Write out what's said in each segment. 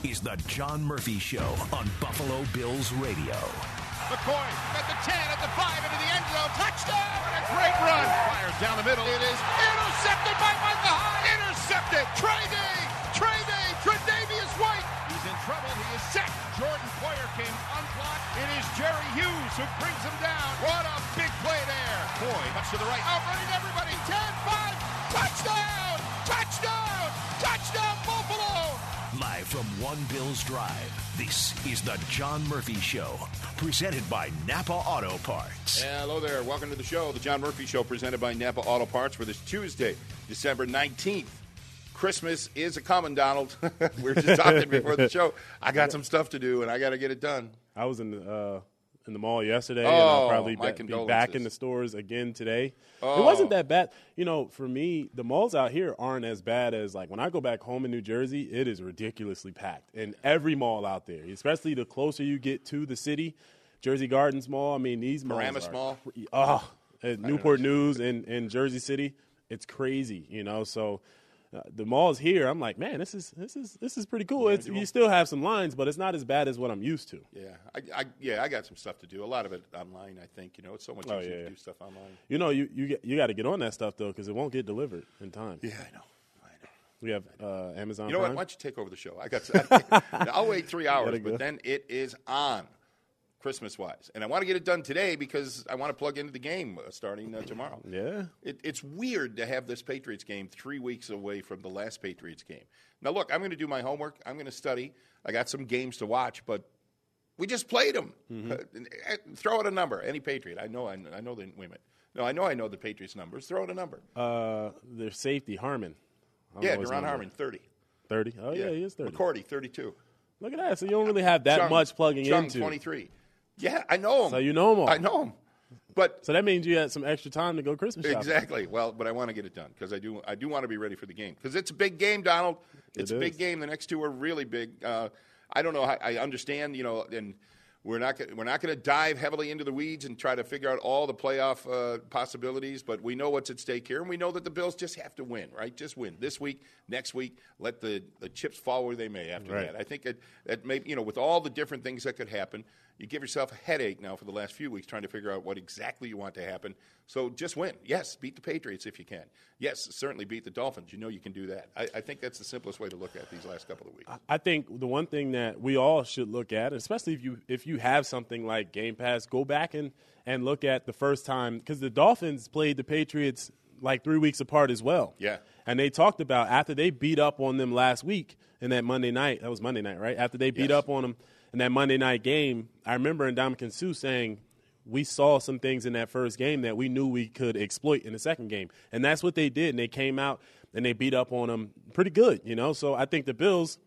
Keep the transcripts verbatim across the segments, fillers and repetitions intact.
is the John Murphy Show on Buffalo Bills Radio. McCoy at the ten, at the five, into the end zone. Touchdown! What a great run. Fired down the middle. It is intercepted by Micah Hyde. Intercepted. Trey Day. Trey Day. Tre'Davious White. He's in trouble. He is sacked. Jordan Poyer came unblocked. It is Jerry Hughes who brings him down. What a big play there. Boy, much to the right. Outrunning everybody. ten, five. Touchdown! Touchdown! Touchdown, Buffalo! Live from One Bills Drive, this is the John Murphy Show, presented by Napa Auto Parts. Hello there. Welcome to the show, the John Murphy Show, presented by Napa Auto Parts for this Tuesday, December nineteenth. Christmas is a coming, Donald. We were just talking before the show. I got some stuff to do, and I got to get it done. I was in the uh, in the mall yesterday, oh, and I'll probably my be, be back in the stores again today. Oh. It wasn't that bad. You know, for me, the malls out here aren't as bad as, like, when I go back home in New Jersey, it is ridiculously packed in every mall out there, especially the closer you get to the city. Jersey Gardens Mall, I mean, these malls Paramus are Mall. Cre- oh, at Newport News in, in Jersey City, it's crazy, you know, so – Uh, the malls here, I'm like, man, this is this is this is pretty cool. It's, you still have some lines, but it's not as bad as what I'm used to. Yeah, I, I yeah, I got some stuff to do. A lot of it online, I think. You know, it's so much Oh, easier yeah, to yeah. do stuff online. You know, you you get, you got to get on that stuff though, because it won't get delivered in time. Yeah, I know. I know. We have uh, Amazon. You know Prime. what? Why don't you take over the show? I got. I'll wait three hours, Gotta go. but then it is on, Christmas-wise, and I want to get it done today because I want to plug into the game uh, starting uh, tomorrow. Yeah. It, it's weird to have this Patriots game three weeks away from the last Patriots game. Now, look, I'm going to do my homework. I'm going to study. I got some games to watch, but we just played them. Mm-hmm. Uh, throw out a number. Any Patriot. I know. I, I know the wait a minute. No, I know. I know the Patriots numbers. Throw out a number. Uh, their safety Harmon. I don't Yeah, know his Duron number. Harmon, thirty. Thirty. Oh yeah, he is thirty. McCourty, thirty-two. Look at that. So you don't really have that Chung, much plugging Chung, into. twenty-three. Yeah, I know him. So you know them all. I know him. But So that means you had some extra time to go Christmas shopping. exactly. Well, but I want to get it done because I do. I do want to be ready for the game because it's a big game, Donald. It's It a big is. game. The next two are really big. Uh, I don't know. How, I understand. You know, and we're not. We're not going to dive heavily into the weeds and try to figure out all the playoff uh, possibilities. But we know what's at stake here, and we know that the Bills just have to win. Right? Just win this week, next week. Let the, the chips fall where they may. After Right. that, I think that that may. You know, with all the different things that could happen. You give yourself a headache now for the last few weeks trying to figure out what exactly you want to happen. So just win. Yes, beat the Patriots if you can. Yes, certainly beat the Dolphins. You know you can do that. I, I think that's the simplest way to look at these last couple of weeks. I think the one thing that we all should look at, especially if you if you have something like Game Pass, go back and, and look at the first time because the Dolphins played the Patriots like three weeks apart as well. Yeah. And they talked about after they beat up on them last week in that Monday night. That was Monday night, right? After they beat Yes. up on them in that Monday night game, I remember Ndamukong Suh saying we saw some things in that first game that we knew we could exploit in the second game. And that's what they did. And they came out and they beat up on them pretty good, you know. So I think the Bills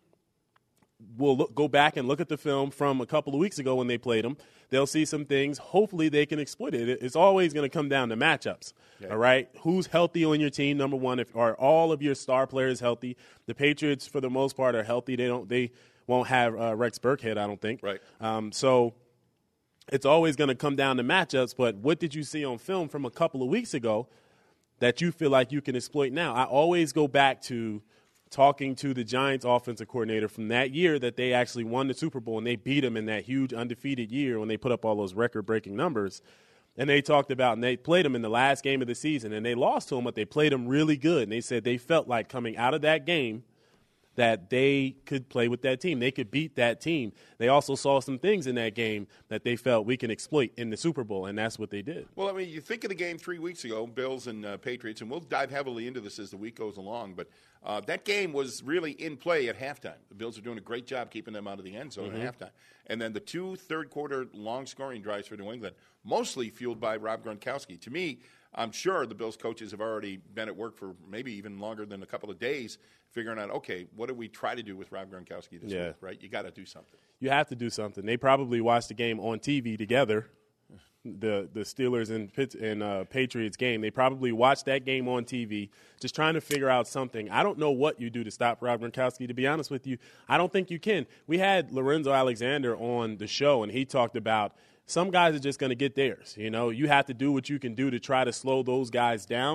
will look, go back and look at the film from a couple of weeks ago when they played them. They'll see some things. Hopefully they can exploit it. It's always going to come down to matchups, Yeah. all right? Who's healthy on your team, number one? If Are all of your star players healthy? The Patriots, for the most part, are healthy. They don't. They won't have uh, Rex Burkhead, I don't think. Right. Um, so it's always going to come down to matchups. But what did you see on film from a couple of weeks ago that you feel like you can exploit now? I always go back to talking to the Giants offensive coordinator from that year that they actually won the Super Bowl and they beat them in that huge undefeated year when they put up all those record-breaking numbers. And they talked about, and they played them in the last game of the season, and they lost to them, but they played them really good. And they said they felt like coming out of that game that they could play with that team. They could beat that team. They also saw some things in that game that they felt we can exploit in the Super Bowl, and that's what they did. Well, I mean, you think of the game three weeks ago, Bills and uh, Patriots, and we'll dive heavily into this as the week goes along, but uh, that game was really in play at halftime. The Bills are doing a great job keeping them out of the end zone Mm-hmm. at halftime. And then the two third-quarter long-scoring drives for New England, mostly fueled by Rob Gronkowski. To me, I'm sure the Bills coaches have already been at work for maybe even longer than a couple of days figuring out, okay, what do we try to do with Rob Gronkowski this Yeah. week, right? You got to do something. You have to do something. They probably watched the game on T V together, the the Steelers and Pitt and uh, Patriots game. They probably watched that game on T V, just trying to figure out something. I don't know what you do to stop Rob Gronkowski. To be honest with you, I don't think you can. We had Lorenzo Alexander on the show, and he talked about some guys are just going to get theirs. You know, you have to do what you can do to try to slow those guys down.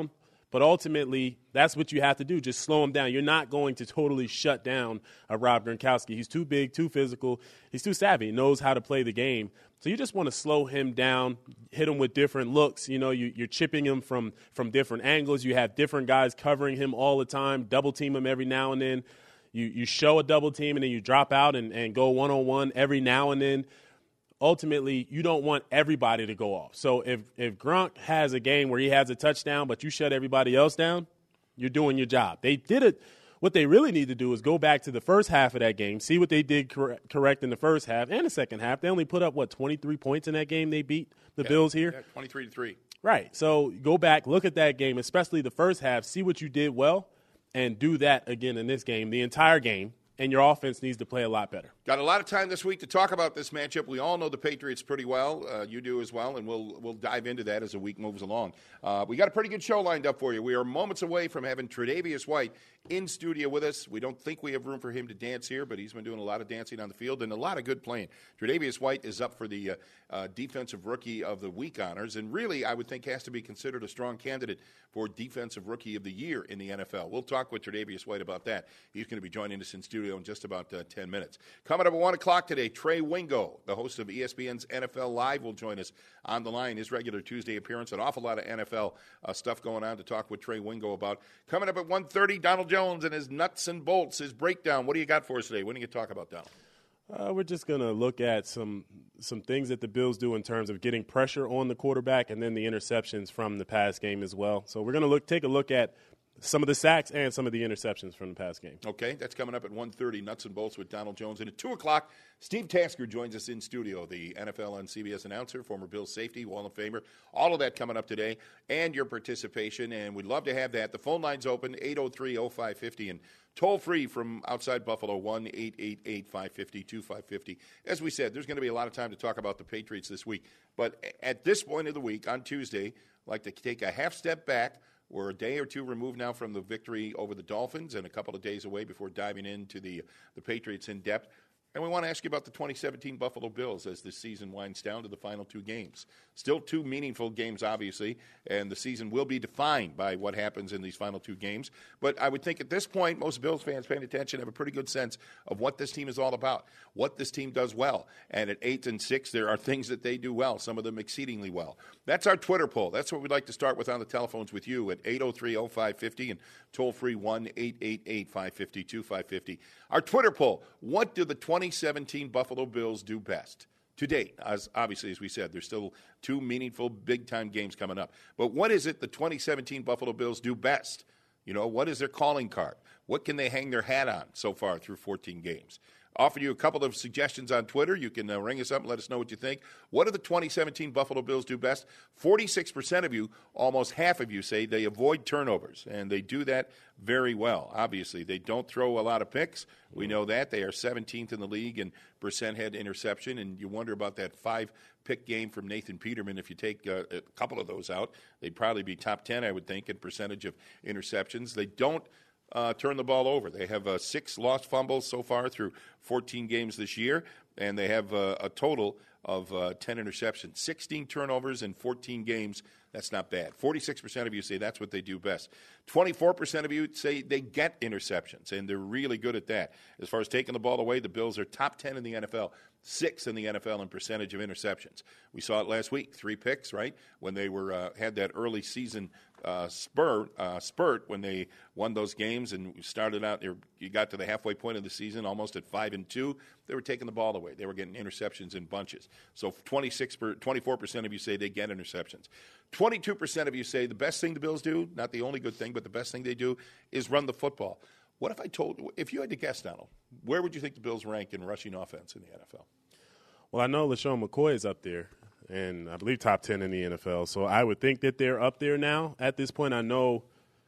But ultimately, that's what you have to do. Just slow him down. You're not going to totally shut down a Rob Gronkowski. He's too big, too physical. He's too savvy. He knows how to play the game. So you just want to slow him down, hit him with different looks. You know, you, you're chipping him from, from different angles. You have different guys covering him all the time, double team him every now and then. You you show a double team and then you drop out and, and go one-on-one every now and then. Ultimately, you don't want everybody to go off. So if, if Gronk has a game where he has a touchdown but you shut everybody else down, you're doing your job. They did it. What they really need to do is go back to the first half of that game, see what they did cor- correct in the first half and the second half. They only put up, what, twenty-three points in that game they beat the yeah, Bills here? Yeah, twenty-three to three. Right. So go back, look at that game, especially the first half, see what you did well, and do that again in this game, the entire game. And your offense needs to play a lot better. Got a lot of time this week to talk about this matchup. We all know the Patriots pretty well. Uh, you do as well, and we'll we'll dive into that as the week moves along. Uh, we got a pretty good show lined up for you. We are moments away from having Tre'Davious White in studio with us. We don't think we have room for him to dance here, but he's been doing a lot of dancing on the field and a lot of good playing. Tre'Davious White is up for the uh, uh, Defensive Rookie of the Week honors, and really I would think has to be considered a strong candidate for Defensive Rookie of the Year in the N F L. We'll talk with Tre'Davious White about that. He's going to be joining us in studio in just about uh, ten minutes. Coming up at one o'clock today, Trey Wingo, the host of E S P N's N F L Live, will join us on the line, his regular Tuesday appearance. An awful lot of N F L uh, stuff going on to talk with Trey Wingo about. Coming up at one thirty, Donald Jones and his nuts and bolts, his breakdown. What do you got for us today? What do you talk about, Donald? Uh, we're just going to look at some some things that the Bills do in terms of getting pressure on the quarterback and then the interceptions from the pass game as well. So we're going to look take a look at some of the sacks and some of the interceptions from the past game. Okay, that's coming up at one thirty, Nuts and Bolts with Donald Jones. And at two o'clock, Steve Tasker joins us in studio, the N F L on C B S announcer, former Bills safety, Hall of Famer. All of that coming up today, and your participation, and we'd love to have that. The phone line's open, eight oh three oh five fifty, and toll-free from outside Buffalo, one eight eight eight, five five zero, two five five zero. As we said, there's going to be a lot of time to talk about the Patriots this week. But at this point of the week, on Tuesday, I'd like to take a half step back. We're a day or two removed now from the victory over the Dolphins and a couple of days away before diving into the the Patriots in depth. And we want to ask you about the twenty seventeen Buffalo Bills as the season winds down to the final two games. Still two meaningful games, obviously, and the season will be defined by what happens in these final two games. But I would think at this point, most Bills fans paying attention have a pretty good sense of what this team is all about, what this team does well. And at eight and six, there are things that they do well, some of them exceedingly well. That's our Twitter poll. That's what we'd like to start with on the telephones with you at eight oh three oh five fifty and toll-free one eight eight eight, five five zero, two five five zero. Our Twitter poll, what do the twenty seventeen Buffalo Bills do best? To date, as obviously, as we said, there's still two meaningful, big-time games coming up. But what is it the twenty seventeen Buffalo Bills do best? You know, what is their calling card? What can they hang their hat on so far through fourteen games? Offer you a couple of suggestions on Twitter. You can uh, ring us up and let us know what you think. What do the twenty seventeen Buffalo Bills do best? forty-six percent of you, almost half of you, say they avoid turnovers, and they do that very well. Obviously, they don't throw a lot of picks. We know that. They are seventeenth in the league in percent head interception, and you wonder about that five-pick game from Nathan Peterman. If you take uh, a couple of those out, they'd probably be top ten, I would think, in percentage of interceptions. They don't Uh, turn the ball over. They have uh, six lost fumbles so far through fourteen games this year, and they have uh, a total of uh, ten interceptions. sixteen turnovers in fourteen games. That's not bad. forty-six percent of you say that's what they do best. twenty-four percent of you say they get interceptions, and they're really good at that. As far as taking the ball away, the Bills are top ten in the N F L, sixth in the N F L in percentage of interceptions. We saw it last week, three picks, right, when they were uh, had that early season uh, spur, uh, spurt when they won those games and started out, you got to the halfway point of the season almost at five and two. They were taking the ball away. They were getting interceptions in bunches. So twenty-six, twenty-four percent of you say they get interceptions. twenty-two percent of you say the best thing the Bills do, not the only good thing, but the best thing they do is run the football. What if I told, if you had to guess, Donald, where would you think the Bills rank in rushing offense in the N F L? Well, I know LaShawn McCoy is up there, and I believe top ten in the N F L. So I would think that they're up there now. At this point, I know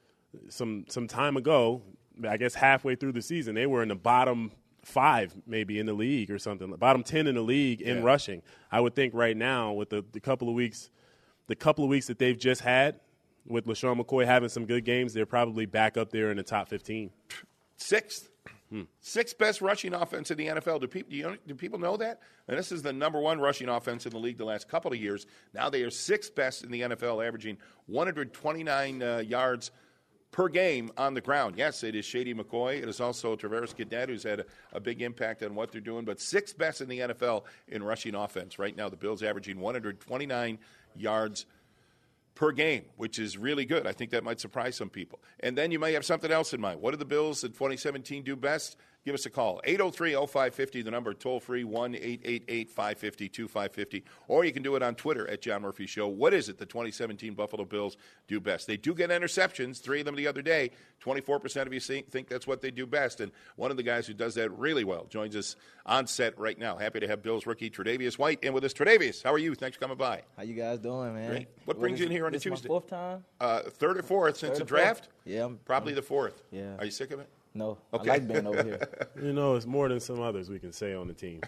some some time ago, I guess halfway through the season, they were in the bottom five maybe in the league or something, bottom ten in the league in yeah. rushing. I would think right now with the, the couple of weeks, the couple of weeks that they've just had, with LaShawn McCoy having some good games, they're probably back up there in the top fifteen. Sixth. Hmm. Sixth best rushing offense in the N F L. Do people, do, you, do people know that? And this is the number one rushing offense in the league the last couple of years. Now they are sixth best in the N F L, averaging one hundred twenty-nine uh, yards per game on the ground. Yes, it is Shady McCoy. It is also Traveris Cadet, who's had a, a big impact on what they're doing. But sixth best in the N F L in rushing offense. Right now, the Bills averaging one hundred twenty-nine yards per game, which is really good. I think that might surprise some people. And then you may have something else in mind. What do the Bills in twenty seventeen do best? Give us a call. eight oh three oh five five oh, the number toll-free, one eight eight eight five five zero two five five zero. Or you can do it on Twitter at John Murphy Show. What is it the twenty seventeen Buffalo Bills do best? They do get interceptions, three of them the other day. twenty-four percent of you think that's what they do best. And one of the guys who does that really well joins us on set right now. Happy to have Bills rookie Tre'Davious White in with us. Tre'Davious, how are you? Thanks for coming by. How you guys doing, man? Great. What brings what is, you in here on a this Tuesday? My fourth time? Uh, third or fourth since third the draft? Fourth? Yeah. I'm, Probably I'm, the fourth. Yeah. Are you sick of it? No. Okay. I like being over here. You know, it's more than some others we can say on the team.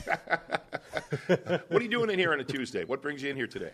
What are you doing in here on a Tuesday? What brings you in here today?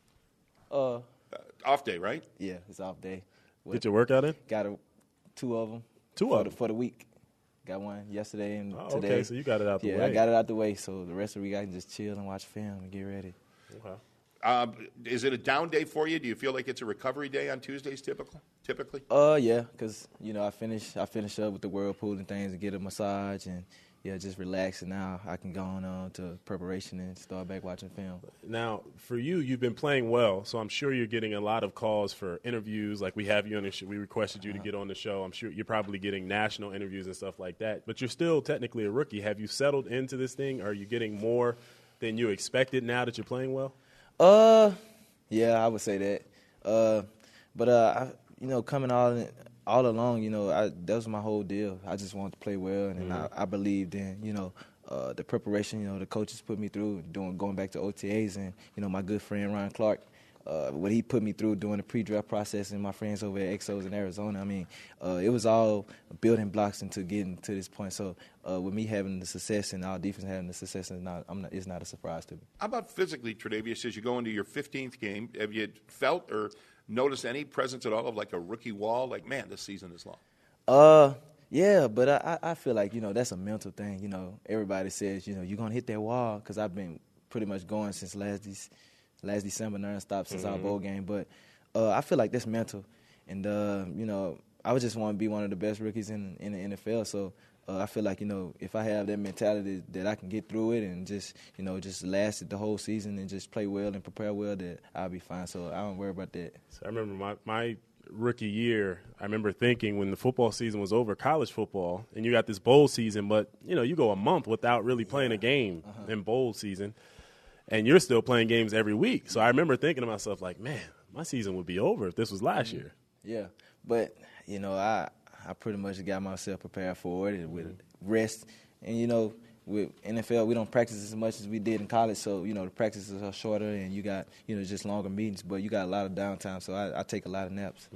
Uh, uh off day, right? Yeah, it's off day. What, Get your workout in? Got a, two of them. Two for of the, them? For the week. Got one yesterday and Oh, today. okay, so you got it out the yeah, way. Yeah, I got it out the way, so the rest of the week I can just chill and watch film and get ready. Okay. Um, is it a down day for you? Do you feel like it's a recovery day on Tuesdays typically? Typically? Uh, yeah, because, you know, I finish I finish up with the whirlpool and things and get a massage and, yeah, just relax. And now I can go on uh, to preparation and start back watching film. Now, for you, you've been playing well, so I'm sure you're getting a lot of calls for interviews. Like we have you on the show. We requested you to get on the show. I'm sure you're probably getting national interviews and stuff like that. But you're still technically a rookie. Have you settled into this thing? Are you getting more than you expected now that you're playing well? Uh, yeah, I would say that. Uh, but uh, I, you know, coming all all along, you know, I, that was my whole deal. I just wanted to play well, and mm-hmm. I, I believed in, you know, uh, the preparation. You know, the coaches put me through doing going back to O T As, and you know, my good friend Ryan Clark. Uh, what he put me through doing the pre-draft process and my friends over at X Os in Arizona, I mean, uh, it was all building blocks into getting to this point. So uh, with me having the success and our defense having the success, it's not, I'm not, it's not a surprise to me. How about physically, Tre'Davious, as you go into your fifteenth game? Have you felt or noticed any presence at all of like a rookie wall? Like, man, this season is long. Uh, yeah, but I, I feel like, you know, that's a mental thing. You know, everybody says, you know, you're going to hit that wall because I've been pretty much going since last December. Last December, nonstop since mm-hmm. our bowl game. But uh, I feel like that's mental. And, uh, you know, I would just want to be one of the best rookies in, in the N F L. So uh, I feel like, you know, if I have that mentality that I can get through it and just, you know, just last it the whole season and just play well and prepare well, that I'll be fine. So I don't worry about that. So I remember my, my rookie year, I remember thinking when the football season was over, college football, and you got this bowl season, but, you know, you go a month without really playing yeah. a game uh-huh. in bowl season. And you're still playing games every week. So I remember thinking to myself, like, man, my season would be over if this was last year. Yeah. But, you know, I I pretty much got myself prepared for it with rest. And, you know, with N F L, we don't practice as much as we did in college. So, you know, the practices are shorter and you got, you know, just longer meetings. But you got a lot of downtime, so I, I take a lot of naps.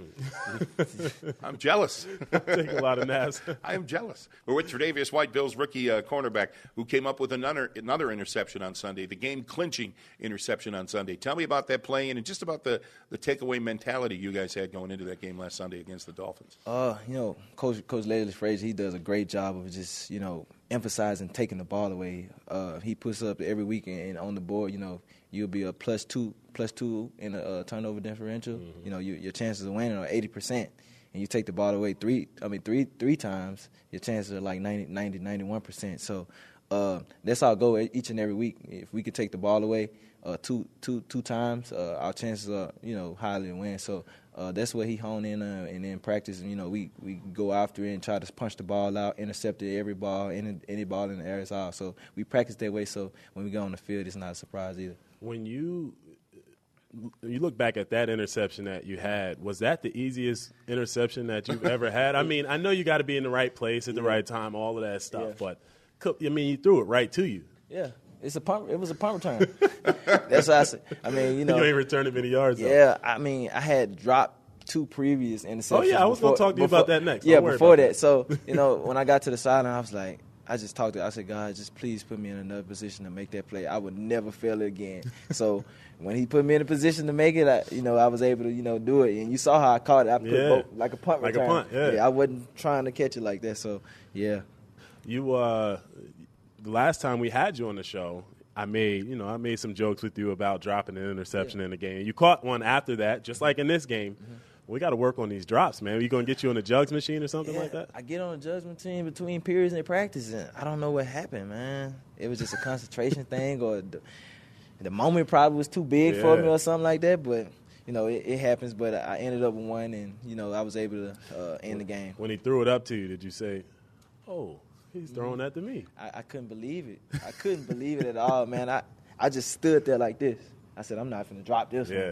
I'm jealous. Take a lot of naps. I am jealous. We're with Tre'Davious White, Bills rookie uh, cornerback, who came up with another another interception on Sunday, the game-clinching interception on Sunday. Tell me about that play and just about the, the takeaway mentality you guys had going into that game last Sunday against the Dolphins. Uh, you know, Coach Coach Leslie Frazier, he does a great job of just, you know, emphasizing taking the ball away. Uh, he puts up every week and on the board, you know, you'll be a plus two, plus two in a uh, turnover differential. Mm-hmm. You know, you, your chances of winning are eighty percent, and you take the ball away three. I mean, three three times, your chances are like ninety, ninety, ninety-one percent. So uh, that's our goal each and every week. If we could take the ball away uh, two, two, two times, uh, our chances are, you know, highly to win. So uh, that's what he honed in uh, and in practice. You know, we, we go after it and try to punch the ball out, intercept it every ball, any, any ball in the air is out. So we practice that way. So when we go on the field, it's not a surprise either. When you you look back at that interception that you had, was that the easiest interception that you've ever had? I mean, I know you got to be in the right place at the yeah. right time, all of that stuff, yeah. but I mean, you threw it right to you. Yeah, it's a punt. It was a punt return. That's what I said. I mean, you know, you ain't returned it many yards. Yeah, though. I mean, I had dropped two previous interceptions. Oh yeah, I was going to talk to you before, about that next. Yeah, before that. that. So you know, when I got to the sideline, I was like. I just talked to I said, God, just please put me in another position to make that play. I would never fail it again. So when he put me in a position to make it, I, you know, I was able to, you know, do it. And you saw how I caught it. I put yeah. both, like a punt like return. Like a punt, yeah. yeah. I wasn't trying to catch it like that. So, yeah. You, uh, the last time we had you on the show, I made, you know, I made some jokes with you about dropping an interception yeah. in the game. You caught one after that, just like in this game. Mm-hmm. We got to work on these drops, man. Are you going to get you on the jugs machine or something yeah, like that? I get on the jugs machine between periods and practice, and I don't know what happened, man. It was just a concentration thing, or the, the moment probably was too big yeah. for me or something like that, but you know, it, it happens, but I ended up with one, and, you know, I was able to uh, end the game. When he threw it up to you, did you say, oh, he's throwing that to me? I, I couldn't believe it. I couldn't believe it at all, man. I, I just stood there like this. I said, I'm not going to drop this yeah. one.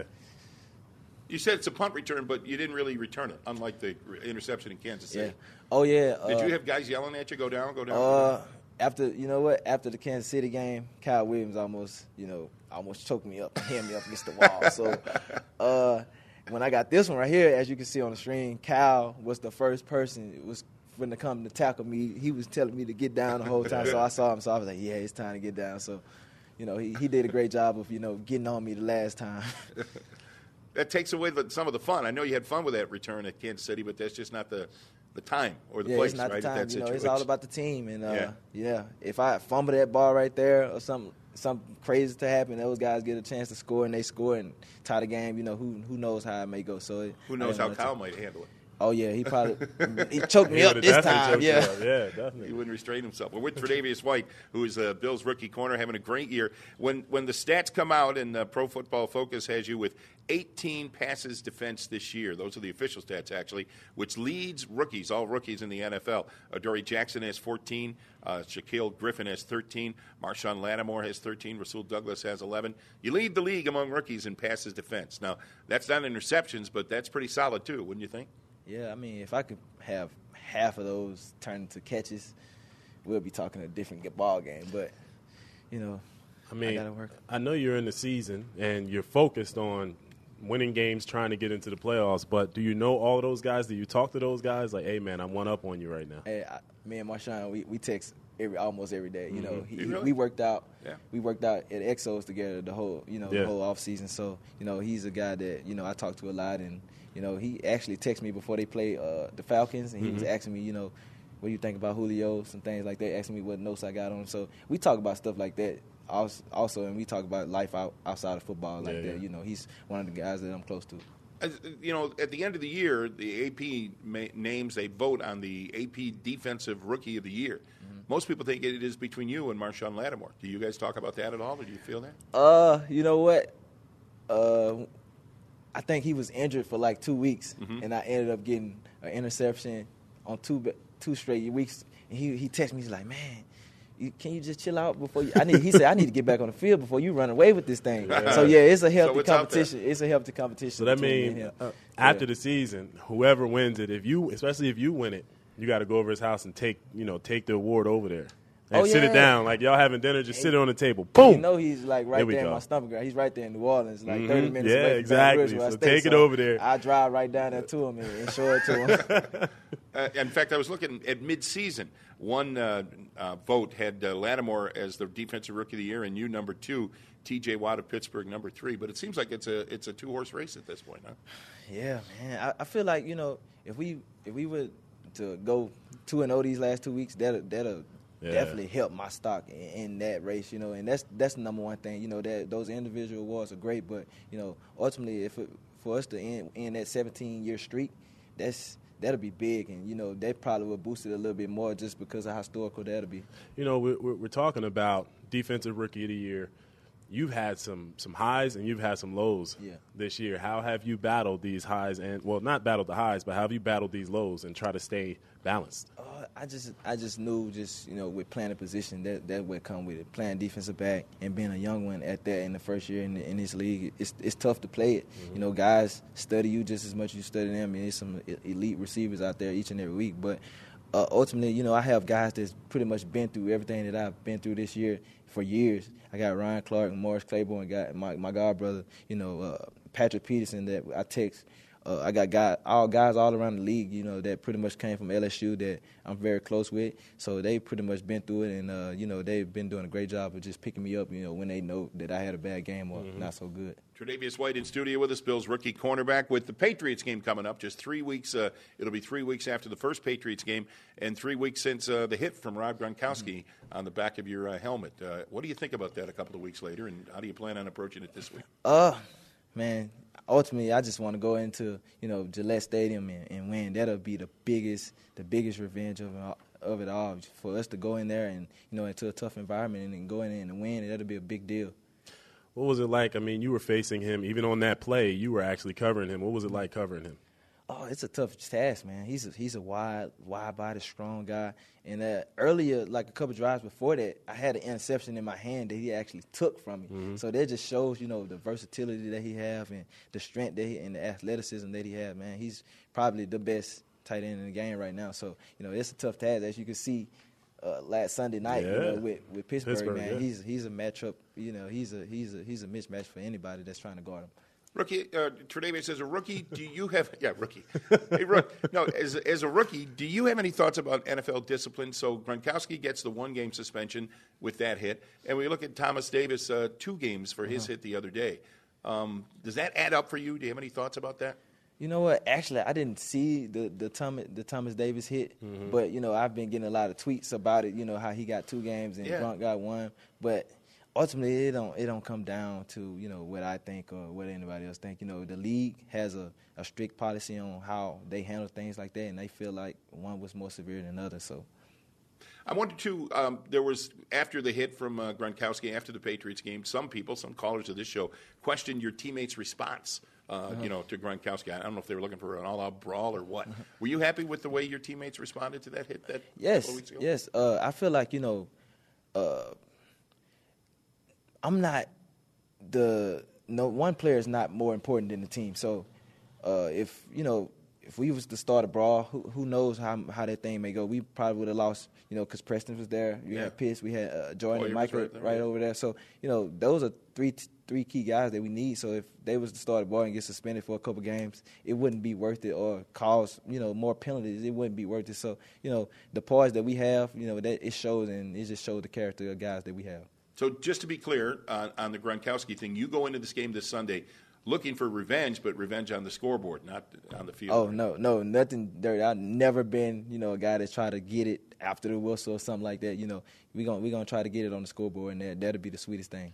You said it's a punt return, but you didn't really return it, unlike the interception in Kansas City. Yeah. Oh, yeah. Did uh, you have guys yelling at you, go down, go down? Uh, go down? After, you know what, after the Kansas City game, Kyle Williams almost, you know, almost choked me up and hit me up against the wall. So, uh, when I got this one right here, as you can see on the screen, Kyle was the first person who was going to come to tackle me. He was telling me to get down the whole time, so I saw him. So I was like, yeah, it's time to get down. So, you know, he, he did a great job of, you know, getting on me the last time. That takes away the, some of the fun. I know you had fun with that return at Kansas City, but that's just not the, the time or the yeah, place, it's not right, the time. at that you know, situation. it's all about the team. And, uh, yeah. yeah, if I fumble that ball right there or something, something crazy to happen, those guys get a chance to score, and they score and tie the game. You know, who who knows how it may go. So it, who knows how Kyle might handle it. Oh, yeah, he probably he choked me he up this time. Yeah. yeah, definitely. He wouldn't restrain himself. We're with Tre'Davious White, who is uh, Bill's rookie corner, having a great year. When when the stats come out, and uh, Pro Football Focus has you with eighteen passes defense this year. Those are the official stats, actually, which leads rookies, all rookies in the N F L. Adoree Jackson has fourteen. Uh, Shaquille Griffin has thirteen. Marshawn Lattimore has thirteen. Rasul Douglas has eleven. You lead the league among rookies in passes defense. Now, that's not interceptions, but that's pretty solid, too, wouldn't you think? Yeah, I mean, if I could have half of those turn into catches, we'll be talking a different ball game. But, you know, I mean, I gotta work. I know you're in the season and you're focused on winning games, trying to get into the playoffs. But do you know all of those guys? Do you talk to those guys? Like, hey, man, I'm one up on you right now. Hey, I, me and Marshawn, we, we text every almost every day. You mm-hmm. know, he, really? we worked out. Yeah. We worked out at Exos together the whole, you know, yeah. the whole off season. So, you know, he's a guy that, you know, I talk to a lot. And, you know, he actually texted me before they played uh, the Falcons, and he mm-hmm. was asking me, you know, what do you think about Julio, some things like that, asking me what notes I got on him. So we talk about stuff like that also, and we talk about life out, outside of football like yeah, that. Yeah. You know, he's one of the guys that I'm close to. As, you know, at the end of the year, the A P ma- names a vote on the A P Defensive Rookie of the Year. Mm-hmm. Most people think it is between you and Marshawn Lattimore. Do you guys talk about that at all, or do you feel that? Uh, you know what? Uh, I think he was injured for like two weeks, mm-hmm. and I ended up getting an interception on two two straight weeks. And he he texted me, he's like, man, you, can you just chill out before you? I need. He said, I need to get back on the field before you run away with this thing. Yeah. So yeah, it's a healthy so competition. It's a healthy competition. So that means uh, after yeah. the season, whoever wins it, if you, especially if you win it, you got to go over his house and take you know take the award over there. And oh, sit yeah. it down. Like, y'all having dinner, just and sit it on the table. Boom. You know he's, like, right there, there in go. my stomach. He's right there in New Orleans, like mm-hmm. thirty minutes yeah, away from exactly. Baton Rouge where so I stay. take it so over there. I drive right down there to him and, and show it to him. uh, in fact, I was looking at mid-season. One uh, uh, vote had uh, Lattimore as the Defensive Rookie of the Year, and you number two, T J Watt of Pittsburgh number three. But it seems like it's a it's a two-horse race at this point, huh? Yeah, man. I, I feel like, you know, if we if we were to go two and oh these last two weeks, that'll that'll Yeah. definitely help my stock in, in that race, you know, and that's that's the number one thing, you know, that those individual awards are great, but, you know, ultimately, if it, for us to end, end that seventeen-year streak, that's that'll be big, and, you know, that probably will boost it a little bit more just because of how historical that'll be. You know, we're, we're talking about Defensive Rookie of the Year. You've had some some highs and you've had some lows yeah. this year. How have you battled these highs and, well, not battled the highs, but how have you battled these lows and try to stay balanced? Uh, I just I just knew just, you know, with playing a position, that, that would come with it. Playing defensive back and being a young one at that in the first year in, the, in this league, it's it's tough to play it. Mm-hmm. You know, guys study you just as much as you study them. I mean, there's some elite receivers out there each and every week. But uh, ultimately, you know, I have guys that's pretty much been through everything that I've been through this year for years. I got Ryan Clark and Morris Claiborne, got my, my god brother, you know, uh, Patrick Peterson that I text uh, I got guys, all guys all around the league, you know, that pretty much came from L S U that I'm very close with. So they pretty much been through it, and uh, you know, they've been doing a great job of just picking me up, you know, when they know that I had a bad game or mm-hmm. not so good. Tre'Davious White in studio with us, Bills rookie cornerback, with the Patriots game coming up. Just three weeks. Uh, it'll be three weeks after the first Patriots game, and three weeks since uh, the hit from Rob Gronkowski mm-hmm. on the back of your uh, helmet. Uh, what do you think about that a couple of weeks later, and how do you plan on approaching it this week? Uh, man, ultimately, I just want to go into, you know, Gillette Stadium and, and win. That'll be the biggest, the biggest revenge of of it all. For us to go in there and, you know, into a tough environment and then go in there and win, that'll be a big deal. What was it like? I mean, you were facing him. Even on that play, you were actually covering him. What was it like covering him? Oh, it's a tough task, man. He's a, he's a wide, wide-bodied, strong guy. And uh, earlier, like a couple drives before that, I had an interception in my hand that he actually took from me. Mm-hmm. So that just shows, you know, the versatility that he have and the strength that he and the athleticism that he has, man. He's probably the best tight end in the game right now. So, you know, it's a tough task. As you can see uh, last Sunday night, yeah. you know, with, with Pittsburgh, Pittsburgh man, yeah. he's he's a matchup. You know, he's a he's a he's a mismatch for anybody that's trying to guard him. Rookie, uh, Tre'Davious says, a rookie, do you have – yeah, rookie. Hey, Rook, no, as, as a rookie, do you have any thoughts about N F L discipline? So Gronkowski gets the one-game suspension with that hit, and we look at Thomas Davis, uh, two games for his uh-huh. hit the other day. Um, does that add up for you? Do you have any thoughts about that? You know what? Actually, I didn't see the the Thomas, the Thomas Davis hit, mm-hmm. but, you know, I've been getting a lot of tweets about it, you know, how he got two games and yeah. Gronk got one. But ultimately, it don't it don't come down to, you know, what I think or what anybody else think. You know, the league has a, a strict policy on how they handle things like that, and they feel like one was more severe than the other. So, I wanted to, um, there was, after the hit from uh, Gronkowski, after the Patriots game, some people, some callers of this show, questioned your teammates' response, uh, uh-huh. you know, to Gronkowski. I don't know if they were looking for an all-out brawl or what. Uh-huh. Were you happy with the way your teammates responded to that hit that yes, couple of weeks ago? Yes, uh, I feel like, you know, uh, I'm not the no one player is not more important than the team. So uh, if you know if we was to start a brawl, who who knows how how that thing may go? We probably would have lost, you know, because Preston was there. You yeah. had Pitts, we had uh, Jordan oh, and Michael right, there, right yeah. over there. So you know those are three three key guys that we need. So if they was to start a brawl and get suspended for a couple games, it wouldn't be worth it, or cause, you know, more penalties. It wouldn't be worth it. So you know the poise that we have, you know, that it shows, and it just shows the character of guys that we have. So just to be clear uh, on the Gronkowski thing, you go into this game this Sunday looking for revenge, but revenge on the scoreboard, not on the field. Oh, no, no, nothing dirty. I've never been, you know, a guy that's tried to get it after the whistle or something like that. You know, we're going we gonna try to get it on the scoreboard, and that, that'll be the sweetest thing.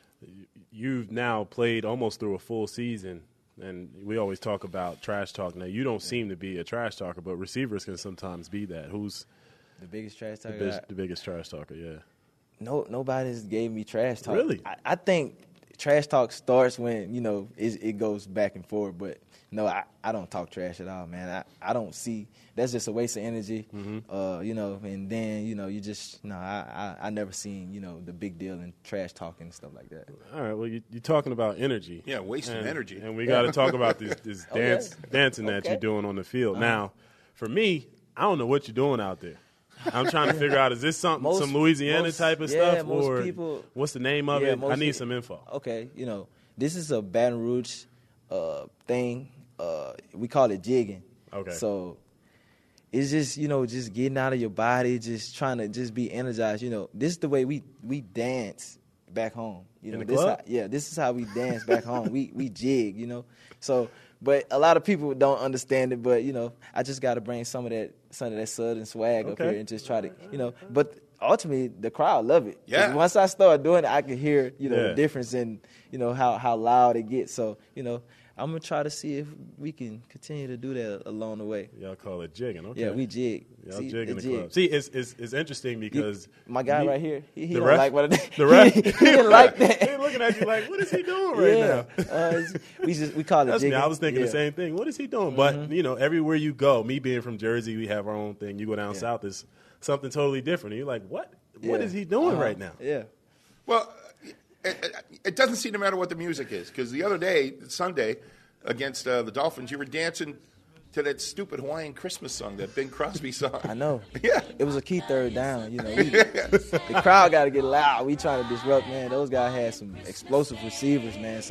You've now played almost through a full season, and we always talk about trash talk. Now, you don't yeah. seem to be a trash talker, but receivers can sometimes be that. Who's the biggest trash talker? The, biggest, the biggest trash talker, yeah. No, nobody's gave me trash talk. Really? I, I think trash talk starts when, you know, it, it goes back and forth. But, no, I, I don't talk trash at all, man. I, I don't see – that's just a waste of energy, mm-hmm. uh, you know. And then, you know, you just – no, I, I I never seen, you know, the big deal in trash talking and stuff like that. All right, well, you, you're talking about energy. Yeah, wasting and, energy. And we got to talk about this, this dance, okay. dancing okay. that you're doing on the field. Uh-huh. Now, for me, I don't know what you're doing out there. I'm trying to figure out, is this something, most, some Louisiana most, type of yeah, stuff, or people, what's the name of yeah, it? I need some info. Okay, you know, this is a Baton Rouge uh, thing. Uh, we call it jigging. Okay. So it's just, you know, just getting out of your body, just trying to just be energized. You know, this is the way we, we dance back home. You know, In the this club? How, yeah, this is how we dance back home. We we jig, you know. So, but a lot of people don't understand it. But you know, I just got to bring some of that, some of that southern swag okay. up here and just try to, you know. But ultimately, the crowd love it. Yeah. Once I start doing it, I can hear, you know, yeah. the difference in, you know, how how loud it gets. So, you know, I'm gonna try to see if we can continue to do that along the way. Y'all call it jigging, okay? Yeah, we jig. Y'all see, jig in the, the jig. club. See, it's it's, it's interesting because you, my guy me, right here, he, he the don't ref, like what I the ref, he, he didn't like that. He's looking at you like, what is he doing right yeah. now? uh, we just we call it That's jigging. me. I was thinking yeah. the same thing. What is he doing? Mm-hmm. But you know, everywhere you go, me being from Jersey, we have our own thing. You go down yeah. south, it's something totally different. And you're like, what? What yeah. is he doing uh-huh. right now? Yeah. Well, it, it doesn't seem to matter what the music is, because the other day, Sunday, against uh, the Dolphins, you were dancing to that stupid Hawaiian Christmas song, that Bing Crosby song. I know. Yeah. It was a key third down. You know, we, the crowd got to get loud. We trying to disrupt, man. Those guys had some explosive receivers, man. So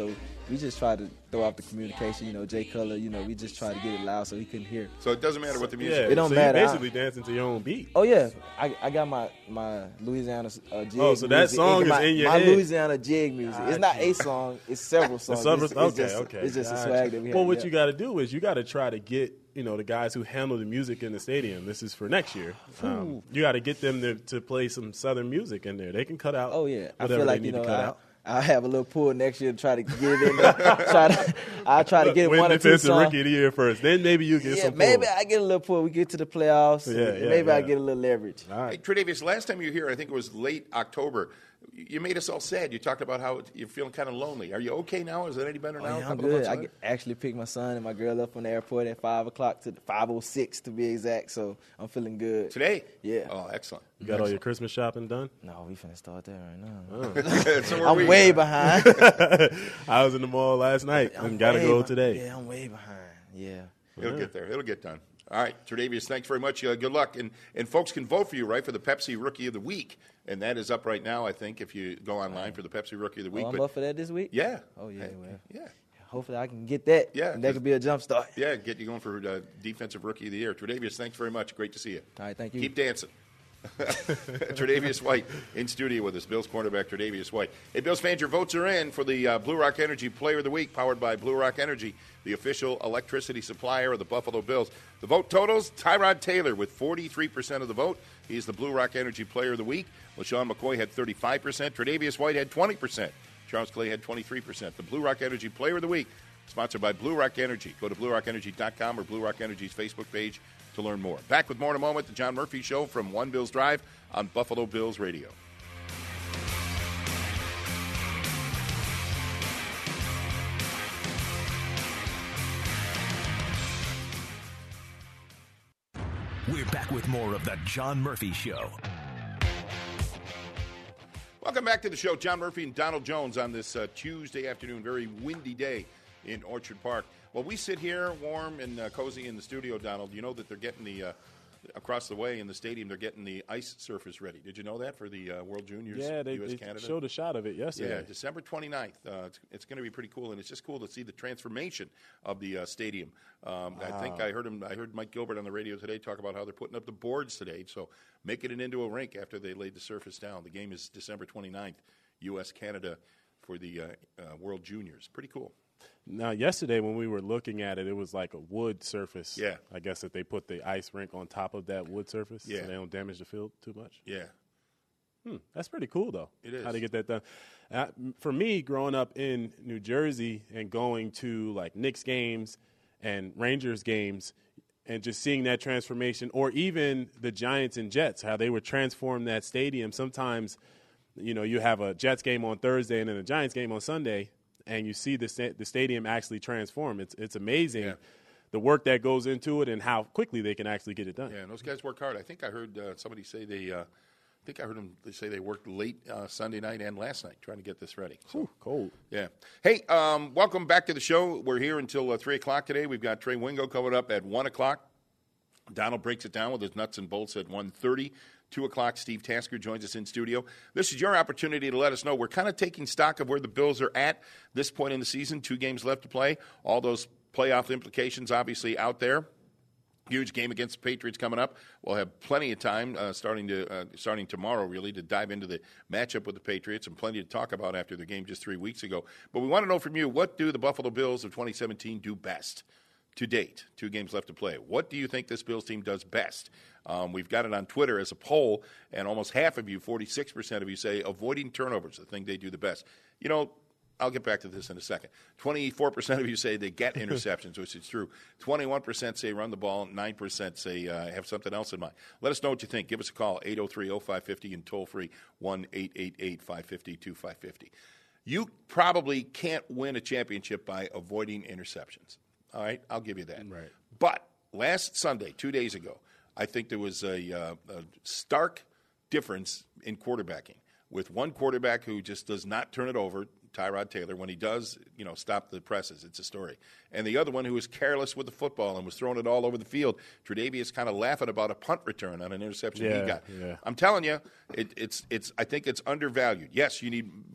we just try to throw off the communication. You know, Jay Cutler, you know, we just try to get it loud so he couldn't hear. So it doesn't matter what the music Yeah, is. It don't so matter. you basically dancing to your own beat. Oh yeah, I, I got my my Louisiana uh, jig. Oh, so that music. song It's is my, in your my head. Louisiana jig music. It's not a song. It's several songs. It's It's, okay, it's just, okay. It's just Gotcha. a swag that we have. Well, what yeah. you got to do is you got to try to get, you know, the guys who handle the music in the stadium. This is for next year. Um, you got to get them to, to play some Southern music in there. They can cut out. Oh yeah, I whatever feel like they you need know to cut I, out. I'll have a little pool next year to try to get it in there. try to, I'll try to get Win one or two defensive songs. rookie of the year first. Then maybe you get Yeah, some. maybe pull. I get a little pull. We get to the playoffs. Yeah, and yeah, maybe I yeah. get a little leverage. All right. Hey, Tre'Davious, last time you were here, I think it was late October, you made us all sad. You talked about how you're feeling kind of lonely. Are you okay now? Is it any better Oh, now? yeah, a I'm couple of good. months I later? get, actually picked my son and my girl up from the airport at five o'clock to five oh six to be exact. So I'm feeling good Today? Yeah. Oh, excellent. You got all your Christmas shopping done? No, we finna start that right now. So were I'm we. way behind. I was in the mall last night I'm and got to way go beh- today. Yeah, I'm way behind. Yeah. It'll get there. It'll get done. All right, Tre'Davious, thanks very much. Uh, good luck. And and folks can vote for you, right, for the Pepsi Rookie of the Week. And that is up right now, I think, if you go online for the Pepsi Rookie of the Week. Oh, I'm but up for that this week? yeah. Oh, yeah, Hey, well. Yeah. Hopefully I can get that. Yeah, And that 'cause- could be a jump start. Yeah, get you going for uh, Defensive Rookie of the Year. Tre'Davious, thanks very much. Great to see you. All right, thank you. Keep dancing. Tre'Davious White in studio with us, Bills cornerback Tre'Davious White. Hey, Bills fans, your votes are in for the uh, Blue Rock Energy Player of the Week, powered by Blue Rock Energy, the official electricity supplier of the Buffalo Bills. The vote totals, Tyrod Taylor with forty-three percent of the vote. He's the Blue Rock Energy Player of the Week. LaShawn McCoy had thirty-five percent. Tre'Davious White had twenty percent. Charles Clay had twenty-three percent. The Blue Rock Energy Player of the Week, sponsored by Blue Rock Energy. Go to blue rock energy dot com or Blue Rock Energy's Facebook page to learn more. Back with more in a moment. The John Murphy Show from One Bills Drive on Buffalo Bills Radio. We're back with more of the John Murphy Show. Welcome back to the show. John Murphy and Donald Jones on this uh, Tuesday afternoon, very windy day in Orchard Park. Well, we sit here warm and uh, cozy in the studio, Donald. You know that they're getting the, uh, across the way in the stadium, they're getting the ice surface ready. Did you know that for the uh, World Juniors, Yeah, they, U S they Canada? showed a shot of it yesterday. Yeah, December twenty-ninth. Uh, it's it's going to be pretty cool, and it's just cool to see the transformation of the uh, stadium. Um, I think I heard him. I heard Mike Gilbert on the radio today talk about how they're putting up the boards today, so making it into a rink after they laid the surface down. The game is December twenty-ninth, U S Canada for the uh, uh, World Juniors. Pretty cool. Now, yesterday when we were looking at it, it was like a wood surface. Yeah. I guess that they put the ice rink on top of that wood surface Yeah. so they don't damage the field too much. Yeah. Hmm, that's pretty cool, though. It is. How to get that done. Uh, for me, growing up in New Jersey and going to like Knicks games and Rangers games and just seeing that transformation, or even the Giants and Jets, how they would transform that stadium. Sometimes, you know, you have a Jets game on Thursday and then a Giants game on Sunday, and you see the sta- the stadium actually transform. It's it's amazing. Yeah. The work that goes into it and how quickly they can actually get it done. Yeah, and those guys work hard. I think I heard uh, somebody say they. Uh, I think I heard them they say they worked late uh, Sunday night and last night trying to get this ready. So, Whew, cold. yeah. Hey, um, welcome back to the show. We're here until uh, three o'clock today. We've got Trey Wingo coming up at one o'clock. Donald breaks it down with his nuts and bolts at one thirty. two o'clock, Steve Tasker joins us in studio. This is your opportunity to let us know. We're kind of taking stock of where the Bills are at this point in the season. Two games left to play. All those playoff implications obviously out there. Huge game against the Patriots coming up. We'll have plenty of time uh, starting to uh, starting tomorrow, really, to dive into the matchup with the Patriots and plenty to talk about after the game just three weeks ago. But we want to know from you, what do the Buffalo Bills of twenty seventeen do best to date? Two games left to play. What do you think this Bills team does best? Um, we've got it on Twitter as a poll, and almost half of you, forty-six percent of you, say avoiding turnovers, the thing they do the best. You know, I'll get back to this in a second. twenty-four percent of you say they get interceptions, which is true. twenty-one percent say run the ball. nine percent say uh, have something else in mind. Let us know what you think. Give us a call, eight oh three oh five five oh, and toll free, one eight eight eight, five five zero, two five five zero. You probably can't win a championship by avoiding interceptions. All right? I'll give you that. Right. But last Sunday, two days ago, I think there was a, uh, a stark difference in quarterbacking with one quarterback who just does not turn it over, Tyrod Taylor. When he does, you know, stop the presses, it's a story. And the other one who was careless with the football and was throwing it all over the field. Tre'Davious kind of laughing about a punt return on an interception Yeah, he got. yeah. I'm telling you, it, it's it's. I think it's undervalued. Yes, you need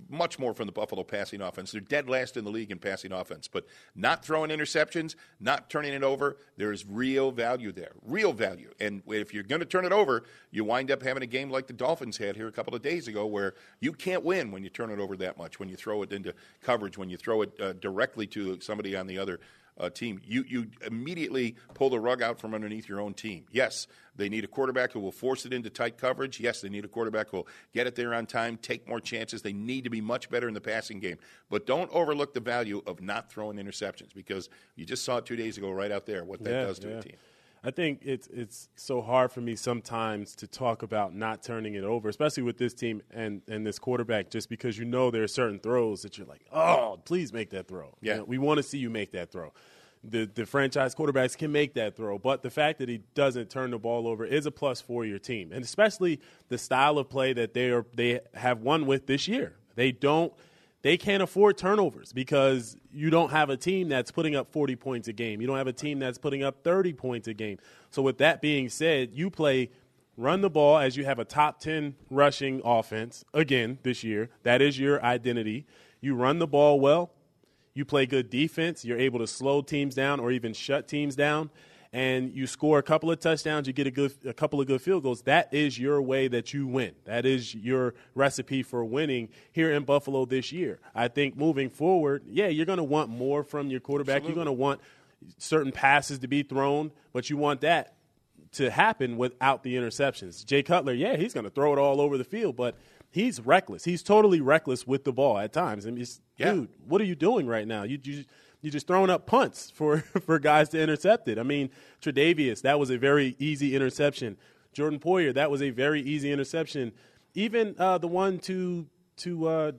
much more from the Buffalo passing offense. They're dead last in the league in passing offense. But not throwing interceptions, not turning it over, there's real value there, real value. And if you're going to turn it over, you wind up having a game like the Dolphins had here a couple of days ago where you can't win when you turn it over that much, when you throw it into coverage, when you throw it uh, directly to somebody on the other Uh, team. You you immediately pull the rug out from underneath your own team. Yes, they need a quarterback who will force it into tight coverage. Yes, they need a quarterback who will get it there on time, take more chances. They need to be much better in the passing game. But don't overlook the value of not throwing interceptions, because you just saw it two days ago right out there what that yeah, does to yeah. a team. I think it's it's so hard for me sometimes to talk about not turning it over, especially with this team and, and this quarterback, just because you know there are certain throws that you're like, oh, please make that throw. Yeah. You know, we want to see you make that throw. The the franchise quarterbacks can make that throw, but the fact that he doesn't turn the ball over is a plus for your team, and especially the style of play that they are they have won with this year. They don't they can't afford turnovers because you don't have a team that's putting up forty points a game. You don't have a team that's putting up thirty points a game. So with that being said, you play run the ball as you have a top ten rushing offense again this year. That is your identity. You run the ball well. You play good defense. You're able to slow teams down or even shut teams down, and you score a couple of touchdowns. You get a good, a couple of good field goals. That is your way that you win. That is your recipe for winning here in Buffalo this year. I think moving forward, yeah, you're going to want more from your quarterback. Absolutely. You're going to want certain passes to be thrown, but you want that to happen without the interceptions. Jay Cutler, yeah, he's going to throw it all over the field, but he's reckless. He's totally reckless with the ball at times. I mean, it's, yeah. dude, what are you doing right now? You you you're just throwing up punts for, for guys to intercept it. I mean, Tre'Davious, that was a very easy interception. Jordan Poyer, that was a very easy interception. Even uh, the one to to uh,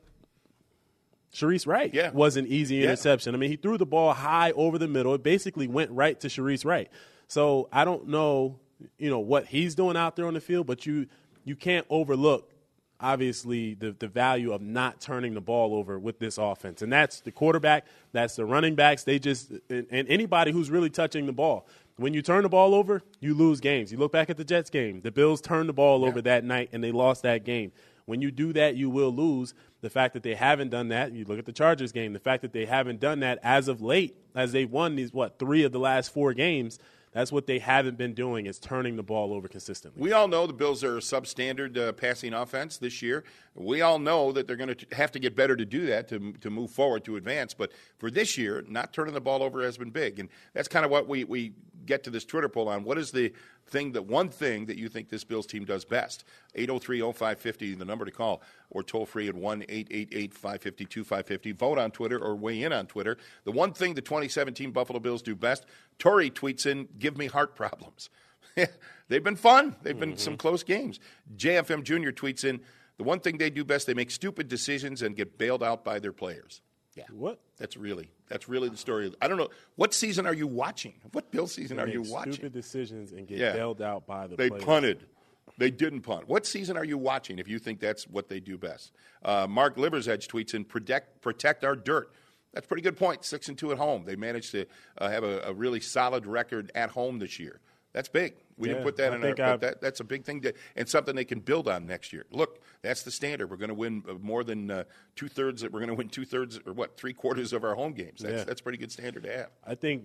Sharice Wright yeah. was an easy yeah. interception. I mean, he threw the ball high over the middle. It basically went right to Sharice Wright. So I don't know, you know, what he's doing out there on the field, but you you can't overlook, obviously, the, the value of not turning the ball over with this offense. And that's the quarterback, that's the running backs. They just and, and anybody who's really touching the ball. When you turn the ball over, you lose games. You look back at the Jets game. The Bills turned the ball yeah. over that night, and they lost that game. When you do that, you will lose. The fact that they haven't done that, you look at the Chargers game, the fact that they haven't done that as of late, as they've won these, what, three of the last four games, that's what they haven't been doing, is turning the ball over consistently. We all know the Bills are a substandard uh, passing offense this year. We all know that they're going to have to get better to do that, to to move forward, to advance. But for this year, not turning the ball over has been big. And that's kind of what we, we get to this Twitter poll on. What is the thing, that one thing that you think this Bills team does best? eight oh three oh five fifty, the number to call, or toll free at one eight eight eight, five five two, five five zero. Vote on Twitter or weigh in on Twitter. The one thing the twenty seventeen Buffalo Bills do best, Torrey tweets in, give me heart problems. They've been fun. They've been mm-hmm. some close games. J F M Junior tweets in, the one thing they do best, they make stupid decisions and get bailed out by their players. Yeah. What? That's really that's really the story. I don't know. What season are you watching? What Bill season they are you watching? Stupid decisions and get yeah. bailed out by the they players. They punted. They didn't punt. What season are you watching if you think that's what they do best? Uh, Mark Liversedge tweets in, protect, protect our dirt. That's a pretty good point. Six and two at home. They managed to uh, have a, a really solid record at home this year. That's big. We yeah, didn't put that I in our, think but that, that's a big thing to, and something they can build on next year. Look, that's the standard. We're going to win more than uh, two thirds. We're going to win two thirds or what, three quarters of our home games. That's yeah. that's a pretty good standard to have. I think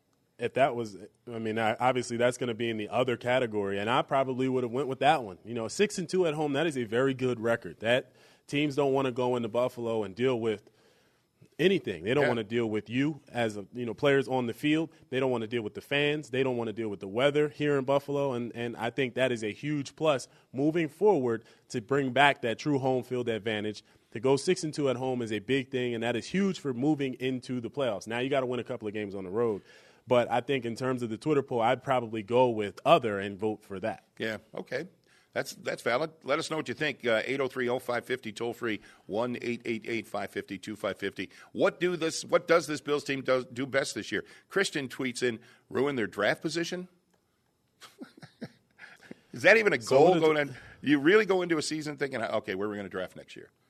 if that was, I mean, I, obviously that's going to be in the other category, and I probably would have went with that one. You know, six and two at home. That is a very good record. That teams don't want to go into Buffalo and deal with anything. They don't yeah. want to deal with you as a, you know, players on the field. They don't want to deal with the fans. They don't want to deal with the weather here in Buffalo. And, and I think that is a huge plus moving forward to bring back that true home field advantage. To go six and two at home is a big thing, and that is huge for moving into the playoffs. Now you got to win a couple of games on the road. But I think in terms of the Twitter poll, I'd probably go with other and vote for that. Yeah, okay. That's that's valid. Let us know what you think. Uh, eight oh three oh five five oh, toll free, one eight eight eight, five five zero, two five five zero. What do this? What does this Bills team does, do best this year? Christian tweets in, ruin their draft position? Is that even a goal so going in? You really go into a season thinking, okay, where are we going to draft next year?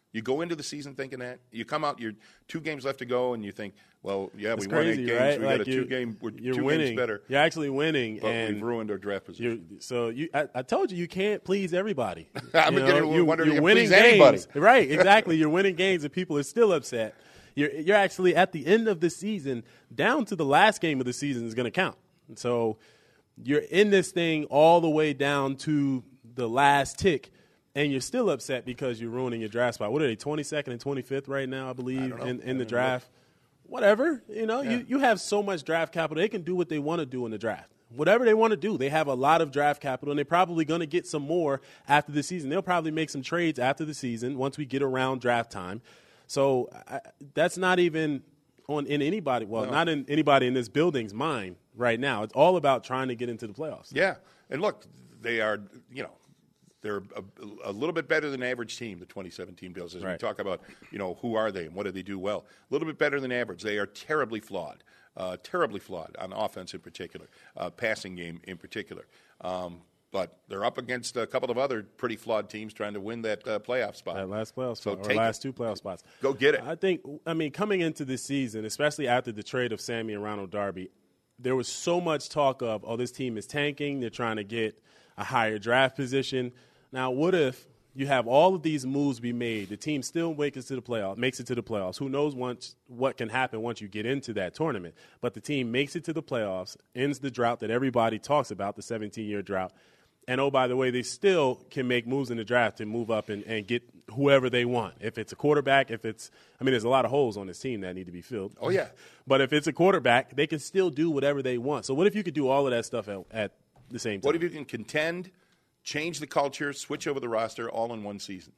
You go into the season thinking that. You come out, you're two games left to go, and you think, well, yeah, it's we crazy, won eight games. right? We like got a you, two-game – we're you're two winning. games better. You're actually winning. But and we've ruined our draft position. So you, I, I told you, you can't please everybody. I'm you know, beginning to you, wonder if you're you can winning please games. anybody. Right, exactly. You're winning games, and people are still upset. You're, you're actually at the end of the season, down to the last game of the season is going to count. So you're in this thing all the way down to the last tick, and you're still upset because you're ruining your draft spot. What are they, twenty-second and twenty-fifth right now, I believe, I in, in the know. draft? Whatever. You know, Yeah. you, you have so much draft capital. They can do what they want to do in the draft. Whatever they want to do. They have a lot of draft capital, and they're probably going to get some more after the season. They'll probably make some trades after the season once we get around draft time. So I, that's not even on in anybody, well, No. not in anybody in this building's mind right now. It's all about trying to get into the playoffs. Yeah. And look, they are, you know, they're a, a little bit better than average team, the twenty seventeen Bills. As we Right. talk about, you know, who are they and what do they do well? A little bit better than average. They are terribly flawed, uh, terribly flawed on offense in particular, uh, passing game in particular. Um, but they're up against a couple of other pretty flawed teams trying to win that uh, playoff spot. That last playoff So spot, or take last it. two playoff spots. Go get it. I think, I mean, coming into this season, especially after the trade of Sammy and Ronald Darby, there was so much talk of, oh, this team is tanking. They're trying to get a higher draft position. Now, what if you have all of these moves be made, the team still makes it to the playoffs, makes it to the playoffs. Who knows once what can happen once you get into that tournament. But the team makes it to the playoffs, ends the drought that everybody talks about, the seventeen-year drought. And, oh, by the way, they still can make moves in the draft and move up and, and get whoever they want. If it's a quarterback, if it's – I mean, there's a lot of holes on this team that need to be filled. Oh, yeah. But if it's a quarterback, they can still do whatever they want. So what if you could do all of that stuff at, at the same time? What if you can contend, change the culture, switch over the roster all in one season?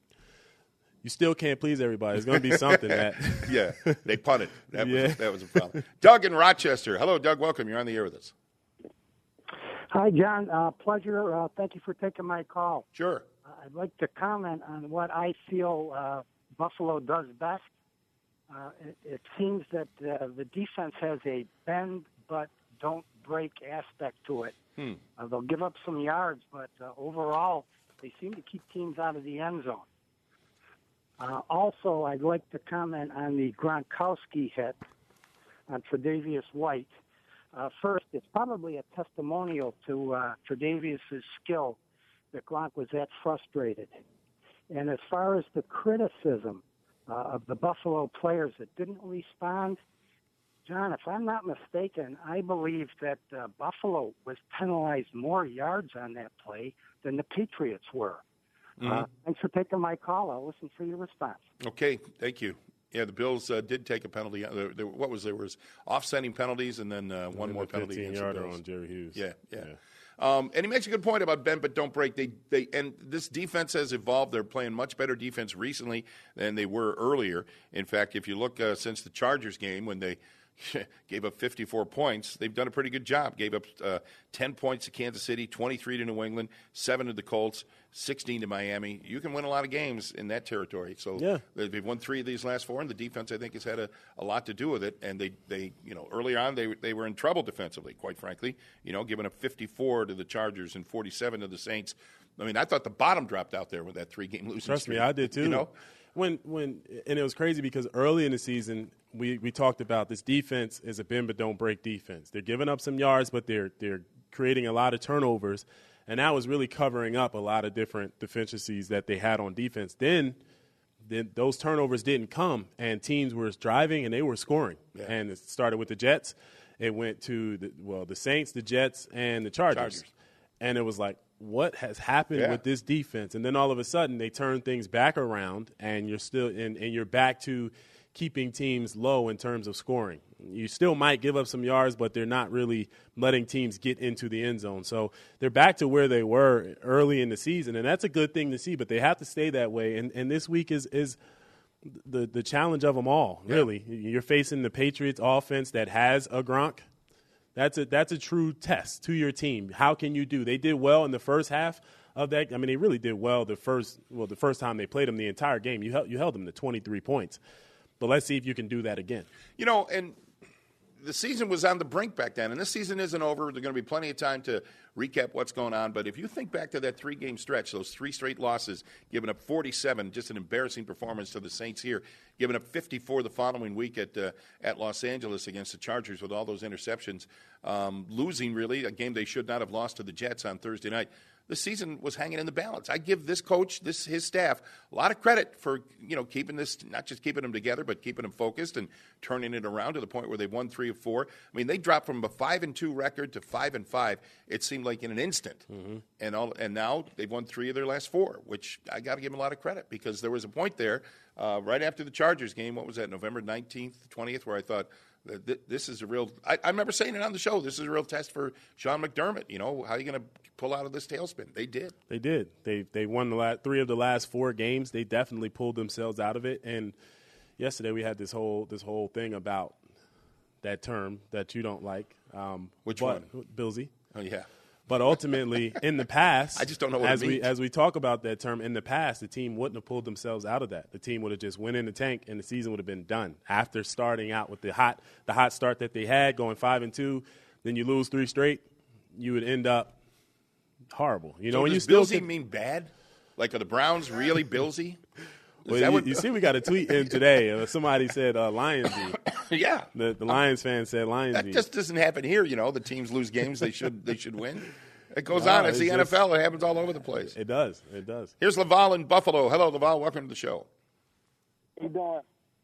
You still can't please everybody. It's going to be something that – Yeah, they punted. That, Yeah. was, that was a problem. Doug in Rochester. Hello, Doug. Welcome. You're on the air with us. Hi, John. Uh, pleasure. Uh, thank you for taking my call. Sure. I'd like to comment on what I feel uh, Buffalo does best. Uh, it, it seems that uh, the defense has a bend but don't break aspect to it. Hmm. Uh, they'll give up some yards, but uh, overall, they seem to keep teams out of the end zone. Uh, also, I'd like to comment on the Gronkowski hit on Tre'Davious White. Uh, first, it's probably a testimonial to uh, Tre'Davious' skill that Gronk was that frustrated. And as far as the criticism uh, of the Buffalo players that didn't respond, John, if I'm not mistaken, I believe that uh, Buffalo was penalized more yards on that play than the Patriots were. Mm-hmm. Uh, thanks for taking my call. I'll listen for your response. Okay, thank you. Yeah, the Bills uh, did take a penalty. Uh, there, there, what was there? was offsetting penalties and then uh, one and more the penalty against the fifteen-yarder Bills. on Jerry Hughes. Yeah, yeah. yeah. Um, and he makes a good point about bend but don't break. They, they, and this defense has evolved. They're playing much better defense recently than they were earlier. In fact, if you look uh, since the Chargers game when they gave up fifty-four points, they've done a pretty good job. Gave up uh, ten points to Kansas City, twenty-three to New England, seven to the Colts, sixteen to Miami. You can win a lot of games in that territory. So Yeah. they've won three of these last four, and the defense, I think, has had a, a lot to do with it. And they, they, you know, early on they they were in trouble defensively, quite frankly. You know, giving up fifty-four to the Chargers and forty-seven to the Saints. I mean, I thought the bottom dropped out there with that three-game losing Trust streak. me, I did too. You know, when when and it was crazy because early in the season we, we talked about this defense is a bend but don't break defense. They're giving up some yards, but they're they're creating a lot of turnovers, and that was really covering up a lot of different deficiencies that they had on defense. Then, then those turnovers didn't come, and teams were driving and they were scoring. Yeah. And it started with the Jets. It went to the well the Saints, the Jets, and the Chargers. Chargers. And it was like, what has happened Yeah. with this defense? And then all of a sudden they turn things back around, and you're still and, and you're back to keeping teams low in terms of scoring. You still might give up some yards, but they're not really letting teams get into the end zone. So they're back to where they were early in the season, and that's a good thing to see, but they have to stay that way. And and this week is is the the challenge of them all, really. Yeah. You're facing the Patriots offense that has a Gronk. That's a that's a true test to your team. How can you do? They did well in the first half of that. I mean, they really did well the first well the first time they played them the entire game. You held, you held them to twenty-three points. But let's see if you can do that again. You know, and the season was on the brink back then, and this season isn't over. There's going to be plenty of time to recap what's going on. But if you think back to that three-game stretch, those three straight losses, giving up forty-seven, just an embarrassing performance to the Saints here, giving up fifty-four the following week at uh, at Los Angeles against the Chargers with all those interceptions, um, losing really a game they should not have lost to the Jets on Thursday night. The season was hanging in the balance. I give this coach, this his staff, a lot of credit for you know keeping this, not just keeping them together, but keeping them focused and turning it around to the point where they won three of four. I mean, they dropped from a five and two record to five and five. It seemed like in an instant, mm-hmm. and all, and now they've won three of their last four, which I got to give them a lot of credit because there was a point there uh, right after the Chargers game. What was that, November nineteenth, twentieth, where I thought, this is a real – I remember saying it on the show. This is a real test for Sean McDermott. You know, how are you going to pull out of this tailspin? They did. They did. They they won the last, three of the last four games. They definitely pulled themselves out of it. And yesterday we had this whole this whole thing about that term that you don't like. Um, Which but, one? Billsy. Oh, yeah. But ultimately, in the past, I just don't know what as it we means. as we talk about that term, in the past, the team wouldn't have pulled themselves out of that. The team would have just went in the tank, and the season would have been done. After starting out with the hot the hot start that they had, going five and two, then you lose three straight, you would end up horrible. You know, so when does you still Billsy could, mean bad? Like, are the Browns really Billsy? well, you, what, you see, we got a tweet in today. Uh, somebody said uh, Lionsy. Yeah, the, the Lions fan said Lionsy. That just doesn't happen here. You know, the teams lose games they should they should win. It goes No, on. It's, it's the just, N F L. It happens all over the place. It does. It does. Here's Laval in Buffalo. Hello, Laval. Welcome to the show. How you doing?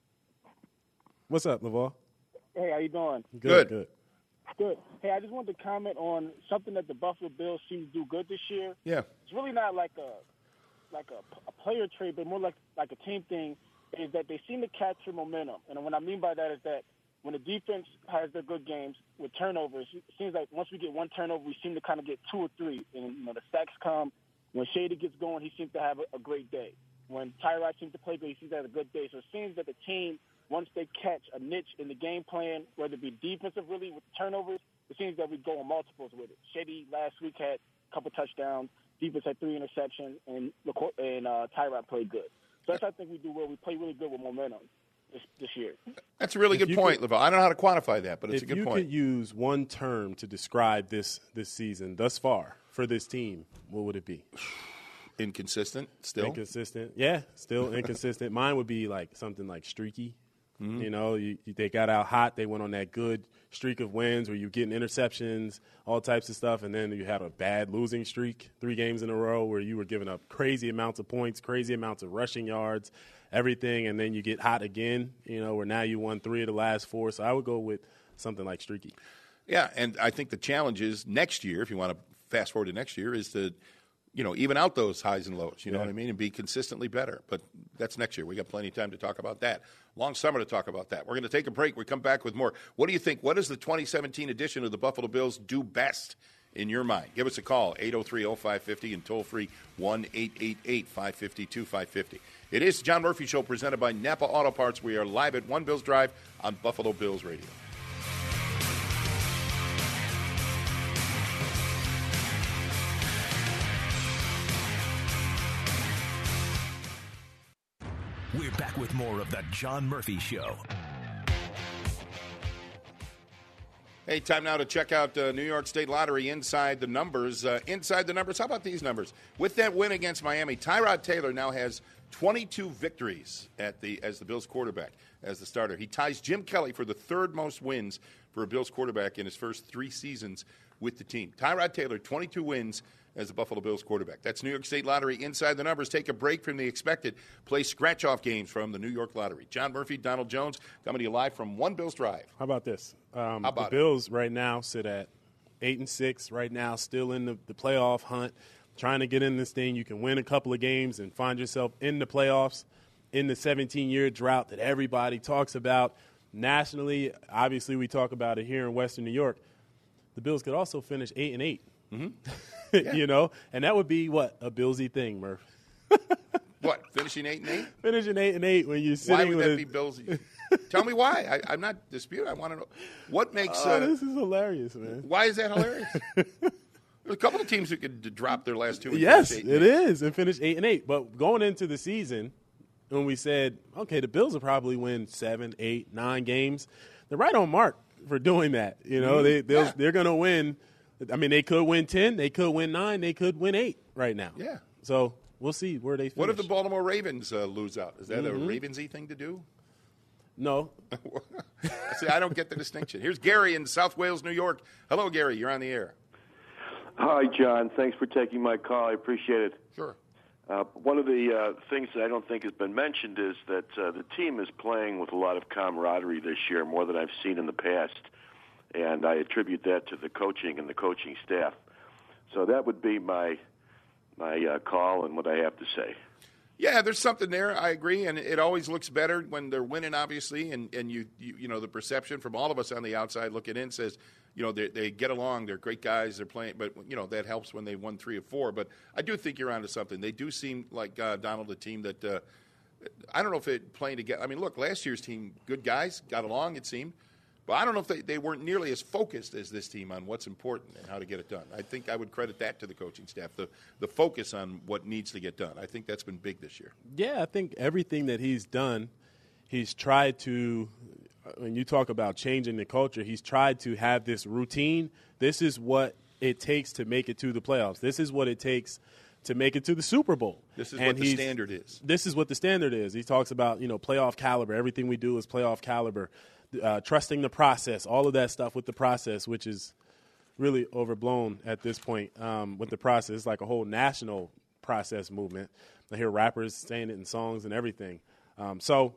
What's up, Laval? Hey, how you doing? Good. Good. Good. Hey, I just wanted to comment on something that the Buffalo Bills seem to do good this year. Yeah. It's really not like a like a, a player trade, but more like like a team thing. Is that they seem to capture momentum, and what I mean by that is that when the defense has their good games with turnovers, it seems like once we get one turnover, we seem to kind of get two or three. And, you know, the sacks come. When Shady gets going, he seems to have a, a great day. When Tyrod seems to play good, he seems to have a good day. So it seems that the team, once they catch a niche in the game plan, whether it be defensive really with turnovers, it seems that we go on multiples with it. Shady last week had a couple touchdowns. Defense had three interceptions, and, and uh, Tyrod played good. So that's what I think we do well. We play really good with momentum this, this year. That's a really If good point, Laval. I don't know how to quantify that, but it's a good If you point. could use one term to describe this this season thus far for this team, what would it be? Inconsistent, still. Inconsistent. Yeah, still inconsistent. Mine would be like something like streaky. Mm-hmm. You know, you, you, they got out hot. They went on that good streak of wins where you getting interceptions, all types of stuff, and then you had a bad losing streak, three games in a row where you were giving up crazy amounts of points, crazy amounts of rushing yards, everything, and then you get hot again, you know, where now you won three of the last four. So I would go with something like streaky. Yeah, and I think the challenge is next year, if you want to fast forward to next year, is to, you know, even out those highs and lows, you know Yeah. what I mean, and be consistently better. But that's next year. We got plenty of time to talk about that. Long summer to talk about that. We're going to take a break. We come back with more. What do you think? What does the twenty seventeen edition of the Buffalo Bills do best in your mind? Give us a call, eight oh three oh five fifty, and toll free one eight eight eight five five zero two five five zero. It is the John Murphy Show presented by Napa Auto Parts. We are live at One Bills Drive on Buffalo Bills Radio. We're back with more of the John Murphy Show. Hey, time now to check out uh, New York State Lottery Inside the Numbers. Uh, inside the Numbers, how about these numbers? With that win against Miami, Tyrod Taylor now has twenty-two victories at the as the Bills quarterback, as the starter. He ties Jim Kelly for the third most wins for a Bills quarterback in his first three seasons with the team. Tyrod Taylor, twenty-two wins as the Buffalo Bills quarterback. That's New York State Lottery Inside the Numbers. Take a break from the expected. Play scratch-off games from the New York Lottery. John Murphy, Donald Jones, coming to you live from One Bills Drive. How about this? Um, How about the Bills right now sit at eight and six. Right now, still in the, the playoff hunt, trying to get in this thing. You can win a couple of games and find yourself in the playoffs in the seventeen-year drought that everybody talks about nationally. Obviously, we talk about it here in Western New York. The Bills could also finish eight and eight. Mm-hmm. Yeah. You know, and that would be what a Billsy thing, Murph. What, finishing eight and eight? Finishing eight and eight when you're sitting. Why would with that a, be Billsy? Tell me why. I, I'm not disputing. I want to know what makes. Oh, uh, this is hilarious, man. Why is that hilarious? There's a couple of teams who could d- drop their last two. And Yes, finish eight it and eight. is, and finish eight and eight. But going into the season, when we said, okay, the Bills will probably win seven, eight, nine games, they're right on mark for doing that. You know, Mm-hmm. they they'll, Yeah. they're going to win. I mean, they could win ten, they could win nine, they could win eight right now. Yeah. So we'll see where they finish. What if the Baltimore Ravens uh, lose out? Is that Mm-hmm. a Ravens-y thing to do? No. See, I don't get the distinction. Here's Gary in South Wales, New York. Hello, Gary. You're on the air. Hi, John. Thanks for taking my call. I appreciate it. Sure. Uh, one of the uh, things that I don't think has been mentioned is that uh, the team is playing with a lot of camaraderie this year, more than I've seen in the past, and I attribute that to the coaching and the coaching staff. So that would be my my uh, call and what I have to say. Yeah, there's something there. I agree, and it always looks better when they're winning, obviously. And and you you, you know the perception from all of us on the outside looking in says, you know, they they get along. They're great guys. They're playing, but you know that helps when they won three or four. But I do think you're onto something. They do seem like uh, Donald, a team that uh, I don't know if it playing together. I mean, look, last year's team, good guys, got along. It seemed. But I don't know if they, they weren't nearly as focused as this team on what's important and how to get it done. I think I would credit that to the coaching staff, the the focus on what needs to get done. I think that's been big this year. Yeah, I think everything that he's done, he's tried to, when you talk about changing the culture, he's tried to have this routine. This is what it takes to make it to the playoffs. This is what it takes to make it to the Super Bowl. This is and what the standard is. This is what the standard is. He talks about, you know, playoff caliber. Everything we do is playoff caliber. Uh, trusting the process, all of that stuff with the process, which is really overblown at this point um, with the process. It's like a whole national process movement. I hear rappers saying it in songs and everything. Um, so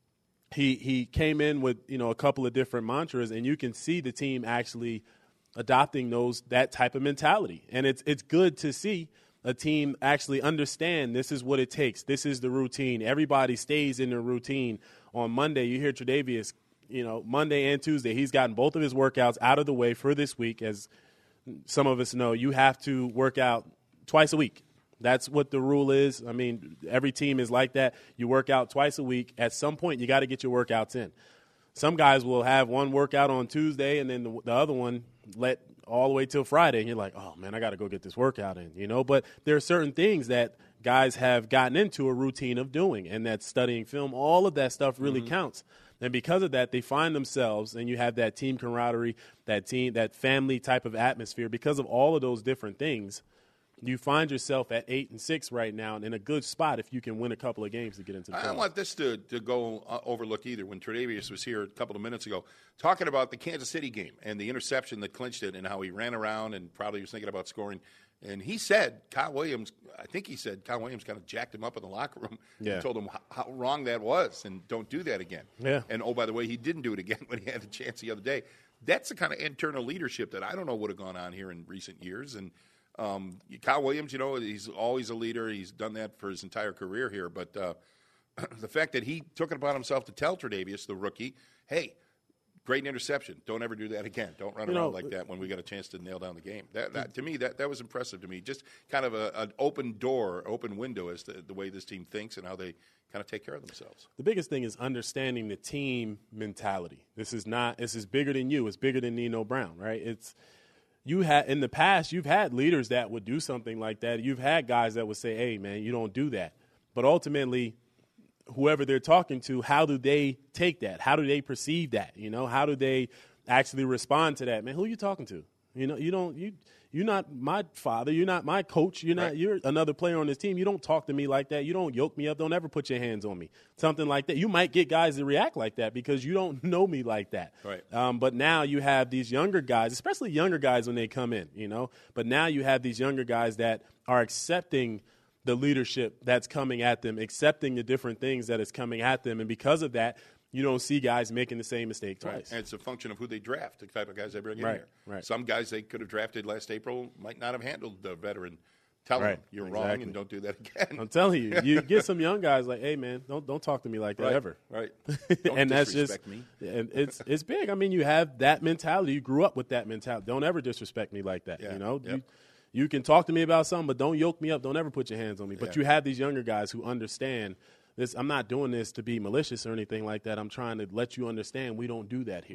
he he came in with, you know, a couple of different mantras, and you can see the team actually adopting those that type of mentality. And it's it's good to see a team actually understand this is what it takes. This is the routine. Everybody stays in the routine. On Monday, you hear Tre'Davious, you know, Monday and Tuesday, he's gotten both of his workouts out of the way for this week. As some of us know, you have to work out twice a week. That's what the rule is. I mean, every team is like that. You work out twice a week. At some point, you got to get your workouts in. Some guys will have one workout on Tuesday and then the, the other one let all the way till Friday. And you're like, oh, man, I got to go get this workout in, you know. But there are certain things that guys have gotten into a routine of doing, and that's studying film. All of that stuff really mm-hmm. counts. And because of that, they find themselves, and you have that team camaraderie, that team, that family type of atmosphere. Because of all of those different things, you find yourself at eight and six right now, and in a good spot if you can win a couple of games to get into the playoffs. I don't want this to, to go uh, overlooked either. When Tre'Davious was here a couple of minutes ago, talking about the Kansas City game and the interception that clinched it, and how he ran around and probably was thinking about scoring. And he said, Kyle Williams, I think he said Kyle Williams kind of jacked him up in the locker room yeah. and told him how, how wrong that was and don't do that again. Yeah. And, oh, by the way, he didn't do it again when he had the chance the other day. That's the kind of internal leadership that I don't know would have gone on here in recent years. And um, Kyle Williams, you know, he's always a leader. He's done that for his entire career here. But uh, the fact that he took it upon himself to tell Tre'Davious, the rookie, hey, great interception. Don't ever do that again. Don't run you around know, like that when we got a chance to nail down the game. That, that to me, that, that was impressive to me. Just kind of a, an open door, open window as to the way this team thinks and how they kind of take care of themselves. The biggest thing is understanding the team mentality. This is not. This is bigger than you. It's bigger than Nino Brown, right? It's you had in the past. You've had leaders that would do something like that. You've had guys that would say, "Hey, man, you don't do that." But ultimately, whoever they're talking to, how do they take that? How do they perceive that? You know, how do they actually respond to that? Man, who are you talking to? You know, you don't you you're not my father. You're not my coach. You're not. Right. You're another player on this team. You don't talk to me like that. You don't yoke me up. Don't ever put your hands on me. Something like that. You might get guys to react like that because you don't know me like that. Right. Um, but now you have these younger guys, especially younger guys when they come in. You know. But now you have these younger guys that are accepting the leadership that's coming at them, accepting the different things that is coming at them, and because of that, you don't see guys making the same mistake twice. Right. And it's a function of who they draft, the type of guys they bring in right. here. Right. Some guys they could have drafted last April might not have handled the veteran. Tell right. them you're exactly. wrong and don't do that again. I'm telling you, you get some young guys like, hey man, don't don't talk to me like that right. ever. Right. Don't and that's disrespect just me. And it's it's big. I mean, you have that mentality. You grew up with that mentality. Don't ever disrespect me like that. Yeah. You know. Yep. You, You can talk to me about something, but don't yoke me up. Don't ever put your hands on me. But yeah. you have these younger guys who understand this. I'm not doing this to be malicious or anything like that. I'm trying to let you understand we don't do that here. Right.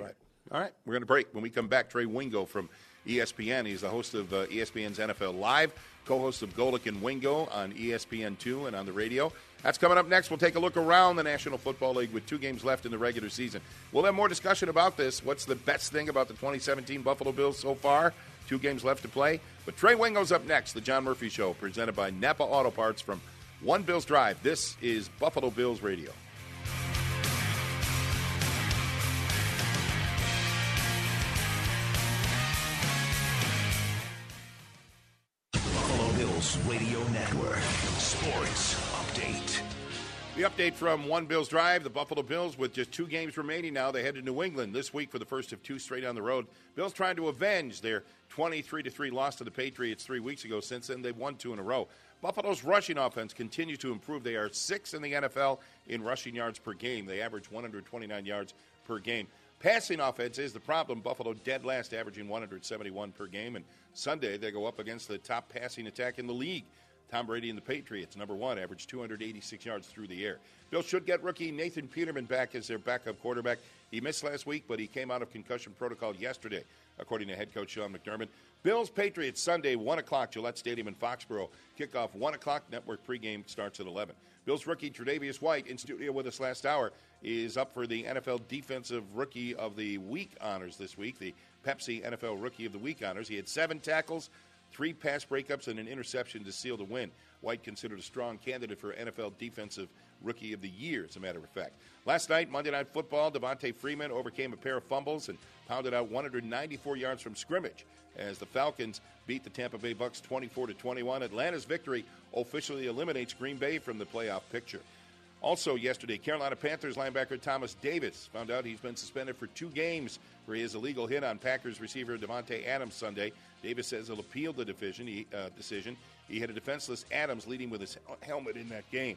All right, we're going to break. When we come back, Trey Wingo from E S P N. He's the host of uh, E S P N's N F L Live, co-host of Golic and Wingo on E S P N two and on the radio. That's coming up next. We'll take a look around the National Football League with two games left in the regular season. We'll have more discussion about this. What's the best thing about the twenty seventeen Buffalo Bills so far? Two games left to play. But Trey Wingo's up next. The John Murphy Show, presented by Napa Auto Parts from One Bills Drive. This is Buffalo Bills Radio. Radio Network. Sports Update. The update from One Bills Drive. The Buffalo Bills, with just two games remaining now, they head to New England this week for the first of two straight on the road. Bills trying to avenge their twenty-three to three loss to the Patriots three weeks ago. Since then, they've won two in a row. Buffalo's rushing offense continues to improve. They are sixth in the N F L in rushing yards per game. They average one hundred twenty-nine yards per game. Passing offense is the problem. Buffalo dead last, averaging one hundred seventy-one per game. And Sunday, they go up against the top passing attack in the league. Tom Brady and the Patriots, number one, averaged two hundred eighty-six yards through the air. Bills should get rookie Nathan Peterman back as their backup quarterback. He missed last week, but he came out of concussion protocol yesterday, according to head coach Sean McDermott. Bills Patriots Sunday, one o'clock, Gillette Stadium in Foxborough. Kickoff one o'clock. Network pregame starts at eleven. Bills rookie Tre'Davious White, in studio with us last hour, is up for the N F L Defensive Rookie of the Week honors this week, the Pepsi N F L Rookie of the Week honors. He had seven tackles, three pass breakups, and an interception to seal the win. White considered a strong candidate for N F L Defensive Rookie of the Year, as a matter of fact. Last night, Monday Night Football, Devontae Freeman overcame a pair of fumbles and pounded out one hundred ninety-four yards from scrimmage as the Falcons beat the Tampa Bay Bucks twenty-four to twenty-one. Atlanta's victory officially eliminates Green Bay from the playoff picture. Also yesterday, Carolina Panthers linebacker Thomas Davis found out he's been suspended for two games for his illegal hit on Packers receiver Devontae Adams Sunday. Davis says he'll appeal the division, he, uh, decision. He hit a defenseless Adams leading with his helmet in that game.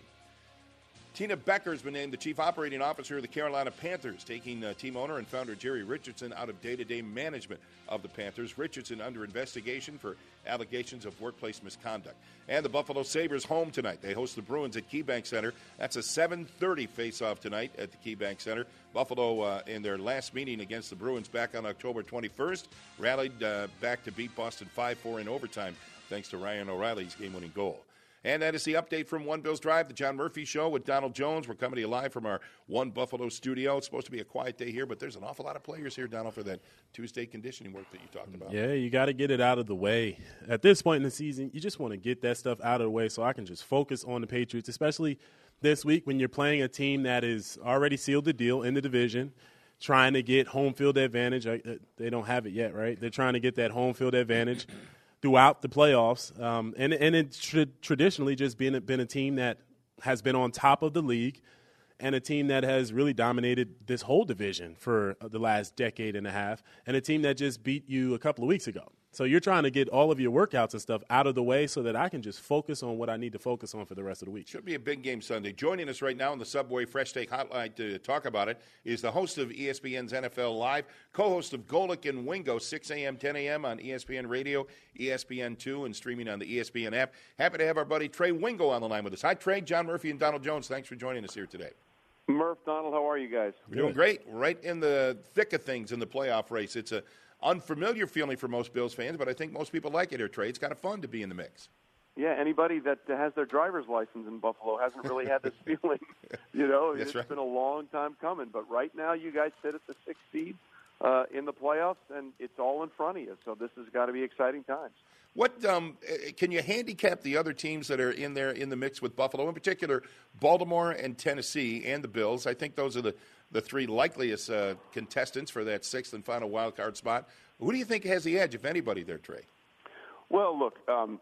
Tina Becker has been named the chief operating officer of the Carolina Panthers, taking uh, team owner and founder Jerry Richardson out of day-to-day management of the Panthers. Richardson under investigation for allegations of workplace misconduct. And the Buffalo Sabres home tonight. They host the Bruins at KeyBank Center. That's a seven thirty face-off tonight at the KeyBank Center. Buffalo, uh, in their last meeting against the Bruins back on October twenty-first, rallied uh, back to beat Boston five four in overtime thanks to Ryan O'Reilly's game-winning goal. And that is the update from One Bills Drive, the John Murphy Show with Donald Jones. We're coming to you live from our One Buffalo studio. It's supposed to be a quiet day here, but there's an awful lot of players here, Donald, for that Tuesday conditioning work that you talked about. Yeah, you got to get it out of the way. At this point in the season, you just want to get that stuff out of the way so I can just focus on the Patriots, especially this week when you're playing a team that is already sealed the deal in the division, trying to get home field advantage. They don't have it yet, right? They're trying to get that home field advantage throughout the playoffs, um, and and it's tra- traditionally just been a, been a team that has been on top of the league and a team that has really dominated this whole division for the last decade and a half, and a team that just beat you a couple of weeks ago. So you're trying to get all of your workouts and stuff out of the way so that I can just focus on what I need to focus on for the rest of the week. Should be a big game Sunday. Joining us right now on the Subway Fresh Take Hotline to talk about it is the host of E S P N's N F L Live, co-host of Golic and Wingo, six a.m., ten a.m. on E S P N Radio, E S P N two, and streaming on the E S P N app. Happy to have our buddy Trey Wingo on the line with us. Hi, Trey. John Murphy and Donald Jones, thanks for joining us here today. Murph, Donald, how are you guys? We're doing great. We're right in the thick of things in the playoff race. It's a unfamiliar feeling for most Bills fans, but I think most people like it here, Trey. It's kind of fun to be in the mix. Yeah, anybody that has their driver's license in Buffalo hasn't really had this feeling. You know, That's it's right. been a long time coming. But right now you guys sit at the sixth seed uh, in the playoffs, and it's all in front of you. So this has got to be exciting times. What um, can you handicap the other teams that are in there in the mix with Buffalo, in particular Baltimore and Tennessee and the Bills? I think those are the, the three likeliest uh, contestants for that sixth and final wild card spot. Who do you think has the edge, if anybody, there, Trey? Well, look, um,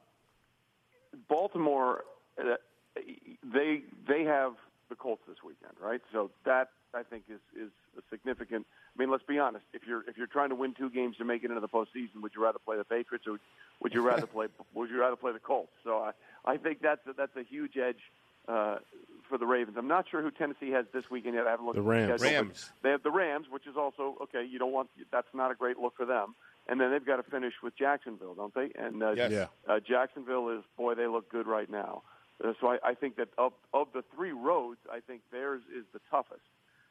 Baltimore, uh, they they have the Colts this weekend, right? So that I think is is a significant. I mean, let's be honest. If you're if you're trying to win two games to make it into the postseason, would you rather play the Patriots or would you rather play would you rather play the Colts? So I, I think that's a, that's a huge edge uh, for the Ravens. I'm not sure who Tennessee has this weekend yet. I haven't looked The at Rams. the schedule. Rams. They have the Rams, which is also okay. You don't want that's not a great look for them. And then they've got to finish with Jacksonville, don't they? And uh, Yes. Yeah. uh, Jacksonville is boy, they look good right now. Uh, so I, I think that of of the three roads, I think theirs is the toughest.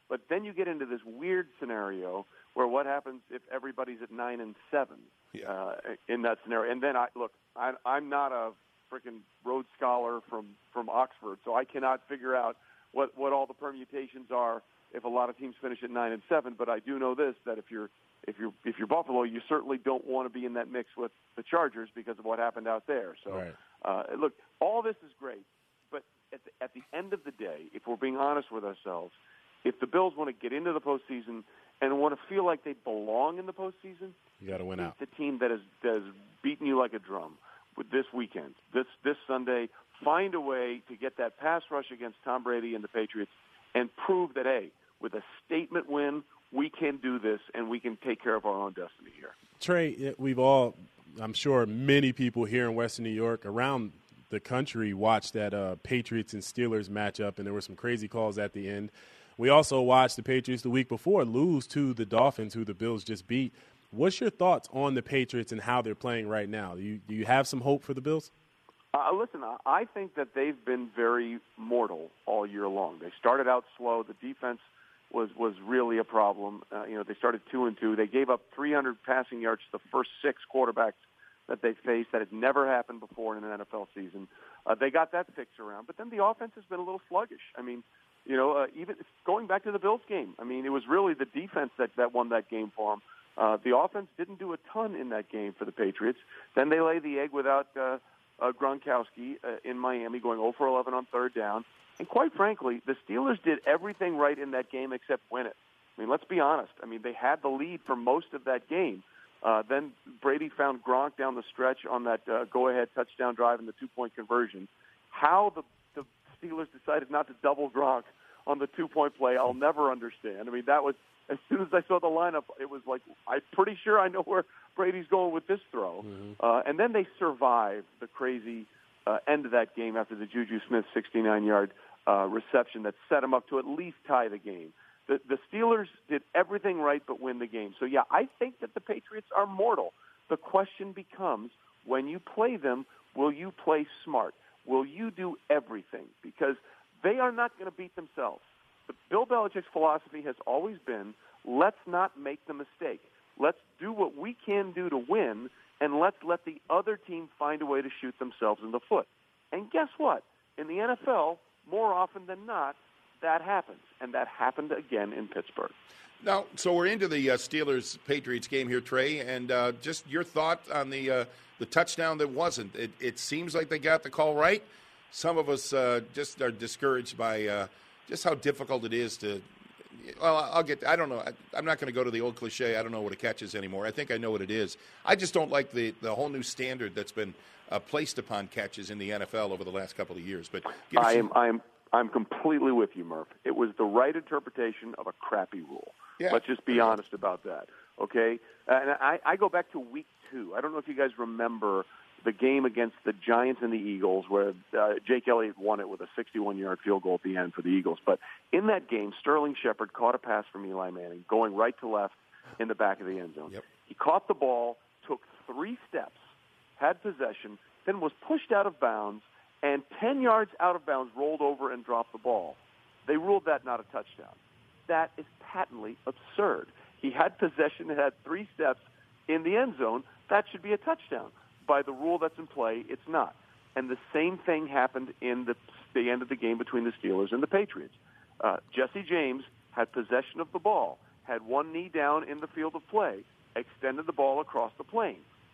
But then you get into this weird scenario where what happens if everybody's at nine and seven yeah. uh, in that scenario? And then I look, I, I'm not a freaking Rhodes Scholar from, from Oxford, so I cannot figure out what, what all the permutations are if a lot of teams finish at nine and seven. But I do know this: that if you're if you're if you're Buffalo, you certainly don't want to be in that mix with the Chargers because of what happened out there. So, right. uh, look, all this is great, but at the, at the end of the day, if we're being honest with ourselves, if the Bills want to get into the postseason and want to feel like they belong in the postseason, you got to win out. The team that has that has beaten you like a drum with this weekend, this this Sunday, find a way to get that pass rush against Tom Brady and the Patriots, and prove that hey, with a statement win, we can do this and we can take care of our own destiny here. Trey, we've all, I'm sure many people here in Western New York, around the country, watched that uh, Patriots and Steelers matchup, and there were some crazy calls at the end. We also watched the Patriots the week before lose to the Dolphins, who the Bills just beat. What's your thoughts on the Patriots and how they're playing right now? Do you, do you have some hope for the Bills? Uh, listen, I think that they've been very mortal all year long. They started out slow. The defense was was really a problem. Uh, you know, they started two and two. They gave up three hundred passing yards to the first six quarterbacks that they faced. That had never happened before in an N F L season. Uh, they got that fixed around, but then the offense has been a little sluggish. I mean, you know, uh, even going back to the Bills game, I mean, it was really the defense that, that won that game for them. Uh, the offense didn't do a ton in that game for the Patriots. Then they lay the egg without uh, uh, Gronkowski uh, in Miami, going zero for eleven on third down. And quite frankly, the Steelers did everything right in that game except win it. I mean, let's be honest. I mean, they had the lead for most of that game. Uh, then Brady found Gronk down the stretch on that uh, go-ahead touchdown drive and the two-point conversion. How the, the Steelers decided not to double Gronk on the two-point play, I'll never understand. I mean, that was, as soon as I saw the lineup, it was like, I'm pretty sure I know where Brady's going with this throw. Mm-hmm. Uh, and then they survived the crazy uh, end of that game after the Juju Smith sixty-nine-yard uh, reception that set him up to at least tie the game. The, the Steelers did everything right but win the game. So, yeah, I think that the Patriots are mortal. The question becomes, when you play them, will you play smart? Will you do everything? Because they are not going to beat themselves. But Bill Belichick's philosophy has always been, let's not make the mistake. Let's do what we can do to win, and let's let the other team find a way to shoot themselves in the foot. And guess what? In the N F L, more often than not, that happens, and that happened again in Pittsburgh. Now, so we're into the uh, Steelers-Patriots game here, Trey, and uh, just your thought on the uh, the touchdown that wasn't. It, it seems like they got the call right. Some of us uh, just are discouraged by uh, just how difficult it is to – well, I'll get – I don't know. I, I'm not going to go to the old cliche, I don't know what a catch is anymore. I think I know what it is. I just don't like the, the whole new standard that's been uh, placed upon catches in the N F L over the last couple of years. But I am, I am – I'm completely with you, Murph. It was the right interpretation of a crappy rule. Yeah. Let's just be honest about that, okay? And I, I go back to week two. I don't know if you guys remember the game against the Giants and the Eagles where uh, Jake Elliott won it with a sixty-one-yard field goal at the end for the Eagles. But in that game, Sterling Shepard caught a pass from Eli Manning going right to left in the back of the end zone. Yep. He caught the ball, took three steps, had possession, then was pushed out of bounds, and ten yards out of bounds rolled over and dropped the ball. They ruled that not a touchdown. That is patently absurd. He had possession and had three steps in the end zone. That should be a touchdown. By the rule that's in play, it's not. And the same thing happened in the, the end of the game between the Steelers and the Patriots. Uh, Jesse James had possession of the ball, had one knee down in the field of play, extended the ball across the plane.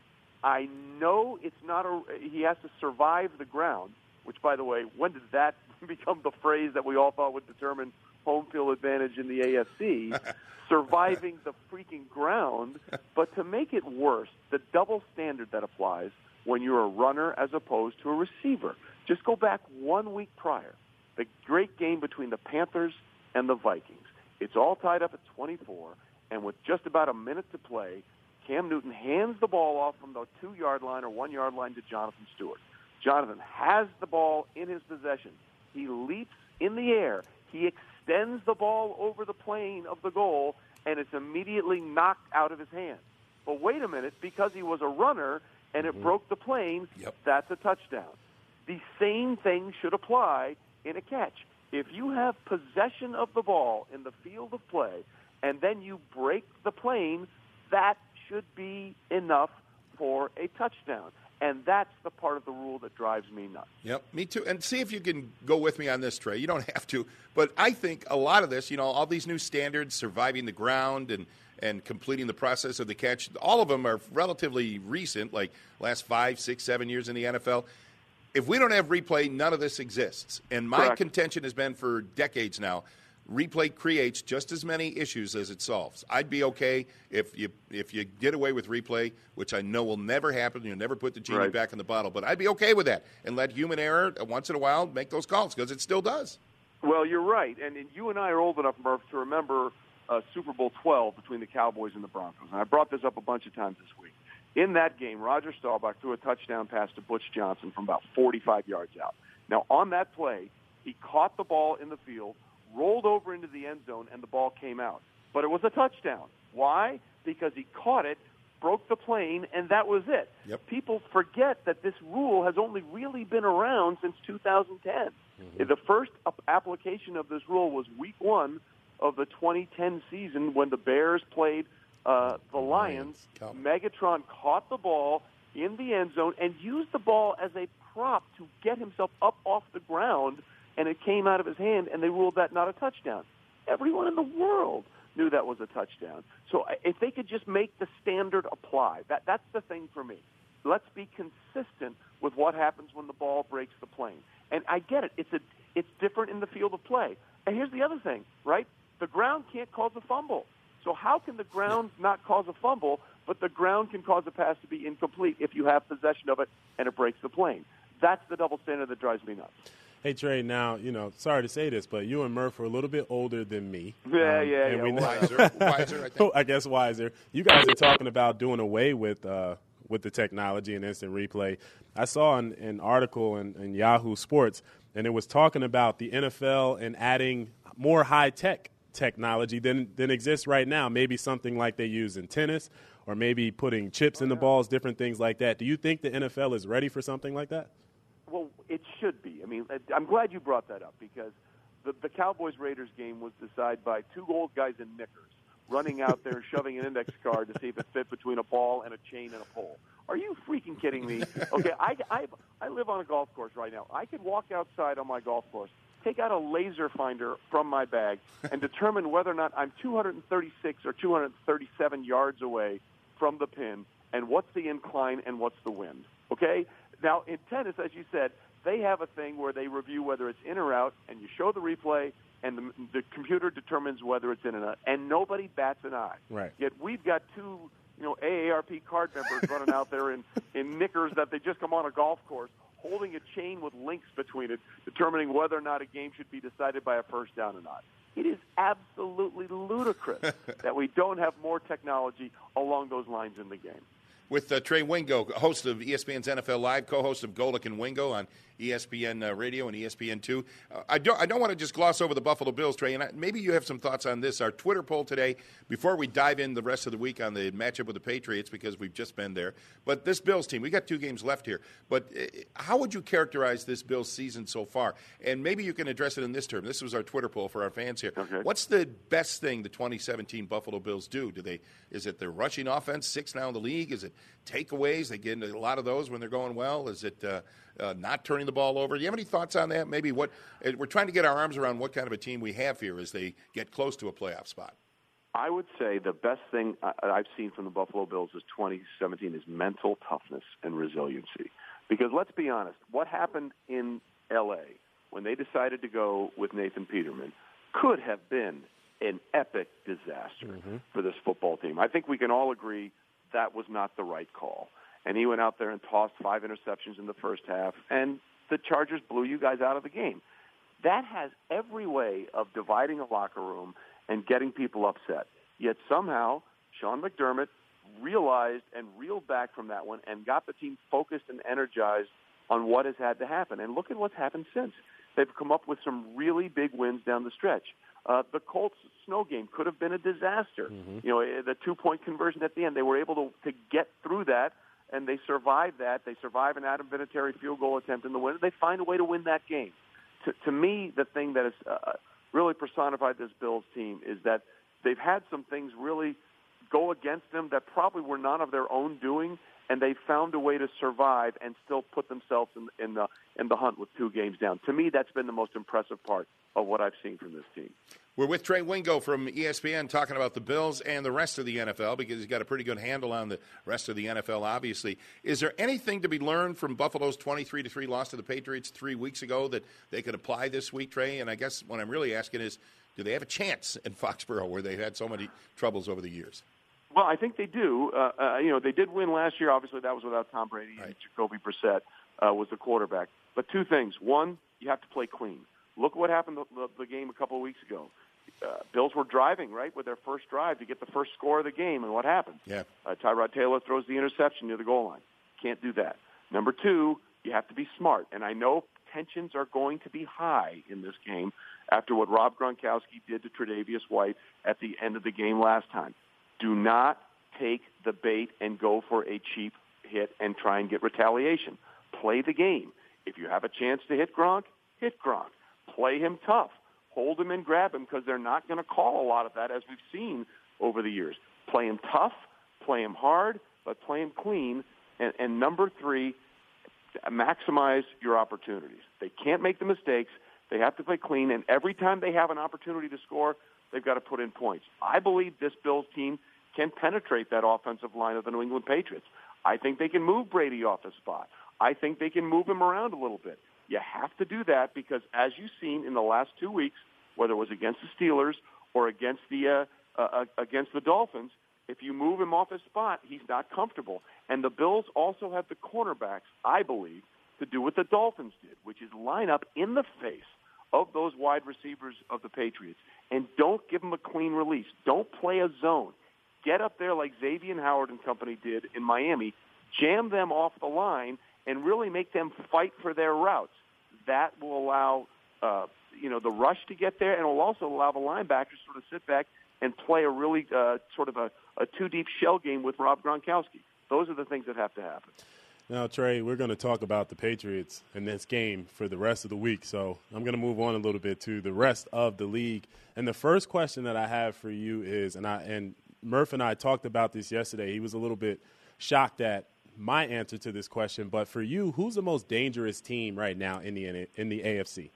I know it's not a – he has to survive the ground, which, by the way, when did that become the phrase that we all thought would determine home field advantage in the A F C? Surviving the freaking ground. But to make it worse, the double standard that applies when you're a runner as opposed to a receiver. Just go back one week prior, the great game between the Panthers and the Vikings. It's all tied up at twenty-four, and with just about a minute to play, Cam Newton hands the ball off from the two-yard line or one-yard line to Jonathan Stewart. Jonathan has the ball in his possession. He leaps in the air. He extends the ball over the plane of the goal, and it's immediately knocked out of his hand. But wait a minute, because he was a runner and it mm-hmm. broke the plane, yep. that's a touchdown. The same thing should apply in a catch. If you have possession of the ball in the field of play and then you break the plane, that should be enough for a touchdown. And that's the part of the rule that drives me nuts. Yep, me too. And see if you can go with me on this, Trey. You don't have to. But I think a lot of this, you know, all these new standards, surviving the ground and, and completing the process of the catch, all of them are relatively recent, like last five, six, seven years in the N F L. If we don't have replay, none of this exists. And my Correct. contention has been for decades now, replay creates just as many issues as it solves. I'd be okay if you if you get away with replay, which I know will never happen. You'll never put the genie Right. back in the bottle. But I'd be okay with that and let human error once in a while make those calls because it still does. Well, you're right. And, and you and I are old enough, Murph, to remember uh, Super Bowl twelve between the Cowboys and the Broncos. And I brought this up a bunch of times this week. In that game, Roger Staubach threw a touchdown pass to Butch Johnson from about forty-five yards out. Now, on that play, he caught the ball in the field, rolled over into the end zone, and the ball came out. But it was a touchdown. Why? Because he caught it, broke the plane, and that was it. Yep. People forget that this rule has only really been around since two thousand ten. Mm-hmm. The first application of this rule was week one of the twenty ten season when the Bears played uh, the Lions. Megatron caught the ball in the end zone and used the ball as a prop to get himself up off the ground, and it came out of his hand, and they ruled that not a touchdown. Everyone in the world knew that was a touchdown. So if they could just make the standard apply, that that's the thing for me. Let's be consistent with what happens when the ball breaks the plane. And I get it. It's a it's different in the field of play. And here's the other thing, right? The ground can't cause a fumble. So how can the ground not cause a fumble, but the ground can cause a pass to be incomplete if you have possession of it and it breaks the plane? That's the double standard that drives me nuts. Hey, Trey, now, you know, sorry to say this, but you and Murph are a little bit older than me. Yeah, um, yeah, and yeah. We Wiser, wiser, I think. I guess wiser. You guys are talking about doing away with uh, with the technology and instant replay. I saw an, an article in, in Yahoo Sports, and it was talking about the N F L and adding more high-tech technology than, than exists right now, maybe something like they use in tennis or maybe putting chips in the balls, different things like that. Do you think the N F L is ready for something like that? Well, it should be. I mean, I'm glad you brought that up because the, the Cowboys-Raiders game was decided by two old guys in knickers running out there shoving an index card to see if it fit between a ball and a chain and a pole. Are you freaking kidding me? Okay, I, I, I live on a golf course right now. I could walk outside on my golf course, take out a laser finder from my bag, and determine whether or not I'm two hundred thirty-six or two hundred thirty-seven yards away from the pin, and what's the incline and what's the wind. Okay? Now, in tennis, as you said, they have a thing where they review whether it's in or out, and you show the replay, and the, the computer determines whether it's in or not, and nobody bats an eye. Right. Yet we've got two, you know, A A R P card members running out there in, in knickers that they just come on a golf course, holding a chain with links between it, determining whether or not a game should be decided by a first down or not. It is absolutely ludicrous that we don't have more technology along those lines in the game. With uh, Trey Wingo, host of E S P N's N F L Live, co-host of Golic and Wingo on E S P N uh, Radio and E S P N two. Uh, I don't I don't want to just gloss over the Buffalo Bills, Trey, and I, maybe you have some thoughts on this. Our Twitter poll today, before we dive in the rest of the week on the matchup with the Patriots, because we've just been there. But this Bills team, we got two games left here. But uh, how would you characterize this Bills season so far? And maybe you can address it in this term. This was our Twitter poll for our fans here. Okay. What's the best thing the twenty seventeen Buffalo Bills do? Do they is it their rushing offense, sixth now in the league? Is it takeaways? They get into a lot of those when they're going well. Is it uh, uh, not turning the ball over? Do you have any thoughts on that? Maybe what uh, we're trying to get our arms around what kind of a team we have here as they get close to a playoff spot. I would say the best thing I've seen from the Buffalo Bills is twenty seventeen is mental toughness and resiliency. Because let's be honest, what happened in L A when they decided to go with Nathan Peterman could have been an epic disaster mm-hmm. for this football team. I think we can all agree that was not the right call. And he went out there and tossed five interceptions in the first half, and the Chargers blew you guys out of the game. That has every way of dividing a locker room and getting people upset. Yet somehow Sean McDermott realized and reeled back from that one and got the team focused and energized on what has had to happen. And look at what's happened since. They've come up with some really big wins down the stretch. Uh, the Colts snow game could have been a disaster. Mm-hmm. You know, the two-point conversion at the end, they were able to, to get through that, and they survived that. They survive an Adam Vinatieri field goal attempt in the win. They find a way to win that game. to, to me, the thing that has uh, really personified this Bills team is that they've had some things really go against them that probably were none of their own doing, and they found a way to survive and still put themselves in, in the in the hunt with two games down. To me, that's been the most impressive part of what I've seen from this team. We're with Trey Wingo from E S P N talking about the Bills and the rest of the N F L because he's got a pretty good handle on the rest of the N F L, obviously. Is there anything to be learned from Buffalo's twenty-three to three loss to the Patriots three weeks ago that they could apply this week, Trey? And I guess what I'm really asking is, do they have a chance in Foxborough where they've had so many troubles over the years? Well, I think they do. Uh, uh, you know, they did win last year. Obviously, that was without Tom Brady right. and Jacoby Brissett uh, was the quarterback. But two things. One, you have to play clean. Look what happened the, the, the game a couple of weeks ago. Uh, Bills were driving, right, with their first drive to get the first score of the game, and what happened? Yeah. Uh, Tyrod Taylor throws the interception near the goal line. Can't do that. Number two, you have to be smart. And I know tensions are going to be high in this game after what Rob Gronkowski did to Tre'Davious White at the end of the game last time. Do not take the bait and go for a cheap hit and try and get retaliation. Play the game. If you have a chance to hit Gronk, hit Gronk. Play him tough. Hold him and grab him because they're not going to call a lot of that as we've seen over the years. Play him tough, play him hard, but play him clean. And, and number three, maximize your opportunities. They can't make the mistakes. They have to play clean. And every time they have an opportunity to score, they've got to put in points. I believe this Bills team can penetrate that offensive line of the New England Patriots. I think they can move Brady off his spot. I think they can move him around a little bit. You have to do that because, as you've seen in the last two weeks, whether it was against the Steelers or against the uh, uh, against the Dolphins, if you move him off his spot, he's not comfortable. And the Bills also have the cornerbacks, I believe, to do what the Dolphins did, which is line up in the face of those wide receivers of the Patriots and don't give them a clean release. Don't play a zone. Get up there like Xavier Howard and company did in Miami, jam them off the line, and really make them fight for their routes. That will allow, uh, you know, the rush to get there, and it will also allow the linebackers to sort of sit back and play a really uh, sort of a, a two-deep shell game with Rob Gronkowski. Those are the things that have to happen. Now, Trey, we're going to talk about the Patriots in this game for the rest of the week, so I'm going to move on a little bit to the rest of the league. And the first question that I have for you is, and I and Murph and I talked about this yesterday. He was a little bit shocked at my answer to this question, but for you, who's the most dangerous team right now in the in the A F C?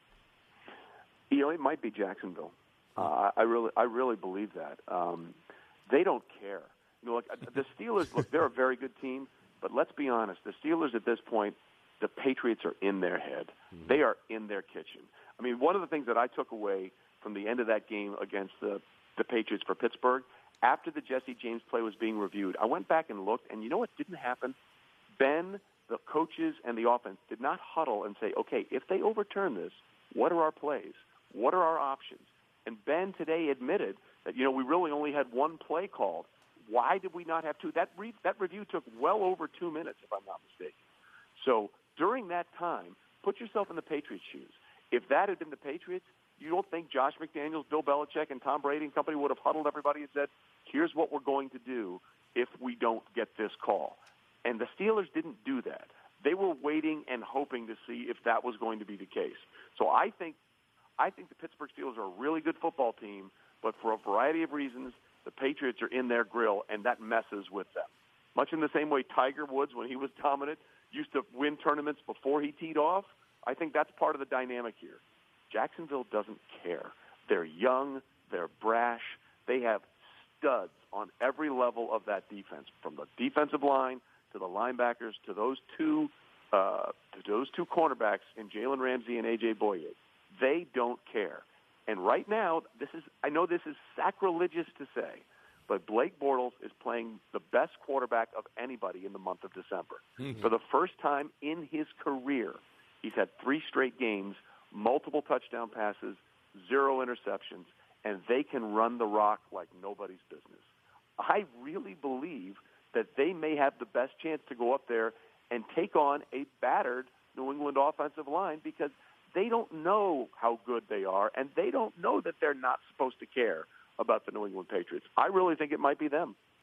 You know, it might be Jacksonville. Uh, I really, I really believe that. Um, they don't care. You know, look, the Steelers. Look, they're a very good team, but let's be honest. The Steelers at this point, the Patriots are in their head. Mm-hmm. They are in their kitchen. I mean, one of the things that I took away from the end of that game against the the Patriots for Pittsburgh, after the Jesse James play was being reviewed, I went back and looked, and you know what didn't happen? Ben, the coaches, and the offense did not huddle and say, okay, if they overturn this, what are our plays? What are our options? And Ben today admitted that, you know, we really only had one play called. Why did we not have two? That, re- that review took well over two minutes, if I'm not mistaken. So during that time, put yourself in the Patriots' shoes. If that had been the Patriots, you don't think Josh McDaniels, Bill Belichick, and Tom Brady and company would have huddled everybody and said, here's what we're going to do if we don't get this call? And the Steelers didn't do that. They were waiting and hoping to see if that was going to be the case. So I think I think the Pittsburgh Steelers are a really good football team, but for a variety of reasons, the Patriots are in their grill, and that messes with them. Much in the same way Tiger Woods, when he was dominant, used to win tournaments before he teed off. I think that's part of the dynamic here. Jacksonville doesn't care. They're young. They're brash. They have studs on every level of that defense, from the defensive line to the linebackers to those two uh, to those two cornerbacks in Jalen Ramsey and A J Boye. They don't care. And right now, this is I know this is sacrilegious to say, but Blake Bortles is playing the best quarterback of anybody in the month of December. Mm-hmm. For the first time in his career, he's had three straight games, multiple touchdown passes, zero interceptions, and they can run the rock like nobody's business. I really believe that they may have the best chance to go up there and take on a battered New England offensive line because they don't know how good they are, and they don't know that they're not supposed to care about the New England Patriots. I really think it might be them.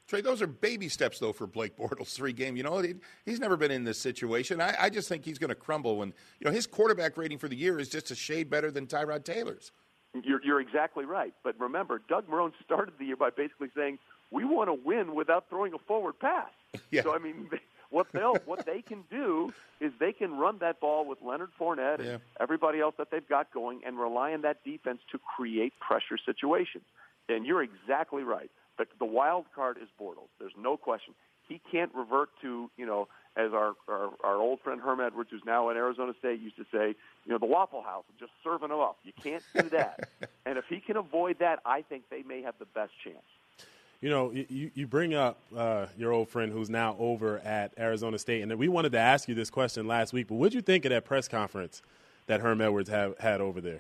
Trey, those are baby steps, though, for Blake Bortles' three-game. You know, he, he's never been in this situation. I, I just think he's going to crumble when, you know, his quarterback rating for the year is just a shade better than Tyrod Taylor's. You're, you're exactly right. But remember, Doug Marrone started the year by basically saying, we want to win without throwing a forward pass. Yeah. So, I mean, what they'll what they can do is they can run that ball with Leonard Fournette yeah. and everybody else that they've got going and rely on that defense to create pressure situations. And you're exactly right. The, the wild card is Bortles. There's no question. He can't revert to, you know, as our, our, our old friend Herm Edwards, who's now at Arizona State, used to say, you know, the Waffle House, just serving them up. You can't do that. And if he can avoid that, I think they may have the best chance. You know, you, you bring up uh, your old friend who's now over at Arizona State, and we wanted to ask you this question last week, but what did you think of that press conference that Herm Edwards have, had over there?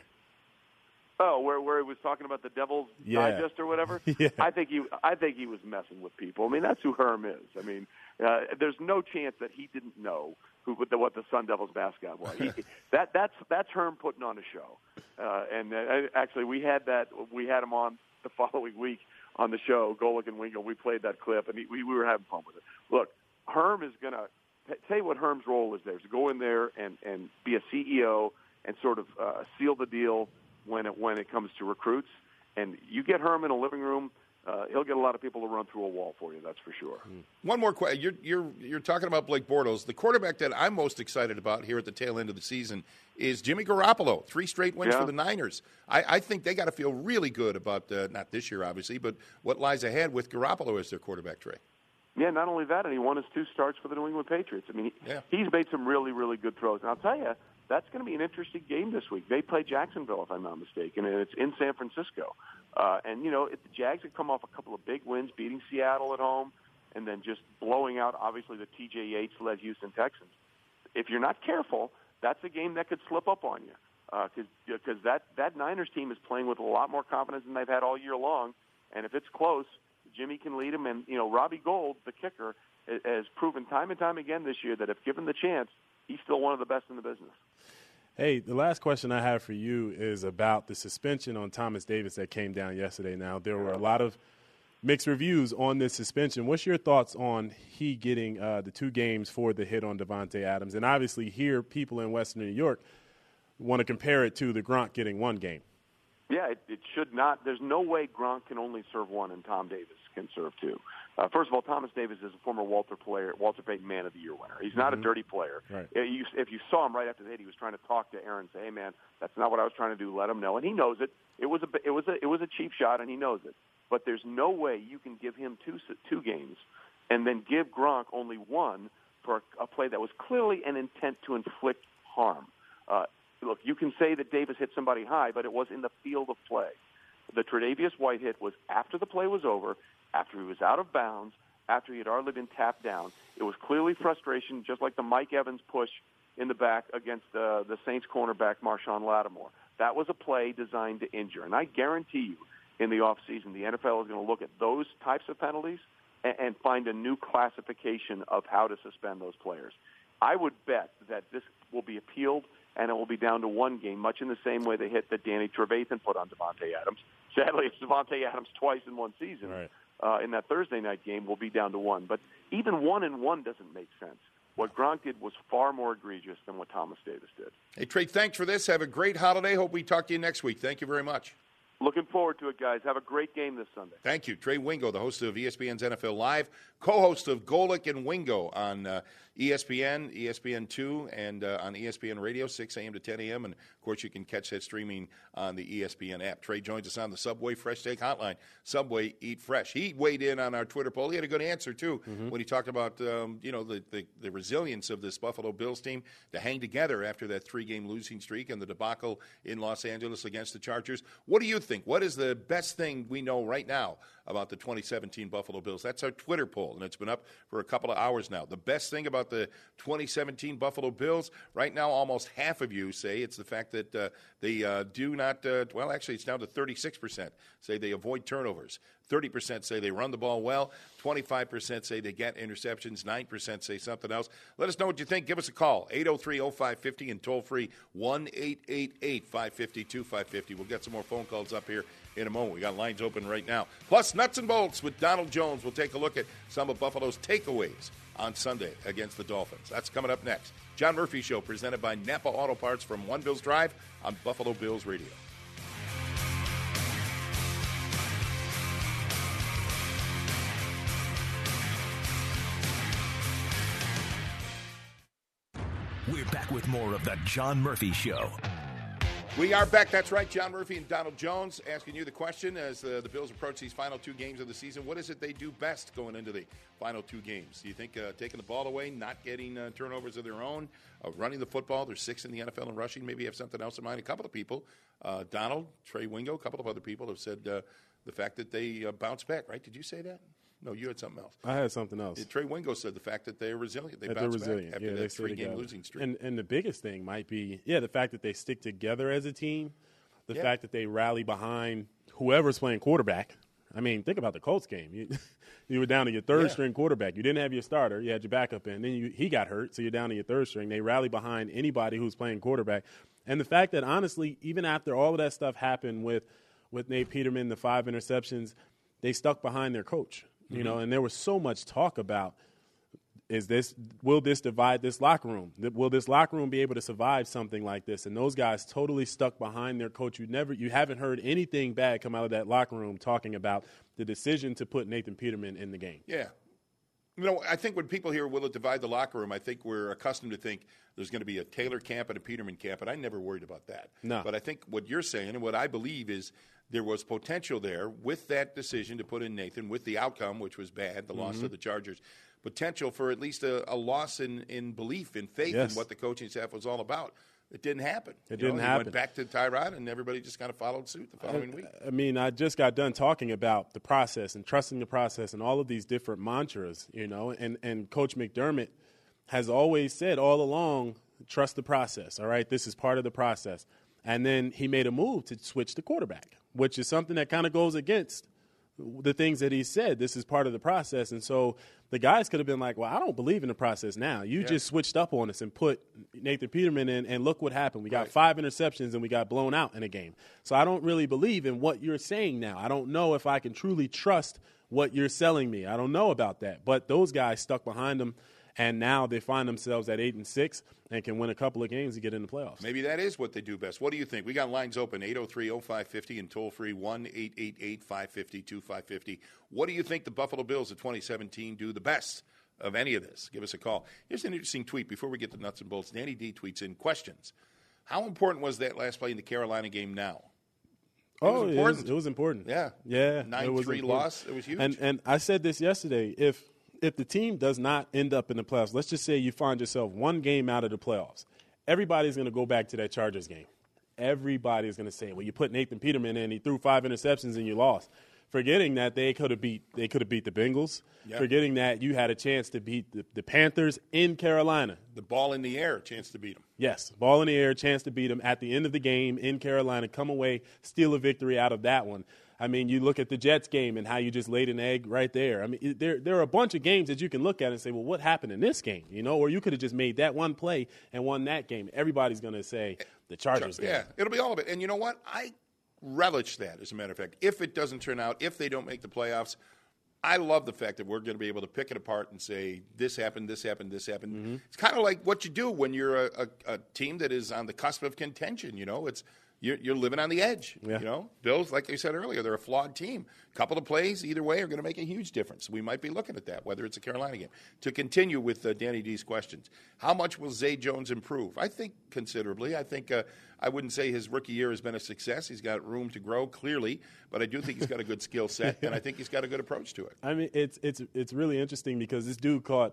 Oh, where where he was talking about the Devil's yeah. Digest or whatever. yeah. I think he I think he was messing with people. I mean, that's who Herm is. I mean, uh, there's no chance that he didn't know who what the, what the Sun Devils mascot was. He, that that's that's Herm putting on a show. Uh, and uh, actually, we had that we had him on the following week on the show, Golic and Wingo. We played that clip, and he, we we were having fun with it. Look, Herm is going to tell you what Herm's role is there is to go in there and and be a C E O and sort of uh, seal the deal when it when it comes to recruits. And you get Herm in a living room, uh, he'll get a lot of people to run through a wall for you, that's for sure. One more question. You're, you're, you're talking about Blake Bortles. The quarterback that I'm most excited about here at the tail end of the season is Jimmy Garoppolo. Three straight wins yeah. for the Niners. I, I think they got to feel really good about, uh, not this year, obviously, but what lies ahead with Garoppolo as their quarterback, Trey. Yeah, not only that, and he won his two starts for the New England Patriots. I mean, he, yeah. he's made some really, really good throws. And I'll tell you, that's going to be an interesting game this week. They play Jacksonville, if I'm not mistaken, and it's in San Francisco. Uh, and, you know, if the Jags have come off a couple of big wins, beating Seattle at home, and then just blowing out, obviously, the T J Yates-led Houston Texans. If you're not careful, that's a game that could slip up on you because uh, that, that Niners team is playing with a lot more confidence than they've had all year long. And if it's close, Jimmy can lead them. And, you know, Robbie Gould, the kicker, has proven time and time again this year that if given the chance, he's still one of the best in the business. Hey, the last question I have for you is about the suspension on Thomas Davis that came down yesterday. Now, there were a lot of mixed reviews on this suspension. What's your thoughts on he getting uh, the two games for the hit on Davante Adams? And obviously here, people in Western New York want to compare it to the Gronk getting one game. Yeah, it, it should not. There's no way Gronk can only serve one and Tom Davis can serve two. Uh, first of all, Thomas Davis is a former Walter player, Walter Payton Man of the Year winner. He's not mm-hmm. a dirty player. Right. If you, if you saw him right after the hit, he was trying to talk to Aaron and say, "Hey, man, that's not what I was trying to do. Let him know." And he knows it. It was a it was a it was a cheap shot, and he knows it. But there's no way you can give him two two games and then give Gronk only one for a, a play that was clearly an intent to inflict harm. Uh, look, you can say that Davis hit somebody high, but it was in the field of play. The Tre'Davious White hit was after the play was over, after he was out of bounds, after he had already been tapped down. It was clearly frustration, just like the Mike Evans push in the back against uh, the Saints cornerback, Marshawn Lattimore. That was a play designed to injure. And I guarantee you, in the offseason, the N F L is going to look at those types of penalties and, and find a new classification of how to suspend those players. I would bet that this will be appealed and it will be down to one game, much in the same way they hit that Danny Trevathan put on Davante Adams. Sadly, it's Davante Adams twice in one season. Right. Uh, in that Thursday night game will be down to one. But even one and one doesn't make sense. What Gronk did was far more egregious than what Thomas Davis did. Hey, Trey, thanks for this. Have a great holiday. Hope we talk to you next week. Thank you very much. Looking forward to it, guys. Have a great game this Sunday. Thank you. Trey Wingo, the host of E S P N's N F L Live, co-host of Golic and Wingo on uh, E S P N, E S P N two, and uh, on E S P N Radio, six a.m. to ten a.m. And, of course, you can catch that streaming on the E S P N app. Trey joins us on the Subway Fresh Take Hotline. Subway, eat fresh. He weighed in on our Twitter poll. He had a good answer, too, mm-hmm. when he talked about, um, you know, the, the, the resilience of this Buffalo Bills team to hang together after that three-game losing streak and the debacle in Los Angeles against the Chargers. What do you think? What is the best thing we know right now about the twenty seventeen Buffalo Bills? That's our Twitter poll, and it's been up for a couple of hours now. The best thing about the twenty seventeen Buffalo Bills, right now almost half of you say it's the fact that uh, they uh, do not, uh, well, actually it's down to thirty-six percent, say they avoid turnovers. thirty percent say they run the ball well. twenty-five percent say they get interceptions. nine percent say something else. Let us know what you think. Give us a call, eight oh three oh five fifty, and toll free one eight eight eight five five zero two five five zero. We'll get some more phone calls up here in a moment. We got lines open right now. Plus, Nuts and Bolts with Donald Jones. We'll take a look at some of Buffalo's takeaways on Sunday against the Dolphins. That's coming up next. John Murphy Show, presented by Napa Auto Parts from One Bills Drive on Buffalo Bills Radio. We're back with more of the John Murphy Show. We are back. That's right. John Murphy and Donald Jones asking you the question as uh, the Bills approach these final two games of the season. What is it they do best going into the final two games? Do you think uh, taking the ball away, not getting uh, turnovers of their own, uh, running the football? They're sixth in the N F L in rushing. Maybe you have something else in mind. A couple of people, uh, Donald, Trey Wingo, a couple of other people have said uh, the fact that they uh, bounce back, right? Did you say that? No, you had something else. I had something else. Trey Wingo said the fact that they're resilient. They that bounce they're resilient. back after yeah, that three-game losing streak. And, and the biggest thing might be, yeah, the fact that they stick together as a team, the yeah. fact that they rally behind whoever's playing quarterback. I mean, think about the Colts game. You, you were down to your third-string yeah. quarterback. You didn't have your starter. You had your backup in. Then you, he got hurt, so you're down to your third string. They rally behind anybody who's playing quarterback. And the fact that, honestly, even after all of that stuff happened with, with Nate Peterman, the five interceptions, they stuck behind their coach. You know, and there was so much talk about, is this, will this divide this locker room? Will this locker room be able to survive something like this? And those guys totally stuck behind their coach. You never, you haven't heard anything bad come out of that locker room talking about the decision to put Nathan Peterman in the game. Yeah. You know, I think when people hear, will it divide the locker room, I think we're accustomed to think there's going to be a Taylor camp and a Peterman camp, and I never worried about that. No. But I think what you're saying and what I believe is there was potential there with that decision to put in Nathan, with the outcome, which was bad, the mm-hmm. loss to the Chargers, potential for at least a, a loss in, in belief, in faith yes. in what the coaching staff was all about. It didn't happen. It you didn't know, happen. He went back to Tyrod, and everybody just kind of followed suit the following I, week. I mean, I just got done talking about the process and trusting the process and all of these different mantras, you know, and, and Coach McDermott has always said all along, trust the process, all right? This is part of the process. And then he made a move to switch the quarterback, which is something that kind of goes against the things that he said. This is part of the process. And so the guys could have been like, well, I don't believe in the process now. You yeah. just switched up on us and put Nathan Peterman in, and look what happened. We got right. five interceptions, and we got blown out in a game. So I don't really believe in what you're saying now. I don't know if I can truly trust what you're selling me. I don't know about that. But those guys stuck behind him, and now they find themselves at eight and six and can win a couple of games to get in the playoffs. Maybe that is what they do best. What do you think? We got lines open, eight oh three oh five fifty and toll-free one eight eight eight five five zero two five five zero. What do you think the Buffalo Bills of twenty seventeen do the best of any of this? Give us a call. Here's an interesting tweet before we get to nuts and bolts. Danny D tweets in questions. How important was that last play in the Carolina game now? It oh, was it important. was, it was important. Yeah. Yeah. nine three loss. It was huge. And, and I said this yesterday. If if the team does not end up in the playoffs, let's just say you find yourself one game out of the playoffs, everybody's going to go back to that Chargers game. Everybody's going to say, well, you put Nathan Peterman in, he threw five interceptions and you lost. Forgetting that they could have beat they could have beat the Bengals. Yep. Forgetting that you had a chance to beat the, the Panthers in Carolina. The ball in the air, a chance to beat them. Yes, ball in the air, chance to beat them at the end of the game in Carolina. Come away, steal a victory out of that one. I mean, you look at the Jets game and how you just laid an egg right there. I mean, there there are a bunch of games that you can look at and say, well, what happened in this game? You know, or you could have just made that one play and won that game. Everybody's going to say the Chargers game. Yeah, it'll be all of it. And you know what? I relish that, as a matter of fact. If it doesn't turn out, if they don't make the playoffs, I love the fact that we're going to be able to pick it apart and say, this happened, this happened, this happened. Mm-hmm. It's kind of like what you do when you're a, a, a team that is on the cusp of contention, you know. It's You're, you're living on the edge, yeah. you know. Bills, like I said earlier, they're a flawed team. A couple of plays either way are going to make a huge difference. We might be looking at that, whether it's a Carolina game. To continue with uh, Danny D's questions, how much will Zay Jones improve? I think considerably. I think uh, I wouldn't say his rookie year has been a success. He's got room to grow, clearly, but I do think he's got a good skill set, and I think he's got a good approach to it. I mean, it's it's it's really interesting because this dude caught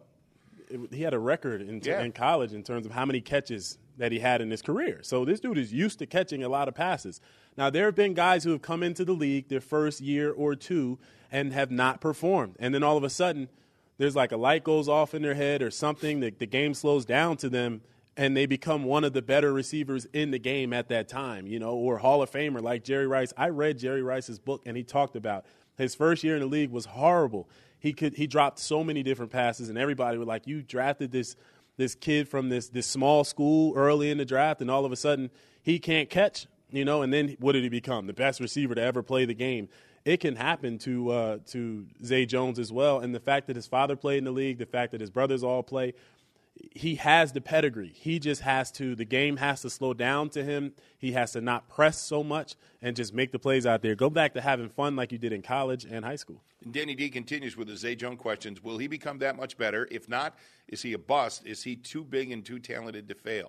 – he had a record in, yeah. in college in terms of how many catches that he had in his career. So this dude is used to catching a lot of passes. Now, there have been guys who have come into the league their first year or two and have not performed. And then all of a sudden, there's like a light goes off in their head or something, the, the game slows down to them, and they become one of the better receivers in the game at that time, you know, or Hall of Famer like Jerry Rice. I read Jerry Rice's book, and he talked about his first year in the league was horrible. He could he dropped so many different passes, and everybody was like, you drafted this this kid from this this small school early in the draft, and all of a sudden he can't catch. You know, and then what did he become? The best receiver to ever play the game. It can happen to uh, to Zay Jones as well. And the fact that his father played in the league, the fact that his brothers all play, he has the pedigree. He just has to, the game has to slow down to him. He has to not press so much and just make the plays out there. Go back to having fun like you did in college and high school. And Danny D continues with the Zay Jones questions. Will he become that much better? If not, is he a bust? Is he too big and too talented to fail?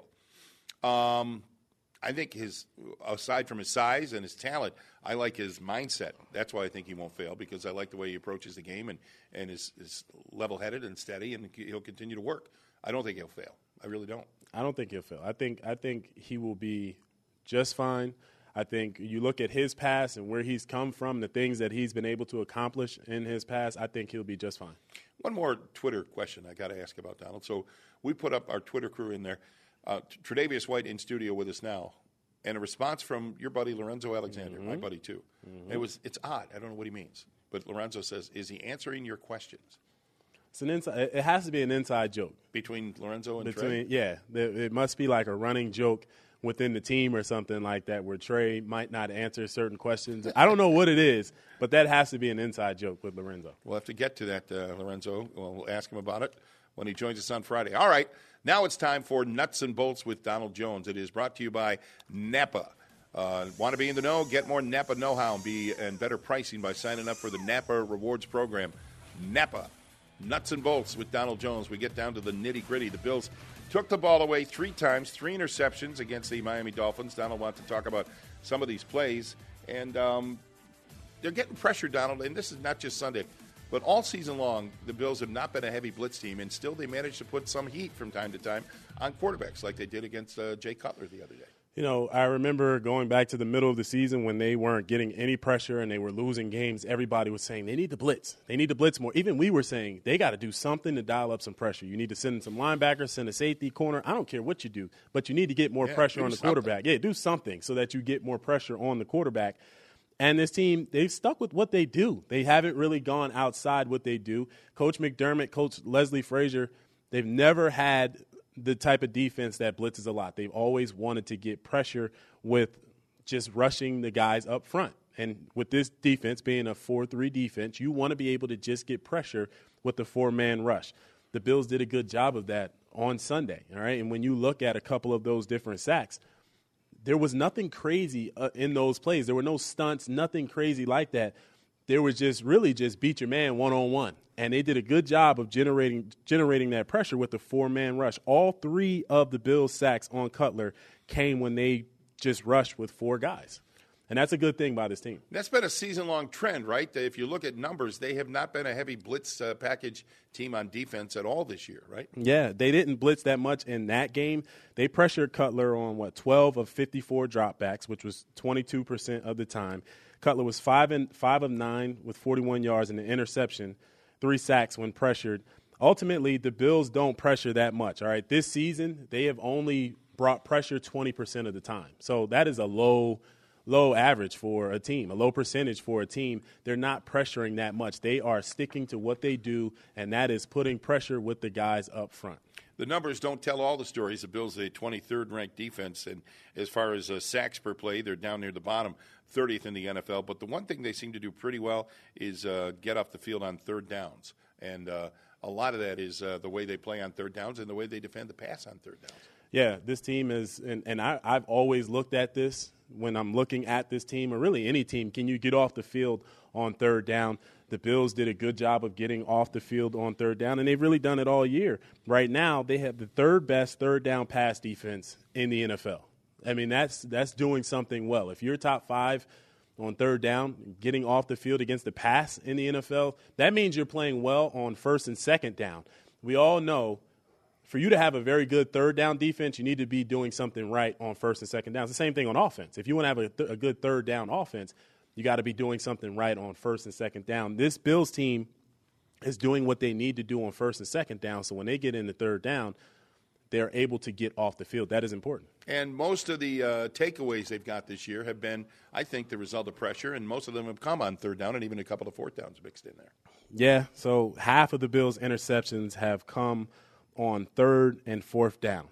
Um, I think his, aside from his size and his talent, I like his mindset. That's why I think he won't fail, because I like the way he approaches the game and, and is, is level-headed and steady, and he'll continue to work. I don't think he'll fail. I really don't. I don't think he'll fail. I think I think he will be just fine. I think you look at his past and where he's come from, the things that he's been able to accomplish in his past, I think he'll be just fine. One more Twitter question I got to ask about Donald. So we put up our Twitter crew in there. Uh, Tre'Davious White in studio with us now, and a response from your buddy Lorenzo Alexander, mm-hmm. my buddy too. Mm-hmm. It was it's odd. I don't know what he means, but Lorenzo says, "Is he answering your questions?" It's an inside. It has to be an inside joke between Lorenzo and between, Trey. Yeah, it must be like a running joke within the team or something like that, where Trey might not answer certain questions. I don't know what it is, but that has to be an inside joke with Lorenzo. We'll have to get to that, uh, Lorenzo. We'll, we'll ask him about it when he joins us on Friday. All right, now it's time for Nuts and Bolts with Donald Jones. It is brought to you by Napa. Uh, want to be in the know? Get more Napa know-how and be and better pricing by signing up for the Napa Rewards Program. Napa. Nuts and bolts with Donald Jones. We get down to the nitty-gritty. The Bills took the ball away three times, three interceptions against the Miami Dolphins. Donald wants to talk about some of these plays. And um, they're getting pressure, Donald, and this is not just Sunday. But all season long, the Bills have not been a heavy blitz team, and still they managed to put some heat from time to time on quarterbacks like they did against uh, Jay Cutler the other day. You know, I remember going back to the middle of the season when they weren't getting any pressure and they were losing games. Everybody was saying they need to blitz. They need to blitz more. Even we were saying they got to do something to dial up some pressure. You need to send in some linebackers, send a safety, corner. I don't care what you do, but you need to get more yeah, pressure on the something. quarterback. Yeah, do something so that you get more pressure on the quarterback. And this team, they've stuck with what they do. They haven't really gone outside what they do. Coach McDermott, Coach Leslie Frazier, they've never had – the type of defense that blitzes a lot. They've always wanted to get pressure with just rushing the guys up front. And with this defense being a four three defense, you want to be able to just get pressure with the four-man rush. The Bills did a good job of that on Sunday, all right? And when you look at a couple of those different sacks, there was nothing crazy uh, in those plays. There were no stunts, nothing crazy like that. There was just really just beat your man one-on-one. And they did a good job of generating generating that pressure with the four-man rush. All three of the Bills' sacks on Cutler came when they just rushed with four guys. And that's a good thing by this team. That's been a season-long trend, right? If you look at numbers, they have not been a heavy blitz uh, package team on defense at all this year, right? Yeah, they didn't blitz that much in that game. They pressured Cutler on, what, twelve of fifty-four dropbacks, which was twenty-two percent of the time. Cutler was five and five of nine with forty-one yards and an interception, three sacks when pressured. Ultimately, the Bills don't pressure that much, all right? This season, they have only brought pressure twenty percent of the time. So that is a low low average for a team, a low percentage for a team. They're not pressuring that much. They are sticking to what they do, and that is putting pressure with the guys up front. The numbers don't tell all the stories. The Bills are a twenty-third ranked defense, and as far as uh, sacks per play, they're down near the bottom, thirtieth in the N F L. But the one thing they seem to do pretty well is uh, get off the field on third downs. And uh, a lot of that is uh, the way they play on third downs and the way they defend the pass on third downs. Yeah, this team is, and, and I, I've always looked at this when I'm looking at this team, or really any team, can you get off the field on third down? The Bills did a good job of getting off the field on third down, and they've really done it all year. Right now, they have the third best third down pass defense in the N F L. I mean, that's that's doing something well. If you're top five on third down, getting off the field against the pass in the N F L, that means you're playing well on first and second down. We all know for you to have a very good third down defense, you need to be doing something right on first and second downs. The same thing on offense. If you want to have a, th- a good third down offense, you got to be doing something right on first and second down. This Bills team is doing what they need to do on first and second down, so when they get into third down, they're able to get off the field. That is important. And most of the uh, takeaways they've got this year have been, I think, the result of pressure, and most of them have come on third down and even a couple of fourth downs mixed in there. Yeah, so half of the Bills' interceptions have come on third and fourth down.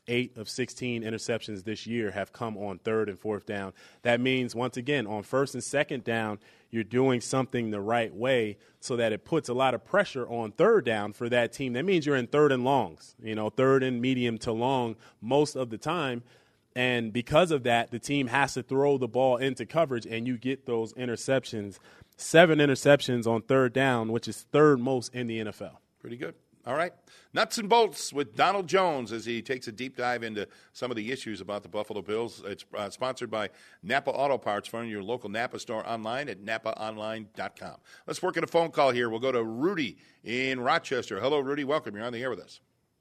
eight of sixteen interceptions this year have come on third and fourth down. That means, once again, on first and second down, you're doing something the right way so that it puts a lot of pressure on third down for that team. That means you're in third and longs, you know, third and medium to long most of the time. And because of that, the team has to throw the ball into coverage, and you get those interceptions. Seven interceptions on third down, which is third most in the N F L. Pretty good. All right. Nuts and bolts with Donald Jones as he takes a deep dive into some of the issues about the Buffalo Bills. It's uh, sponsored by Napa Auto Parts. Find your local Napa store online at napa online dot com. Let's work at a phone call here. We'll go to Rudy in Rochester. Hello, Rudy. Welcome. You're on the air with us.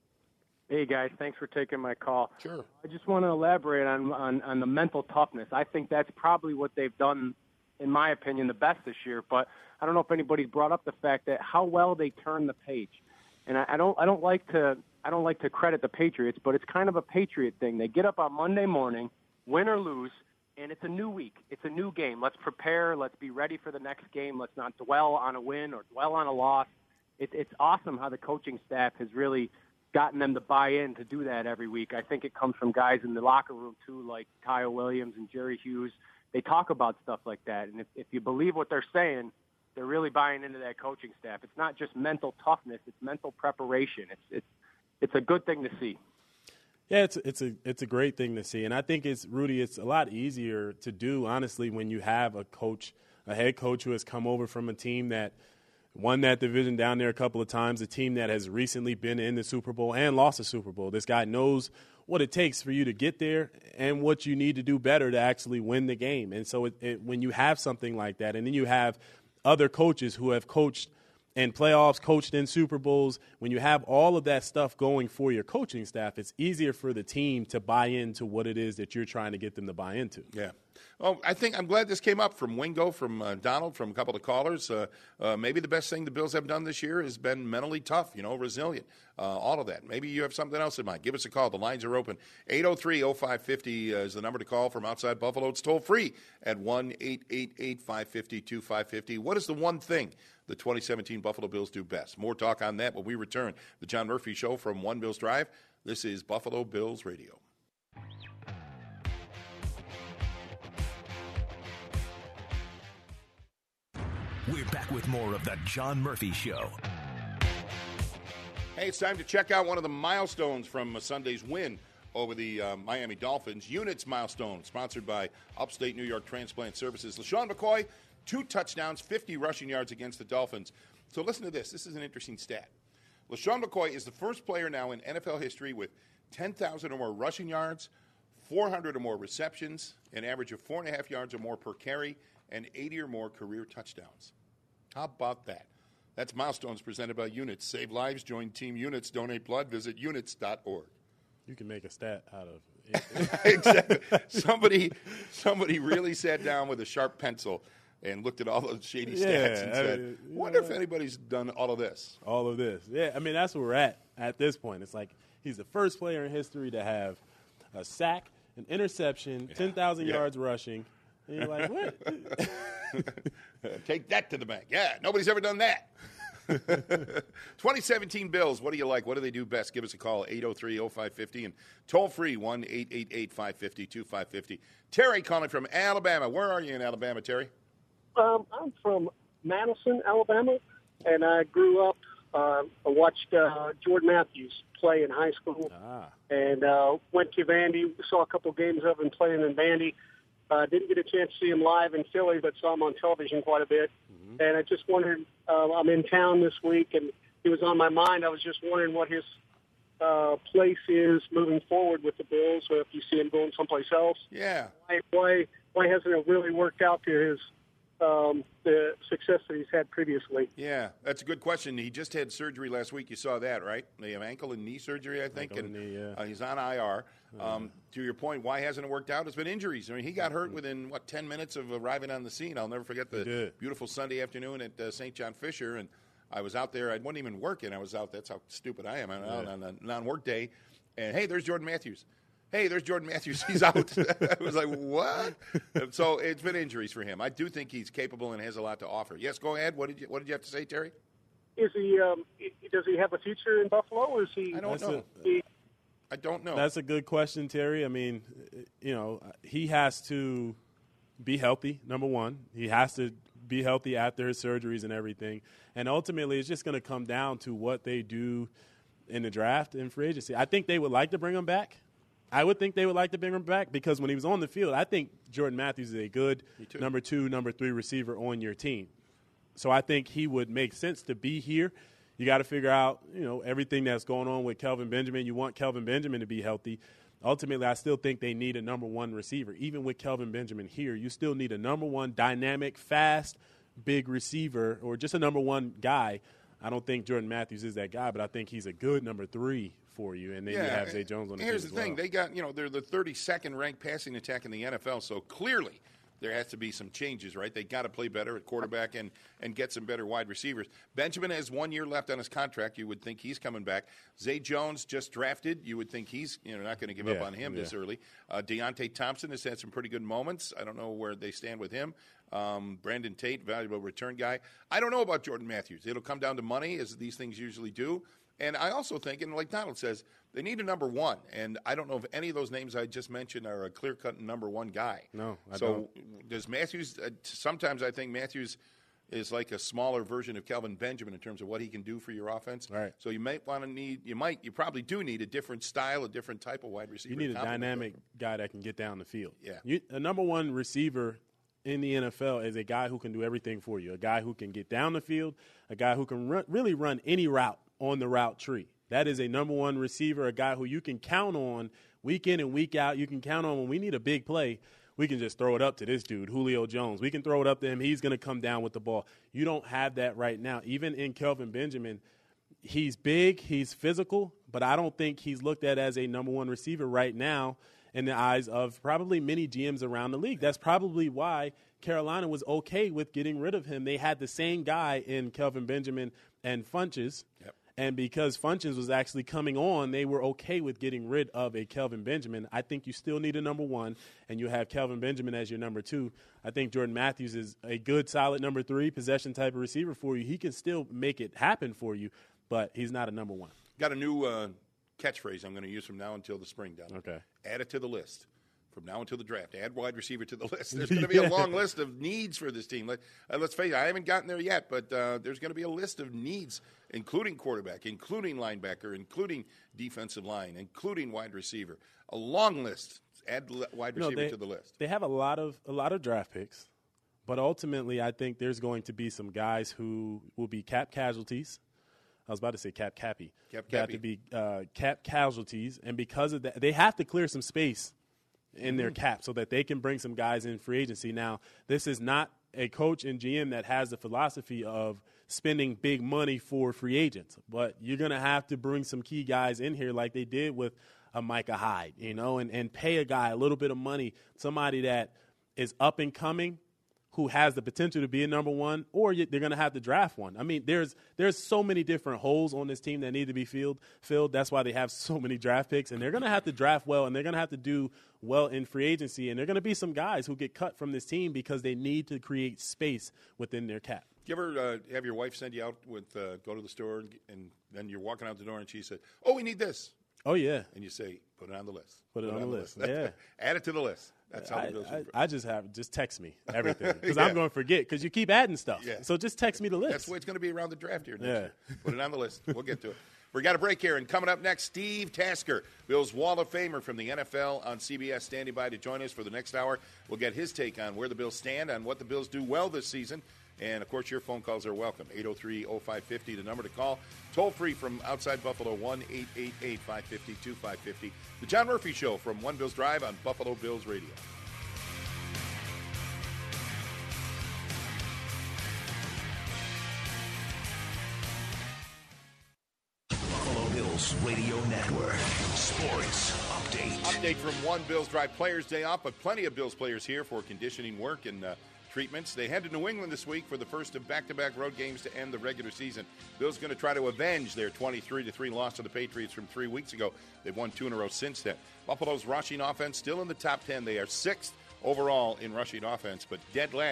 Hey, guys. Thanks for taking my call. Sure. I just want to elaborate on, on, on the mental toughness. I think that's probably what they've done, in my opinion, the best this year. But I don't know if anybody's brought up the fact that how well they turn the page. And I, I don't I don't like to I don't like to credit the Patriots, but it's kind of a Patriot thing. They get up on Monday morning, win or lose, and it's a new week. It's a new game. Let's prepare. Let's be ready for the next game. Let's not dwell on a win or dwell on a loss. It, it's awesome how the coaching staff has really gotten them to buy in to do that every week. I think it comes from guys in the locker room, too, like Kyle Williams and Jerry Hughes. They talk about stuff like that. And if, if you believe what they're saying, they're really buying into that coaching staff. It's not just mental toughness; it's mental preparation. It's it's it's a good thing to see. Yeah, it's it's a it's a great thing to see, and I think it's Rudy. It's a lot easier to do, honestly, when you have a coach, a head coach who has come over from a team that won that division down there a couple of times, a team that has recently been in the Super Bowl and lost a Super Bowl. This guy knows what it takes for you to get there and what you need to do better to actually win the game. And so, it, it, when you have something like that, and then you have other coaches who have coached in playoffs, coached in Super Bowls, when you have all of that stuff going for your coaching staff, it's easier for the team to buy into what it is that you're trying to get them to buy into. Yeah. Well, I think I'm glad this came up from Wingo, from uh, Donald, from a couple of callers. Uh, uh, maybe the best thing the Bills have done this year has been mentally tough, you know, resilient, uh, all of that. Maybe you have something else in mind. Give us a call. The lines are open. eight oh three oh five fifty uh, is the number to call from outside Buffalo. It's toll free at one eight eight eight, five five zero, two five five zero. What is the one thing the twenty seventeen Buffalo Bills do best? More talk on that when we return. The John Murphy Show from One Bills Drive. This is Buffalo Bills Radio. We're back with more of the John Murphy Show. Hey, it's time to check out one of the milestones from Sunday's win over the uh, Miami Dolphins. Units milestone, sponsored by Upstate New York Transplant Services. LeSean McCoy, two touchdowns, fifty rushing yards against the Dolphins. So listen to this. This is an interesting stat. LeSean McCoy is the first player now in N F L history with ten thousand or more rushing yards, four hundred or more receptions, an average of four and a half yards or more per carry, and eighty or more career touchdowns. How about that? That's milestones presented by Units. Save lives. Join Team Units. Donate blood. Visit units dot org. You can make a stat out of it. Exactly. Somebody, somebody really sat down with a sharp pencil and looked at all those shady Yeah, stats and I said, mean, wonder know if what? anybody's done all of this. All of this. Yeah, I mean, that's where we're at at this point. It's like he's the first player in history to have a sack, an interception, yeah. ten thousand yeah. yards rushing. And you're like, what? Take that to the bank. Yeah, nobody's ever done that. twenty seventeen Bills, what do you like? What do they do best? Give us a call, eight oh three oh five five oh, and toll free, one eight eight eight, five five zero, two five five zero. Terry calling from Alabama. Where are you in Alabama, Terry? Um, I'm from Madison, Alabama, and I grew up, uh, I watched uh, Jordan Matthews play in high school, Ah. and uh, went to Vandy, saw a couple games of him playing in Vandy. Uh, didn't get a chance to see him live in Philly, but saw him on television quite a bit. Mm-hmm. And I just wondered, uh, I'm in town this week, and he was on my mind. I was just wondering what his uh, place is moving forward with the Bills, or if you see him going someplace else. Yeah. Why, why, why hasn't it really worked out to his um, the success that he's had previously? Yeah, that's a good question. He just had surgery last week. You saw that, right? They have ankle and knee surgery, I think, Ankle and and knee, yeah. uh, he's on I R. Um, to your point, why hasn't it worked out? It's been injuries. I mean, he got hurt within, what, ten minutes of arriving on the scene. I'll never forget the beautiful Sunday afternoon at uh, Saint John Fisher, and I was out there. I wasn't even working. I was out. That's how stupid I am. I'm out Yeah. on a non-work day, and, hey, there's Jordan Matthews. Hey, there's Jordan Matthews. He's out. I was like, what? So it's been injuries for him. I do think he's capable and has a lot to offer. Yes, go ahead. What did you What did you have to say, Terry? Is he? Um, does he have a future in Buffalo, or is he? I don't That's know. it. He, I don't know. That's a good question, Terry. I mean, you know, he has to be healthy, number one. He has to be healthy after his surgeries and everything. And ultimately, it's just going to come down to what they do in the draft and free agency. I think they would like to bring him back. I would think they would like to bring him back because when he was on the field, I think Jordan Matthews is a good number two, number three receiver on your team. So I think he would make sense to be here. You got to figure out, you know, everything that's going on with Kelvin Benjamin. You want Kelvin Benjamin to be healthy. Ultimately, I still think they need a number one receiver. Even with Kelvin Benjamin here, you still need a number one dynamic, fast, big receiver or just a number one guy. I don't think Jordan Matthews is that guy, but I think he's a good number three for you. And then yeah, you have Zay Jones on the Here's team the as thing. well. They got, you know, they're the thirty-second ranked passing attack in the N F L, so clearly there has to be some changes, right? They got to play better at quarterback and, and get some better wide receivers. Benjamin has one year left on his contract. You would think he's coming back. Zay Jones just drafted. You would think he's, you know, not going to give yeah, up on him yeah. this early. Uh, Deontay Thompson has had some pretty good moments. I don't know where they stand with him. Um, Brandon Tate, valuable return guy. I don't know about Jordan Matthews. It'll come down to money, as these things usually do. And I also think, and like Donald says, they need a number one. And I don't know if any of those names I just mentioned are a clear-cut number one guy. No, I so don't. does Matthews uh, – sometimes I think Matthews is like a smaller version of Kelvin Benjamin in terms of what he can do for your offense. Right. So you might want to need – you might – you probably do need a different style, a different type of wide receiver. You need a to complement dynamic them. guy that can get down the field. Yeah. You, a number one receiver in the N F L is a guy who can do everything for you, a guy who can get down the field, a guy who can run, really run any route on the route tree. That is a number one receiver, a guy who you can count on week in and week out. You can count on when we need a big play, we can just throw it up to this dude, Julio Jones. We can throw it up to him. He's going to come down with the ball. You don't have that right now. Even in Kelvin Benjamin, he's big, he's physical, but I don't think he's looked at as a number one receiver right now in the eyes of probably many G Ms around the league. That's probably why Carolina was okay with getting rid of him. They had the same guy in Kelvin Benjamin and Funches. Yep. And because Funches was actually coming on, they were okay with getting rid of a Kelvin Benjamin. I think you still need a number one, and you have Kelvin Benjamin as your number two. I think Jordan Matthews is a good, solid number three, possession type of receiver for you. He can still make it happen for you, but he's not a number one. Got a new uh, catchphrase I'm going to use from now until the spring, Don. Okay. Add it to the list. From now until the draft, add wide receiver to the list. There's going to be a long list of needs for this team. Let, uh, let's face it, I haven't gotten there yet, but uh, there's going to be a list of needs, including quarterback, including linebacker, including defensive line, including wide receiver. A long list. Add le- wide You know, receiver they, to the list. They have a lot of a lot of draft picks, but ultimately, I think there's going to be some guys who will be cap casualties. I was about to say cap cappy. Cap Got cappy. to be uh, cap casualties, and because of that, they have to clear some space in their cap so that they can bring some guys in free agency. Now, this is not a coach and G M that has the philosophy of spending big money for free agents, but you're going to have to bring some key guys in here like they did with a Micah Hyde, you know, and, and pay a guy a little bit of money, somebody that is up and coming, who has the potential to be a number one, or you, they're going to have to draft one. I mean, there's there's so many different holes on this team that need to be filled. Filled. That's why they have so many draft picks, and they're going to have to draft well, and they're going to have to do well in free agency. And there are going to be some guys who get cut from this team because they need to create space within their cap. Do you ever uh, have your wife send you out with uh, go to the store, and, and then you're walking out the door, and she said, "Oh, we need this." Oh yeah, and you say, "Put it on the list." Put it on the list. That's- Yeah. Add it to the list. That's how I, it goes. I, I just have just text me everything because Yeah. I'm going to forget because you keep adding stuff. Yeah. So just text me the list. That's the way it's going to be around the draft here next Yeah. year. Put it on the list. We'll get to it. We got a break here, and coming up next, Steve Tasker, Bill's Wall of Famer from the N F L on C B S, standing by to join us for the next hour. We'll get his take on where the Bills stand, on what the Bills do well this season. And, of course, your phone calls are welcome. eight oh three oh five five oh, the number to call. Toll free from outside Buffalo, one eight eight eight, five five two, two five five oh. The John Murphy Show from One Bills Drive on Buffalo Bills Radio. Buffalo Bills Radio Network. Sports update. Update from One Bills Drive. Players' day off, but plenty of Bills players here for conditioning work and uh, treatments. They head to New England this week for the first of back-to-back road games to end the regular season. Bills going to try to avenge their twenty-three to three loss to the Patriots from three weeks ago. They've won two in a row since then. Buffalo's rushing offense still in the top ten. They are sixth overall in rushing offense, but dead last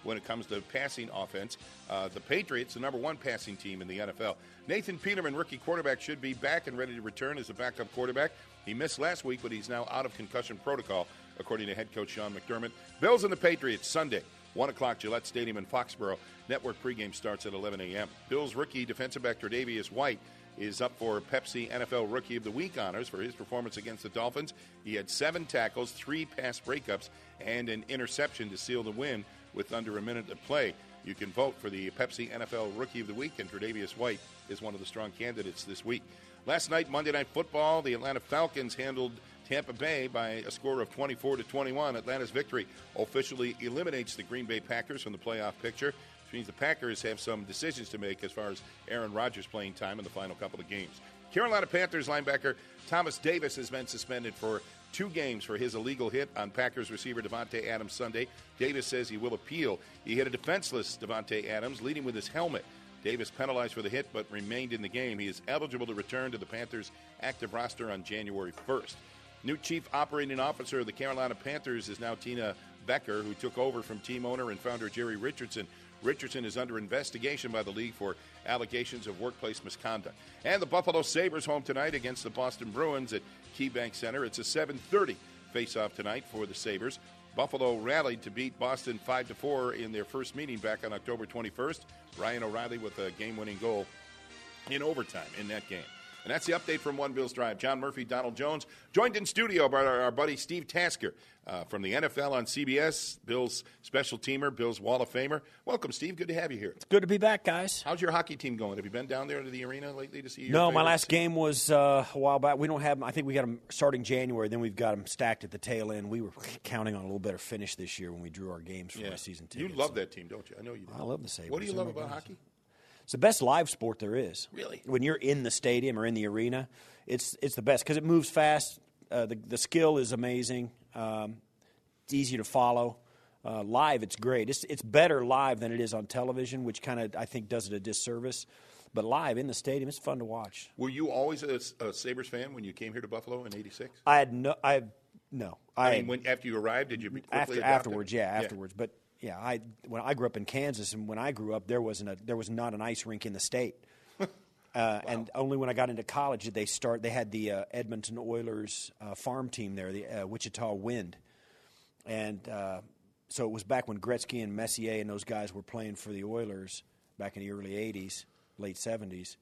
when it comes to passing offense. Uh, the Patriots, the number one passing team in the N F L. Nathan Peterman, rookie quarterback, should be back and ready to return as a backup quarterback. He missed last week, but he's now out of concussion protocol, according to head coach Sean McDermott. Bills and the Patriots, Sunday, one o'clock, Gillette Stadium in Foxborough. Network pregame starts at eleven a.m. Bills rookie defensive back Tre'Davious White is up for Pepsi N F L Rookie of the Week honors for his performance against the Dolphins. He had seven tackles, three pass breakups, and an interception to seal the win with under a minute to play. You can vote for the Pepsi N F L Rookie of the Week, and Tre'Davious White is one of the strong candidates this week. Last night, Monday Night Football, the Atlanta Falcons handled Tampa Bay by a score of twenty-four to twenty-one. Atlanta's victory officially eliminates the Green Bay Packers from the playoff picture, which means the Packers have some decisions to make as far as Aaron Rodgers playing time in the final couple of games. Carolina Panthers linebacker Thomas Davis has been suspended for two games for his illegal hit on Packers receiver Davante Adams Sunday. Davis says he will appeal. He hit a defenseless Davante Adams, leading with his helmet. Davis penalized for the hit but remained in the game. He is eligible to return to the Panthers' active roster on January first. New chief operating officer of the Carolina Panthers is now Tina Becker, who took over from team owner and founder Jerry Richardson. Richardson is under investigation by the league for allegations of workplace misconduct. And the Buffalo Sabres home tonight against the Boston Bruins at KeyBank Center. It's a seven thirty face-off tonight for the Sabres. Buffalo rallied to beat Boston five to four in their first meeting back on October twenty-first. Ryan O'Reilly with a game-winning goal in overtime in that game. And that's the update from One Bills Drive. John Murphy, Donald Jones, joined in studio by our, our buddy Steve Tasker uh, from the N F L on C B S, Bills special teamer, Bills Wall of Famer. Welcome, Steve. Good to have you here. It's good to be back, guys. How's your hockey team going? Have you been down there to the arena lately to see your No, favorites? my last game was uh, a while back. We don't have them. I think we got them starting January, then we've got them stacked at the tail end. We were counting on a little better finish this year when we drew our games for yeah. my season tickets. You love that team, don't you? I know you do. I love the Sabres. What do you love about hockey? It's the best live sport there is. Really? When you're in the stadium or in the arena, it's it's the best because it moves fast. Uh, the the skill is amazing. Um, it's easy to follow. Uh, live, it's great. It's it's better live than it is on television, which kind of I think does it a disservice. But live in the stadium, it's fun to watch. Were you always a, a Sabres fan when you came here to Buffalo in eighty-six? I had no. I no. I, I mean, when, after you arrived, did you quickly after adopt afterwards? it? Yeah, afterwards. Yeah. But yeah, I when I grew up in Kansas, and when I grew up, there wasn't a there was not an ice rink in the state. Uh, wow. And only when I got into college did they start. They had the uh, Edmonton Oilers uh, farm team there, the uh, Wichita Wind, and uh, so it was back when Gretzky and Messier and those guys were playing for the Oilers back in the early eighties, late seventies.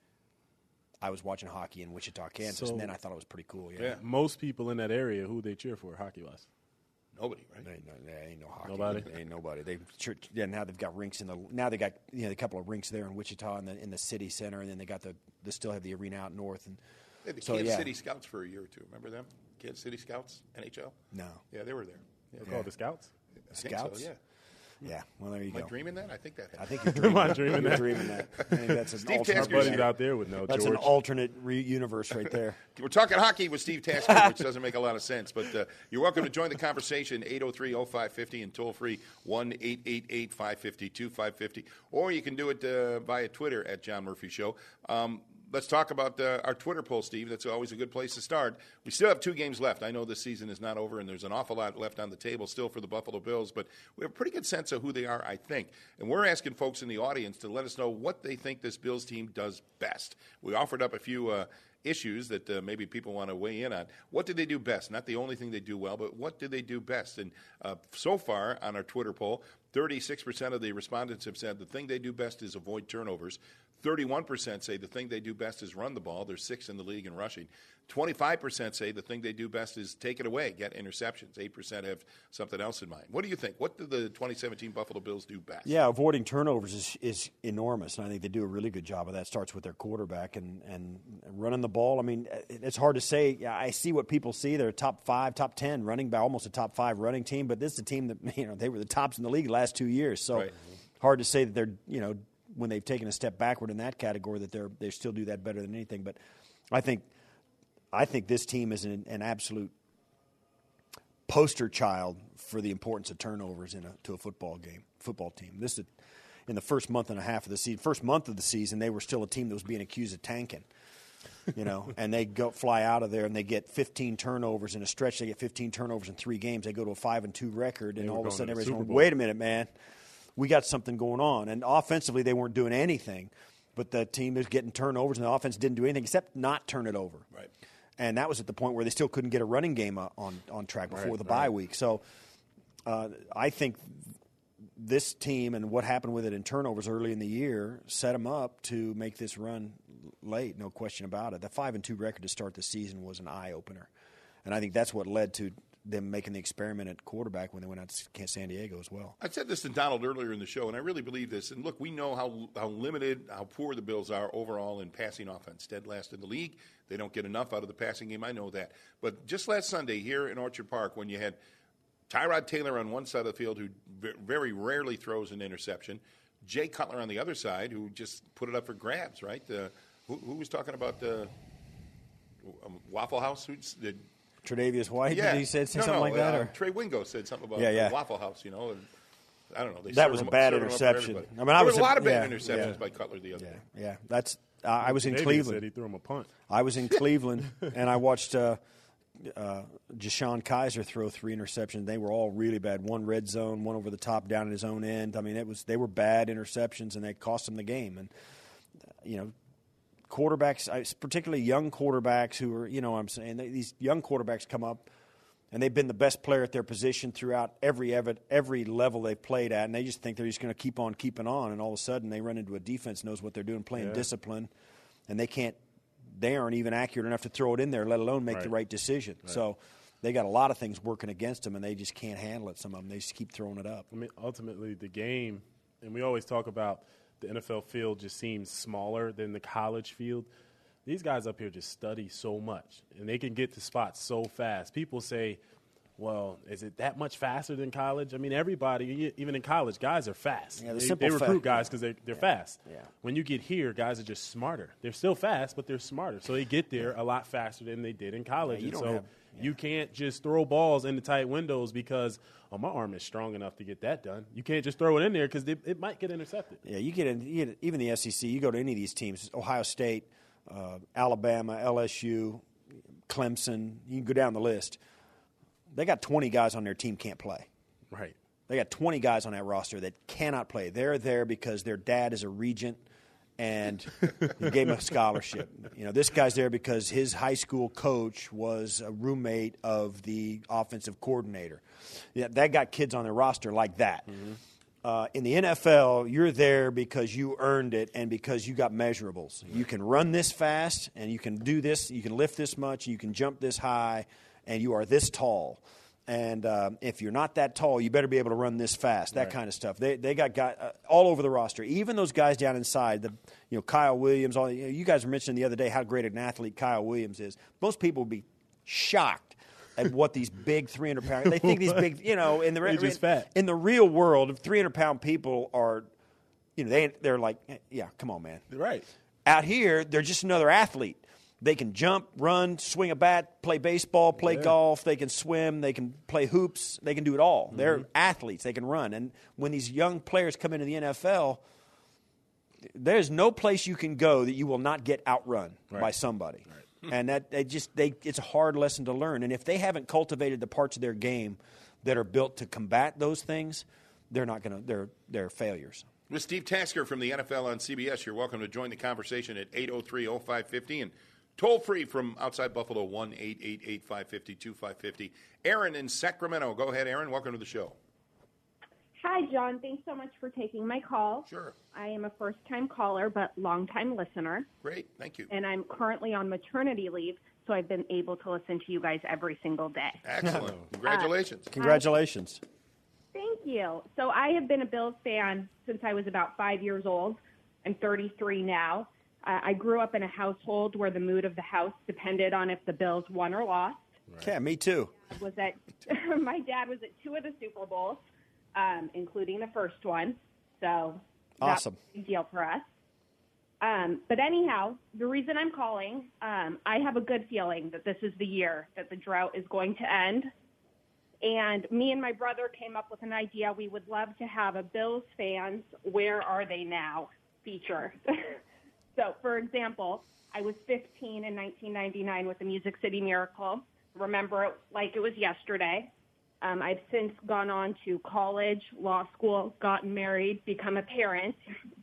I was watching hockey in Wichita, Kansas, So, and then I thought it was pretty cool. Yeah, yeah. Most people in that area, who they cheer for hockey-wise? Nobody, right? There ain't no, there ain't no hockey. Nobody? There ain't nobody. They yeah. Now they've got rinks in the. Now they got you know a couple of rinks there in Wichita in the in the city center, and then they got the. They still have the arena out north, and They had the so, Kansas yeah. City Scouts for a year or two. Remember them? Kansas City Scouts, N H L? No. Yeah, they were there. Yeah. They're called the Scouts? I think Scouts? So, yeah. Yeah. Well, there you Am I go. dreaming that? I think that happened. I think you're dreaming. Am I dreaming you're that? dreaming that. I think that's an Steve alternate. Tasker's Buddies here. out there would know, That's George. an alternate re- universe right there. We're talking hockey with Steve Tasker, which doesn't make a lot of sense. But uh, you're welcome to join the conversation, eight oh three oh five five oh, and toll-free one eight eight eight, five five two, two five five oh. Or you can do it uh, via Twitter at John Murphy Show. Um, let's talk about uh, our Twitter poll, Steve. That's always a good place to start. We still have two games left. I know this season is not over, and there's an awful lot left on the table still for the Buffalo Bills, but we have a pretty good sense of who they are, I think. And we're asking folks in the audience to let us know what they think this Bills team does best. We offered up a few uh, issues that uh, maybe people want to weigh in on. What do they do best? Not the only thing they do well, but what do they do best? And uh, so far on our Twitter poll, thirty-six percent of the respondents have said the thing they do best is avoid turnovers. thirty-one percent say the thing they do best is run the ball. They're sixth in the league in rushing. twenty-five percent say the thing they do best is take it away, get interceptions. eight percent have something else in mind. What do you think? What do the twenty seventeen Buffalo Bills do best? Yeah, avoiding turnovers is, is enormous, and I think they do a really good job of that. Starts with their quarterback and, and running the ball. I mean, it's hard to say. Yeah, I see what people see. They're a top five, top ten running by almost a top five running team, but this is a team that, you know, they were the tops in the league the last two years. So Right. hard to say that they're, you know, when they've taken a step backward in that category, that they're they still do that better than anything. But I think I think this team is an, an absolute poster child for the importance of turnovers in a to a football game, football team. This is in the first month and a half of the season. First month of the season, they were still a team that was being accused of tanking. You know, and they go fly out of there and they get fifteen turnovers in a stretch. They get fifteen turnovers in three games. They go to a five and two record, and They were all of a going sudden to the everybody's Super going, Bowl. "Wait a minute, man! we got something going on. And offensively, they weren't doing anything, but the team is getting turnovers, and the offense didn't do anything except not turn it over. Right. And that was at the point where they still couldn't get a running game on, on track before right, the bye right. week. So uh, I think this team and what happened with it in turnovers early in the year set them up to make this run late, no question about it. The five and two record to start the season was an eye-opener. And I think that's what led to them making the experiment at quarterback when they went out to San Diego as well. I said this to Donald earlier in the show, and I really believe this. And look, we know how how limited, how poor the Bills are overall in passing offense. Dead last in the league. They don't get enough out of the passing game. I know that. But just last Sunday here in Orchard Park, when you had Tyrod Taylor on one side of the field, who very rarely throws an interception, Jay Cutler on the other side, who just put it up for grabs, right? Uh, who, who was talking about the um, Waffle House? Who did Tre'Davious White, yeah. did he say something no, no, like that? Uh, Or? Trey Wingo said something about yeah, yeah. the Waffle House, you know. And I don't know. They that was a them, bad them interception. I mean, there I was was a lot of yeah, bad interceptions yeah. by Cutler the other yeah, day. Yeah, that's. Uh, I was in Davis Cleveland. Said he threw him a punt. I was in Cleveland, and I watched uh, uh, Jashawn Kaiser throw three interceptions. They were all really bad. One red zone, one over the top, down at his own end. I mean, it was they were bad interceptions, and they cost him the game. And uh, you know. Quarterbacks, particularly young quarterbacks who are, you know what I'm saying, they, these young quarterbacks come up and they've been the best player at their position throughout every every level they've played at, and they just think they're just going to keep on keeping on, and all of a sudden they run into a defense knows what they're doing, playing yeah. discipline, and they can't, they aren't even accurate enough to throw it in there, let alone make right. the right decision. Right. So they got a lot of things working against them, and they just can't handle it, some of them. They just keep throwing it up. I mean, ultimately, the game, and we always talk about the N F L field just seems smaller than the college field. These guys up here just study so much, and they can get to spots so fast. People say, well, is it that much faster than college? I mean, everybody, even in college, guys are fast. Yeah, the they, simple they recruit fact, guys because they, they're yeah. fast. Yeah. When you get here, guys are just smarter. They're still fast, but they're smarter. So they get there a lot faster than they did in college. Yeah, you and don't so have, yeah. you can't just throw balls into tight windows because, oh, my arm is strong enough to get that done. You can't just throw it in there because it might get intercepted. Yeah, you get, in, you get even the S E C, you go to any of these teams, Ohio State, Uh, Alabama, L S U, Clemson, you can go down the list. They got twenty guys on their team can't play. Right. They got twenty guys on that roster that cannot play. They're there because their dad is a regent and he gave him a scholarship. You know, this guy's there because his high school coach was a roommate of the offensive coordinator. Yeah, that got kids on their roster like that. Mm-hmm. Uh, in the N F L, you're there because you earned it and because you got measurables. You can run this fast, and you can do this. You can lift this much. You can jump this high, and you are this tall. And uh, if you're not that tall, you better be able to run this fast. That right. kind of stuff. They they got guys uh, all over the roster. Even those guys down inside, the you know Kyle Williams. All you, know, you guys were mentioning the other day how great an athlete Kyle Williams is. Most people would be shocked at what these big three hundred pound. They think these big, you know, in the They're just fat. in the real world, three hundred pound people are, you know, they they're like, yeah, come on, man. Right. Out here, they're just another athlete. They can jump, run, swing a bat, play baseball, play Yeah. golf. They can swim. They can play hoops. They can do it all. Mm-hmm. They're athletes. They can run. And when these young players come into the N F L, there's no place you can go that you will not get outrun Right. by somebody. Right. And that they just they it's a hard lesson to learn. And if they haven't cultivated the parts of their game that are built to combat those things, they're not going to they're they're failures. With Steve Tasker from the N F L on C B S, you're welcome to join the conversation at eight oh three oh five fifty and toll free from outside Buffalo one eight eight eight five five zero two five five zero. Aaron in Sacramento. Go ahead, Aaron. Welcome to the show. Hi, John. Thanks so much for taking my call. Sure. I am a first-time caller, but long-time listener. Great. Thank you. And I'm currently on maternity leave, so I've been able to listen to you guys every single day. Excellent. Congratulations. Uh, Congratulations. Thank you. So I have been a Bills fan since I was about five years old. I'm thirty-three now. Uh, I grew up in a household where the mood of the house depended on if the Bills won or lost. Right. Yeah, me too. Was at my dad was at two of the Super Bowls, um, including the first one. So awesome. That's a big deal for us. Um, but anyhow, the reason I'm calling, um, I have a good feeling that this is the year that the drought is going to end. And me and my brother came up with an idea. We would love to have a Bills fans Where Are They Now feature. So, for example, I was fifteen in nineteen ninety-nine with the Music City Miracle. Remember it like it was yesterday. Um, I've since gone on to college, law school, gotten married, become a parent,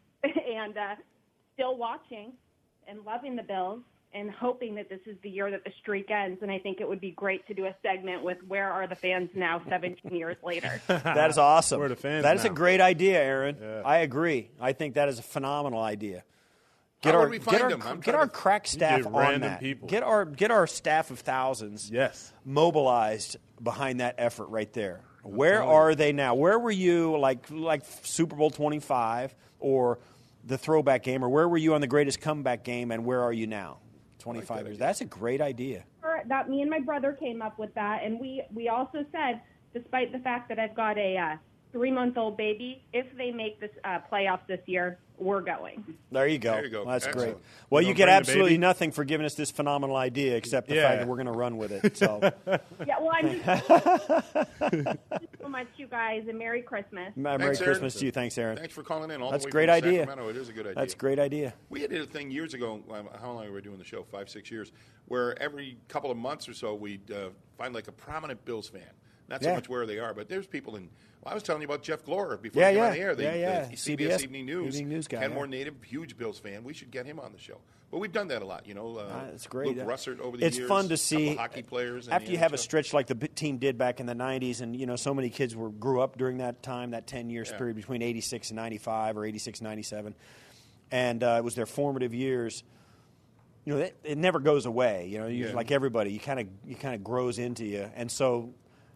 and uh, still watching and loving the Bills and hoping that this is the year that the streak ends. And I think it would be great to do a segment with Where Are the Fans Now seventeen years later. That is awesome. Where are the fans That is now? a great idea, Aaron. Yeah. I agree. I think that is a phenomenal idea. Get How our would we find get our, them? I'm get trying our to- crack staff get on random that. people. Get our get our staff of thousands Yes. mobilized behind that effort right there. Where telling you. are they now? Where were you like like Super Bowl twenty-five or the throwback game, or where were you on the greatest comeback game, and where are you now? twenty-five years. That's a great idea. That me and my brother came up with that, and we, we also said, despite the fact that I've got a uh, three-month-old baby, if they make this uh, playoffs this year, we're going. There you go. There you go. That's Excellent. great. Well, You you gonna get bring the absolutely baby? nothing for giving us this phenomenal idea, except the Yeah. fact that we're going to run with it. So, Yeah, well, I'm just thank you so much, you guys, and Merry Christmas. Merry Thanks, Aaron. Christmas to you. Thanks, Aaron. Thanks for calling in all That's the way a great from idea. Sacramento. It is a good idea. That's a great idea. We had a thing years ago, um, how long were we doing the show? Five, six years, where every couple of months or so we'd uh, find like a prominent Bills fan. Not so Yeah. much where they are, but there's people in. Well, I was telling you about Jeff Glorer before Yeah, he came yeah. on the air. The, Yeah, yeah. the C C B B S S Evening News. Evening News guy, Kenmore yeah. native, huge Bills fan. We should get him on the show. But we've done that a lot. You know, uh, Uh, it's great. Luke Uh, Russert over the it's years. fun to couple see hockey players in after the you have a N H L. stretch like the b- team did back in the nineties, and you know so many kids were grew up during that time, that ten years Yeah. period between eighty-six and ninety-five or eighty-six and ninety-seven, and uh, it was their formative years. You know, it, it never goes away. You know, you, Yeah. like everybody, you kind of you kind of grows into you, and so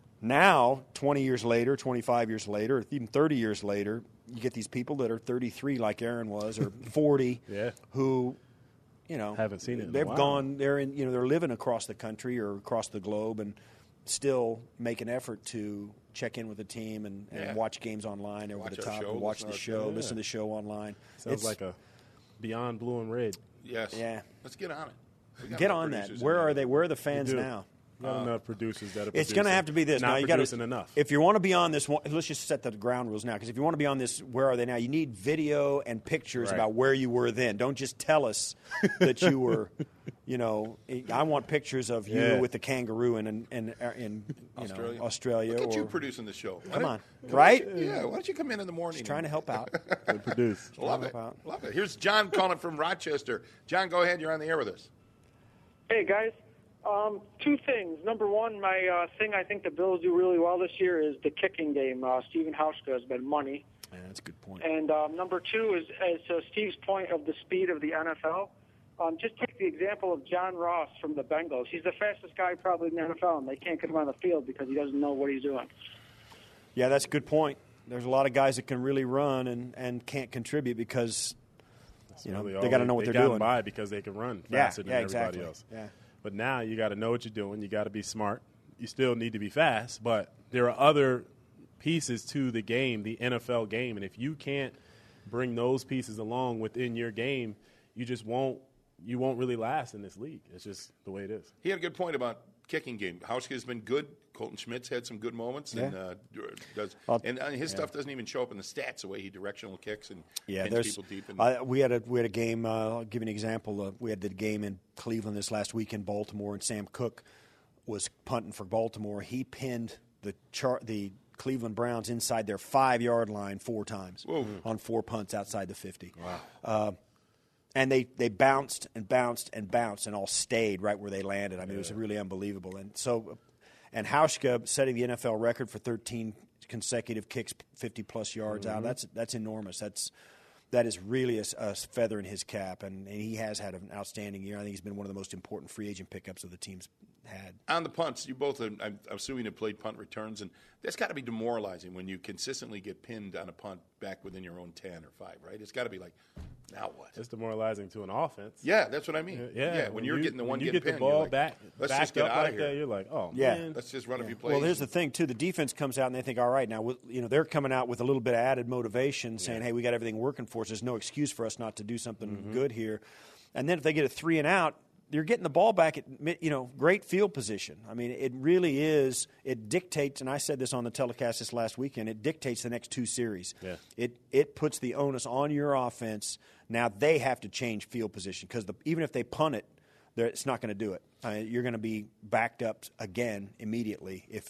now, twenty years later, twenty-five years later, even thirty years later, you get these people that are thirty-three, like Aaron was, or forty, Yeah. who, you know, Haven't seen it in a They've while. gone. They're in. You know, they're living across the country or across the globe, and still make an effort to check in with the team and, and Yeah. watch games online over Watch the our top, show, and watch listen the to our show, show. listen to the show online. Sounds It's- like a beyond blue and red. Yes. Yeah. Let's get on it. We got get enough on that. producers Where in are there. they? Where are the fans do. now? Not enough producers that are It's going to have to be this. Not now you got producing enough. If you want to be on this, one, let's just set the ground rules now. Because if you want to be on this, where are they now? You need video and pictures Right. about where you were then. Don't just tell us that you were. You know, I want pictures of you Yeah. with the kangaroo in in, in, in you Australia. know Australia. Look at or, you producing the show. Why Come don't- on, why don't right? you- yeah. Why don't you come in in the morning? Just trying to help out. Good produce. Love help it. out. Love it. Here's John calling from Rochester. John, go ahead. You're on the air with us. Hey, guys. Um, two things. Number one, my uh, thing I think the Bills do really well this year is the kicking game. Uh, Steven Hauschka has been money. Yeah, that's a good point. And um, number two is, is uh, Steve's point of the speed of the N F L. Um, just take the example of John Ross from the Bengals. He's the fastest guy probably in the N F L, and they can't get him on the field because he doesn't know what he's doing. Yeah, that's a good point. There's a lot of guys that can really run and, and can't contribute because you know Really they all got to know what they they're got doing. by because they can run Yeah, faster than yeah, everybody exactly. else. Yeah. But now you got to know what you're doing. You got to be smart. You still need to be fast, but there are other pieces to the game, the N F L game, and if you can't bring those pieces along within your game, you just won't you won't really last in this league. It's just the way it is. He had a good point about kicking game. Hauschka's been good. Colton Schmidt's had some good moments, and Yeah. uh, does Well, and uh, his yeah. stuff doesn't even show up in the stats the way he directional kicks and Yeah, pins there's. people deep. In. I, we had a we had a game. Uh, I'll give you an example. Uh, we had the game in Cleveland this last week in Baltimore, and Sam Cook was punting for Baltimore. He pinned the char- the Cleveland Browns inside their five yard line four times Whoa. on four punts outside the fifty. Wow. Uh, and they, they bounced and bounced and bounced and all stayed right where they landed. I mean, it was really unbelievable. And so, and Hauschka setting the N F L record for thirteen consecutive kicks, fifty plus yards out. Mhm. That's that's enormous. That's that is really a, a feather in his cap, and, and he has had an outstanding year. I think he's been one of the most important free agent pickups of the team's had. On the punts, you both, are, I'm assuming, have played punt returns, and that's got to be demoralizing when you consistently get pinned on a punt back within your own ten or five, right? It's got to be like, now what? It's demoralizing to an offense. Yeah, that's what I mean. Yeah, when, you're you, getting the one when you getting get the pinned, ball you're like, back, let's backed just get up out like of here. that, you're like, oh Yeah. man, Let's just run a Yeah. few plays. Well, here's the thing too. The defense comes out and they think, all right, now we- you know they're coming out with a little bit of added motivation, saying, "Hey, we got everything working for us. There's no excuse for us not to do something Mm-hmm. good here." And then if they get a three and out, you're getting the ball back at mid- you know great field position. I mean, it really is. It dictates, and I said this on the telecast this last weekend. It dictates the next two series. Yeah. It it puts the onus on your offense. Now they have to change field position because even if they punt it, they're- it's not going to do it. Uh, you're going to be backed up again immediately if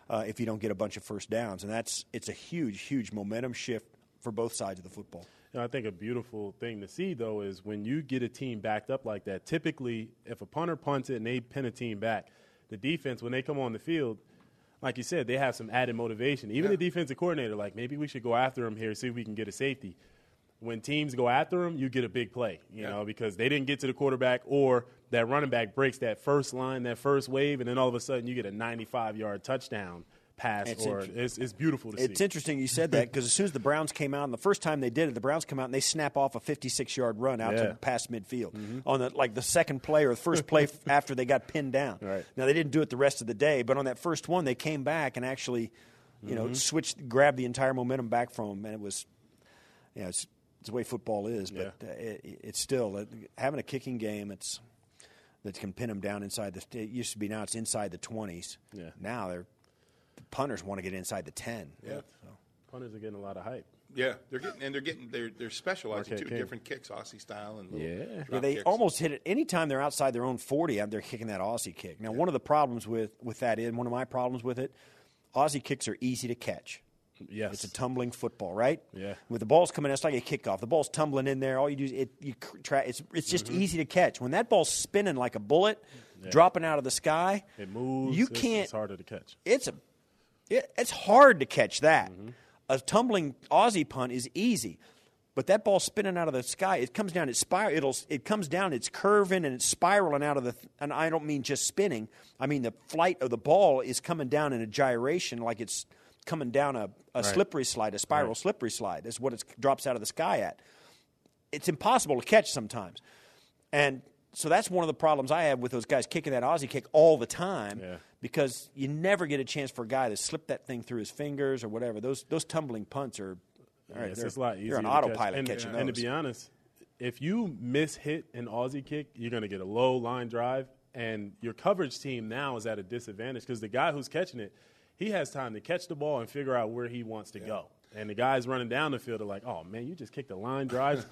uh, if you don't get a bunch of first downs. And that's it's a huge, huge momentum shift for both sides of the football. You know, I think a beautiful thing to see, though, is when you get a team backed up like that, typically if a punter punts it and they pin a team back, the defense, when they come on the field, like you said, they have some added motivation. Even Yeah. the defensive coordinator, like, maybe we should go after him here, see if we can get a safety. When teams go after him, you get a big play, you Yeah. know, because they didn't get to the quarterback, or that running back breaks that first line, that first wave, and then all of a sudden you get a ninety-five-yard touchdown pass. It's or inter- it's, it's beautiful to see. It's interesting you said that because as soon as the Browns came out, and the first time they did it, the Browns come out and they snap off a fifty-six-yard run out Yeah. to past midfield on the like the second play or the first play f- after they got pinned down. Right. Now they didn't do it the rest of the day, but on that first one they came back and actually, you know, switched, grabbed the entire momentum back from them, and it was, you know, it's, it's the way football is. But Yeah. uh, it, it's still uh, having a kicking game. It's that can pin them down inside the. It used to be now it's inside the twenties. Yeah. Now they're the punters want to get inside the ten. Yeah. So. Punters are getting a lot of hype. Yeah, they're getting and they're getting they're they're specializing Marquette too. King. Different kicks, Aussie style, and little Yeah. drop Yeah, they kicks. almost hit it anytime they're outside their own forty. They're kicking that Aussie kick. Now, one of the problems with with that is one of my problems with it. Aussie kicks are easy to catch. Yes. It's a tumbling football, right? Yeah. With the ball's coming, it's like a kickoff. The ball's tumbling in there. All you do is it. You try. It's it's just Mm-hmm. easy to catch. When that ball's spinning like a bullet, dropping out of the sky, It moves. You it's, can't. It's harder to catch. It's a. It, it's hard to catch that. Mm-hmm. A tumbling Aussie punt is easy, but that ball spinning out of the sky, it comes down. It spiral. It'll. It comes down. It's curving and it's spiraling out of the. And I don't mean just spinning. I mean the flight of the ball is coming down in a gyration, like it's coming down a, a Right. slippery slide, a spiral Right. slippery slide. Is what it drops out of the sky at. It's impossible to catch sometimes, and so that's one of the problems I have with those guys kicking that Aussie kick all the time. Yeah. Because you never get a chance for a guy to slip that thing through his fingers or whatever. Those those tumbling punts are, all Yeah, right, it's they're, just a lot easier. you're an to autopilot catch. And, catching and those. to be honest, if you miss hit an Aussie kick, you're going to get a low line drive, and your coverage team now is at a disadvantage because the guy who's catching it, he has time to catch the ball and figure out where he wants to go. And the guys running down the field are like, oh, man, you just kicked a line drive.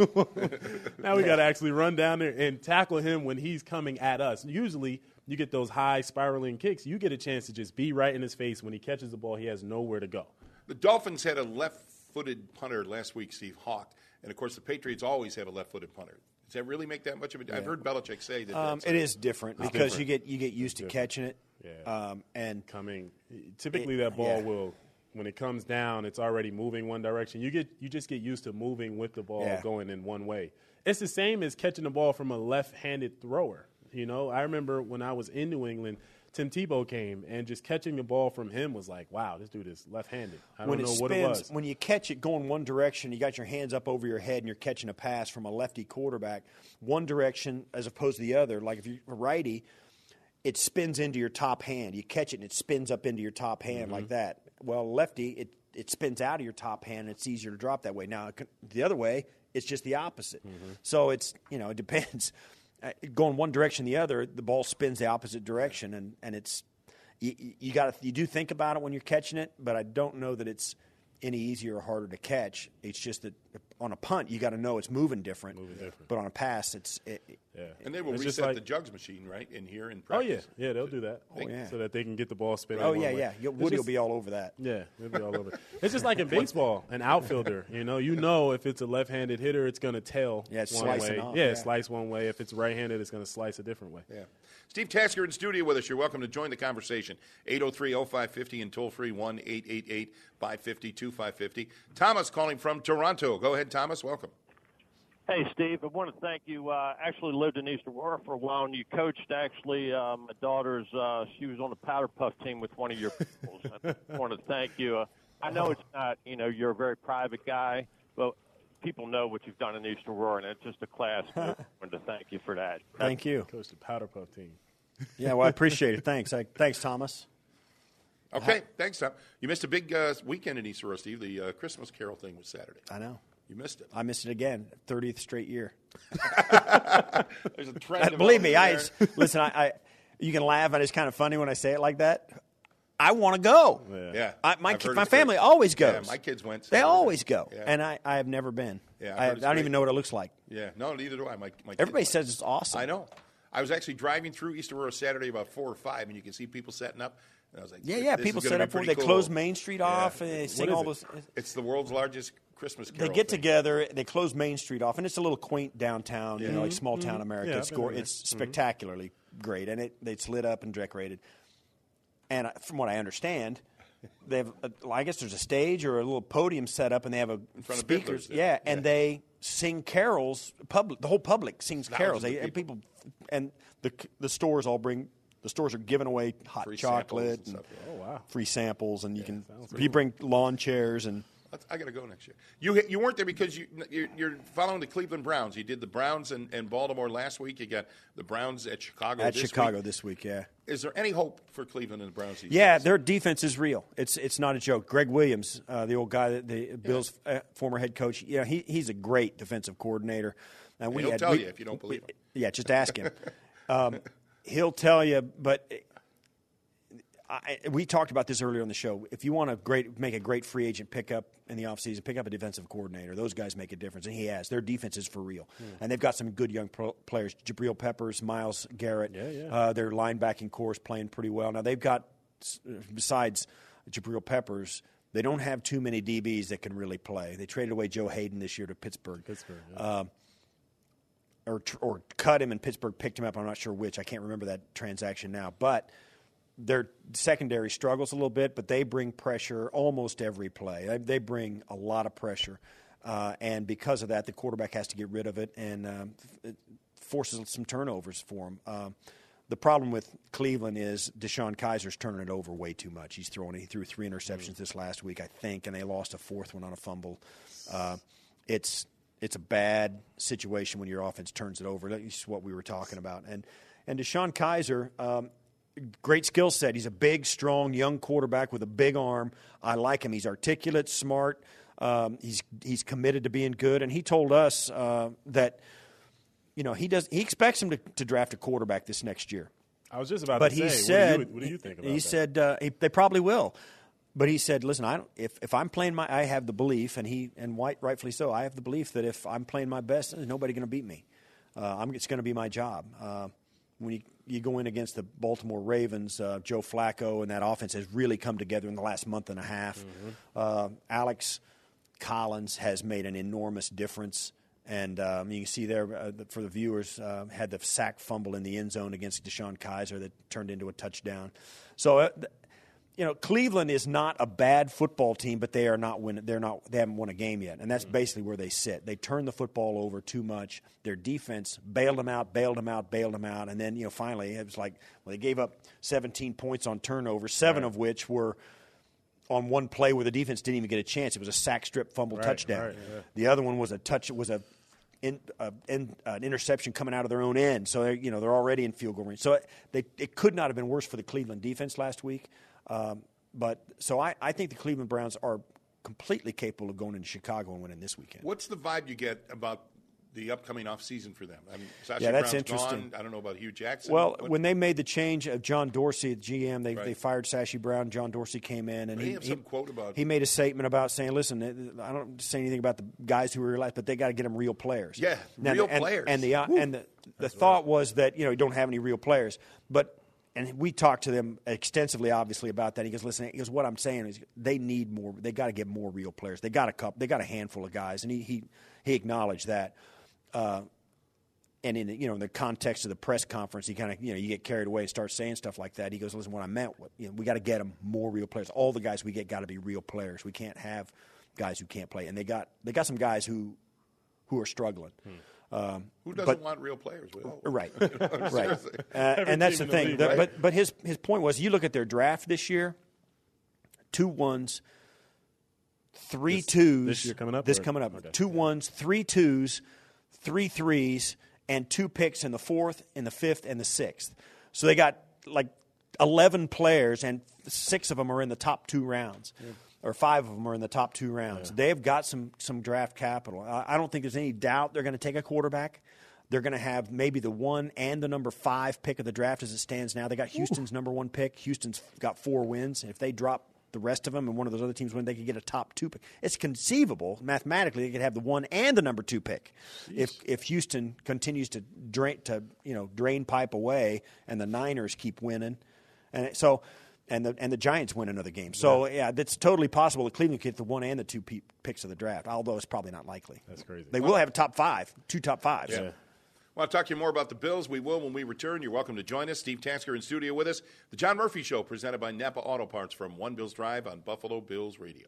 Now we got to actually run down there and tackle him when he's coming at us. Usually you get those high spiraling kicks. You get a chance to just be right in his face. When he catches the ball, he has nowhere to go. The Dolphins had a left-footed punter last week, Steve Hawk, and of course the Patriots always have a left-footed punter. Does that really make that much of a? I've heard Belichick say that. Um, that's it a- is different It's because different. you get you get used to different. catching it. Yeah. Um, and Coming, typically It- that ball yeah. will, when it comes down, it's already moving one direction. You get, you just get used to moving with the ball Yeah. going in one way. It's the same as catching the ball from a left-handed thrower. You know, I remember when I was in New England, Tim Tebow came, and just catching the ball from him was like, wow, this dude is left-handed. I don't when know it what spins, it was. when you catch it going one direction, you got your hands up over your head and you're catching a pass from a lefty quarterback, one direction as opposed to the other. Like if you're a righty, it spins into your top hand. You catch it and it spins up into your top hand Mm-hmm. like that. Well, lefty, it, it spins out of your top hand and it's easier to drop that way. Now, the other way, it's just the opposite. Mm-hmm. So it's, you know, it depends. Uh, going one direction, the other, the ball spins the opposite direction, and, and it's you, you got you do think about it when you're catching it, but I don't know that it's any easier or harder to catch. It's just that on a punt, you got to know it's moving different. Moving different. But on a pass, it's it, Yeah. And they will It's just reset like- the jugs machine, right, in here in Oh, yeah. practice. Yeah, they'll do that. Oh, yeah. So that they can get the ball spinning. oh one yeah, way. yeah. You- It's Woody just- will be all over that. Yeah, it'll be all over. It's just like in baseball, an outfielder. You know, you know if it's a left-handed hitter, it's going to tail Yeah, it's one slicing way. off, yeah, yeah. slice one way. If it's right-handed, it's going to slice a different way. Yeah. Steve Tasker in studio with us. You're welcome to join the conversation. eight oh three oh five fifty and toll-free one eight eight eight five five zero two five five zero. Thomas calling from Toronto. Go ahead, Thomas. Welcome. Hey, Steve, I want to thank you. Uh, actually lived in East Aurora for a while, and you coached, actually, uh, my daughter's, uh, she was on the Powder Puff team with one of your pupils. I want to thank you. Uh, I know it's not, you know, you're a very private guy, but people know what you've done in East Aurora, and it's just a class. I wanted to thank you for that. Thank you. Coach the Powder Puff team. Yeah, well, I appreciate it. Thanks. I, thanks, Thomas. Okay, thanks, Tom. You missed a big uh, weekend in East Aurora, Steve. The uh, Christmas Carol thing was Saturday. I know. You missed it. I missed it again. thirtieth straight year. There's a trend. Believe me, I developing listen. I, I you can laugh, and it's kind of funny when I say it like that. I want to go. there. Yeah, I, my I've ki- heard my it's family great. always goes. Yeah, my kids went. They Saturday. always go, Yeah. and I, I have never been. Yeah, I've I, heard have, it's I don't great. even know what it looks like. Yeah, no, neither do I. My, my kids Everybody went. says it's awesome. I know. I was actually driving through East Aurora Saturday about four or five, and you can see people setting up. And I was like, Yeah, yeah. this People is gonna set be up for pretty They cool. close Main Street Yeah. off and they sing all those. It's the world's largest Christmas carol. They get thing. together, they close Main Street off, and it's a little quaint downtown, you Yeah. know, like small town Mhm. America. Yeah, it's I've been go- there. it's Mhm. spectacularly great, and it it's lit up and decorated. And I- from what I understand, they have, a, well, I guess there's a stage or a little podium set up, and they have a In front of speakers, Biddler's, yeah, yeah. and they sing carols. Public, the whole public sings Thousands carols. of They, and people, and the the stores all bring. The stores are giving away hot Free samples chocolate and and, stuff. Oh, wow. free samples, and you can pretty you bring lawn chairs and. I got to go next year. You you weren't there because you you're, you're following the Cleveland Browns. You did the Browns and, and Baltimore last week. You got the Browns at Chicago. At this Chicago week. this week, yeah. Is there any hope for Cleveland and the Browns? These Yeah, days? their defense is real. It's it's not a joke. Greg Williams, uh, the old guy, that the Bills' uh, former head coach. Yeah, he he's a great defensive coordinator. And He'll had, tell we, you if you don't believe him. Yeah, just ask him. um, he'll tell you. But I, we talked about this earlier on the show. If you want to great make a great free agent pickup in the offseason, pick up a defensive coordinator. Those guys make a difference, and he has. Their defense is for real, Hmm. and they've got some good young pro- players. Jabril Peppers, Myles Garrett. Yeah, yeah. Uh, their linebacking core is playing pretty well. Now they've got, besides Jabril Peppers, they don't have too many D Bs that can really play. They traded away Joe Hayden this year to Pittsburgh. Pittsburgh, yeah. Um, or or cut him and Pittsburgh picked him up. I'm not sure which. I can't remember that transaction now. But their secondary struggles a little bit, but they bring pressure almost every play. They, they bring a lot of pressure. Uh, and because of that, the quarterback has to get rid of it, and um, it forces some turnovers for him. Um, the problem with Cleveland is Deshaun Kaiser's turning it over way too much. He's throwing. He threw three interceptions this last week, I think, and they lost a fourth one on a fumble. Uh, it's it's a bad situation when your offense turns it over. That's what we were talking about. And and Deshaun Kaiser, um, great skill set. He's a big, strong, young quarterback with a big arm. I like him. He's articulate, smart. Um, he's he's committed to being good. And he told us uh, that. You know, he does. He expects him to, to draft a quarterback this next year. I was just about but to he say, said, what do you, what do you think about he that? said uh, he, they probably will. But he said, listen, I don't, if if I'm playing my, I have the belief, and he and White rightfully so. I have the belief that if I'm playing my best, there's nobody going to beat me. Uh, I'm, it's going to be my job. Uh, when you, you go in against the Baltimore Ravens, uh, Joe Flacco and that offense has really come together in the last month and a half. Mm-hmm. Uh, Alex Collins has made an enormous difference. And um, you can see there, uh, for the viewers, uh, had the sack fumble in the end zone against Deshaun Kaiser that turned into a touchdown. So, uh, you know, Cleveland is not a bad football team, but they are not win. They're not. They haven't won a game yet, and that's basically where they sit. They turn the football over too much. Their defense bailed them out, bailed them out, bailed them out, and then you know, finally, it was like well, they gave up seventeen points on turnovers, seven Right. of which were on one play where the defense didn't even get a chance. It was a sack, strip, fumble, Right, touchdown. right, yeah. The other one was a touch. It was a in, uh, in, uh, an interception coming out of their own end. So, you know, they're already in field goal range. So it, they, it could not have been worse for the Cleveland defense last week. Um, but so I, I think the Cleveland Browns are completely capable of going into Chicago and winning this weekend. What's the vibe you get about the upcoming off season for them? I mean, Sashi Yeah, that's Brown's interesting. gone. I don't know about Hugh Jackson. Well, What- when they made the change of John Dorsey, the G M, they, Right. they fired Sashi Brown. John Dorsey came in, and They he, have he, some quote about- he made a statement about saying, "Listen, I don't say anything about the guys who were left, but they got to get them real players." Yeah, Now, real and, players. And the uh, and the, the thought was that you know you don't have any real players, but. And we talked to them extensively, obviously, about that. He goes, "Listen, he goes, what I'm saying is they need more. They got to get more real players. They got a couple. They got a handful of guys." And he he, he acknowledged that. Uh, and in the, you know in the context of the press conference, he kind of you know you get carried away and start saying stuff like that. He goes, "Listen, what I meant, what, you know, we got to get them more real players. All the guys we get got to be real players. We can't have guys who can't play." And they got they got some guys who who are struggling. Hmm. Um, Who doesn't but- want real players? We all- Right, You know, right. seriously. Uh, Every and that's the team in the thing. league, The- right? But but his his point was, you look at their draft this year, two ones, three This- twos. this year coming up, This or- coming up. okay. Two ones, three twos, three threes, and two picks in the fourth, in the fifth, and the sixth. So they got like eleven players, and six of them are in the top two rounds. Or five of them are in the top two rounds. Yeah. They've got some some draft capital. I, I don't think there's any doubt they're going to take a quarterback. They're going to have maybe the one and the number five pick of the draft as it stands now. They got Houston's number one pick. Houston's got four wins. If they drop the rest of them and one of those other teams win, they could get a top two pick. It's conceivable, mathematically, they could have the one and the number two pick. If if Houston continues to drain to you know drain pipe away and the Niners keep winning, and so and the and the Giants win another game. So yeah, yeah that's totally possible that Cleveland could get the one and the two pe- picks of the draft. Although it's probably not likely. That's crazy. They will have a top five, two top fives. Yeah. I want to talk to you more about the Bills. We will when we return. You're welcome to join us. Steve Tasker in studio with us. The John Murphy Show, presented by Napa Auto Parts from One Bills Drive on Buffalo Bills Radio.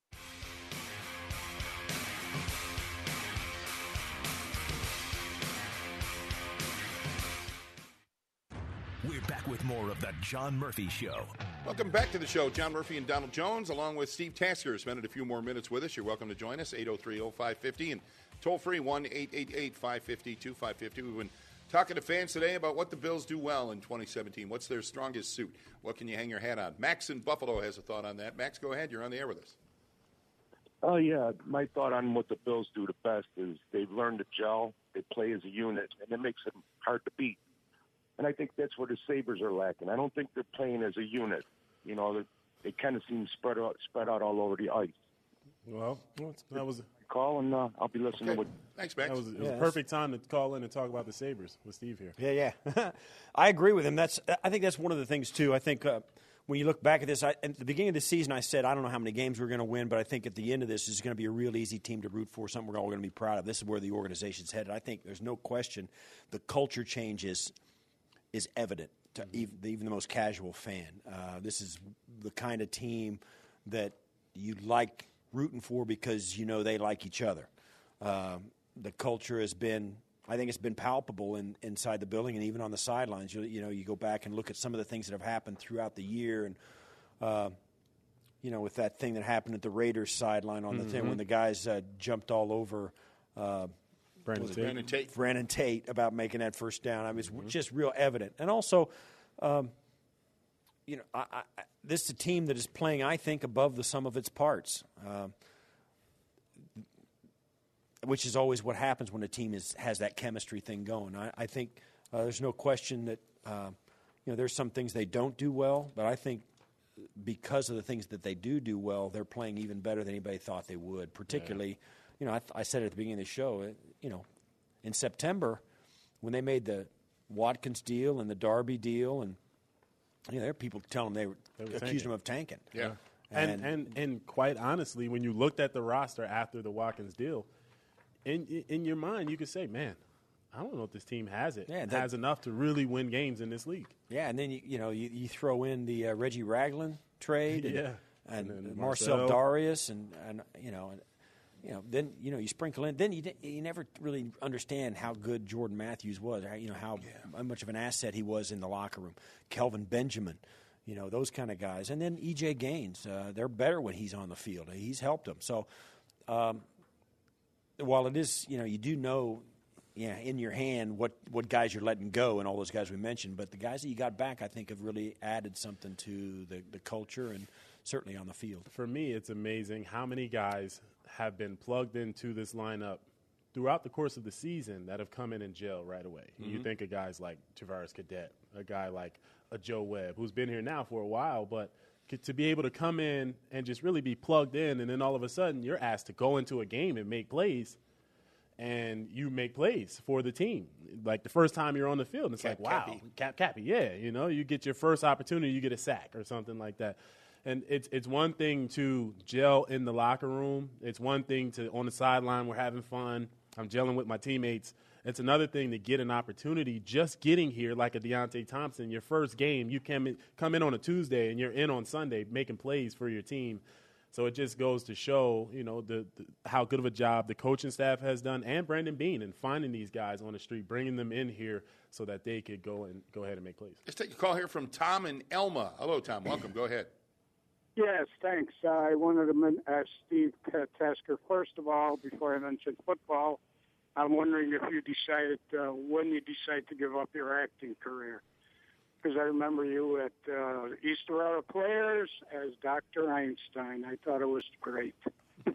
We're back with more of the John Murphy Show. Welcome back to the show. John Murphy and Donald Jones, along with Steve Tasker, spending a few more minutes with us. You're welcome to join us, eight oh three oh five fifty, and toll free, one eight eight eight five five zero two five five zero. We've been talking to fans today about what the Bills do well in twenty seventeen. What's their strongest suit? What can you hang your hat on? Max in Buffalo has a thought on that. Max, go ahead. You're on the air with us. Oh, yeah. My thought on what the Bills do the best is they've learned to gel. They play as a unit, and it makes them hard to beat. And I think that's where the Sabres are lacking. I don't think they're playing as a unit. You know, they, they kind of seem spread out, spread out all over the ice. Well, that was a call, and uh, I'll be listening. Okay. With Thanks, Max. That was, it was Yeah, a perfect time to call in and talk about the Sabres with Steve here. Yeah, yeah. I agree with him. That's. I think that's one of the things, too. I think uh, when you look back at this, I, at the beginning of the season, I said, I don't know how many games we're going to win, but I think at the end of this, it's going to be a real easy team to root for, something we're all going to be proud of. This is where the organization's headed. I think there's no question the culture change is, is evident to even, even the most casual fan. Uh, this is the kind of team that you like rooting for because you know they like each other. Uh, the culture has been, I think it's been palpable in, inside the building and even on the sidelines. You, you know, you go back and look at some of the things that have happened throughout the year, and uh, you know, with that thing that happened at the Raiders sideline on the Mm-hmm. thing when the guys uh, jumped all over. Uh, Brandon was it Tate. Brandon Tate. Brandon Tate about making that first down. I mean, it's Mm-hmm. just real evident. And also, um, you know, I, I, this is a team that is playing, I think, above the sum of its parts, um, which is always what happens when a team is has that chemistry thing going. I, I think uh, there's no question that uh, you know there's some things they don't do well, but I think because of the things that they do do well, they're playing even better than anybody thought they would. Particularly, yeah. you know, I, I said at the beginning of the show, you know, in September when they made the Watkins deal and the Darby deal, and you know, there are people telling them they, were, They were accused tanking. them of tanking. Yeah. And, And, and and quite honestly, when you looked at the roster after the Watkins deal, in in your mind you could say, man, I don't know if this team has it. Yeah, that- has enough to really win games in this league. yeah, and then you you know you, you throw in the uh, Reggie Ragland trade, and, Yeah. and, And then Marcel, Marcel. Darius, and, and you know, and, you know, then you know you sprinkle in. Then you di- you never really understand how good Jordan Matthews was. how- You know how, how much of an asset he was in the locker room. Kelvin Benjamin, you know, those kind of guys, and then E J Gaines. Uh, they're better when he's on the field. He's helped them. So, um, while it is, you know, you do know. Yeah, in your hand, what, what guys you're letting go, and all those guys we mentioned. But the guys that you got back, I think, have really added something to the, the culture and certainly on the field. For me, it's amazing how many guys have been plugged into this lineup throughout the course of the season that have come in and gel right away. Mm-hmm. You think of guys like Tavares Cadet, a guy like a Joe Webb, who's been here now for a while, but to be able to come in and just really be plugged in, and then all of a sudden you're asked to go into a game and make plays, and you make plays for the team. Like the first time you're on the field, it's Cap, like, wow, Cappy. Cap Cappy, yeah, you know, you get your first opportunity, you get a sack or something like that. And it's it's one thing to gel in the locker room. It's one thing to on the sideline, we're having fun. I'm gelling with my teammates. It's another thing to get an opportunity just getting here like a Deontay Thompson. Your first game, you come in, come in on a Tuesday and you're in on Sunday making plays for your team. So it just goes to show, you know, the, the how good of a job the coaching staff has done, and Brandon Beane in finding these guys on the street, bringing them in here so that they could go and go ahead and make plays. Let's take a call here from Tom and Elma. Hello, Tom. Welcome. Go ahead. Yes, thanks. Uh, I wanted to men- ask Steve Tasker, first of all, before I mention football, I'm wondering if you decided, uh, when you decide to give up your acting career. Because I remember you at uh, Easter Hour Players as Doctor Einstein. I thought it was great.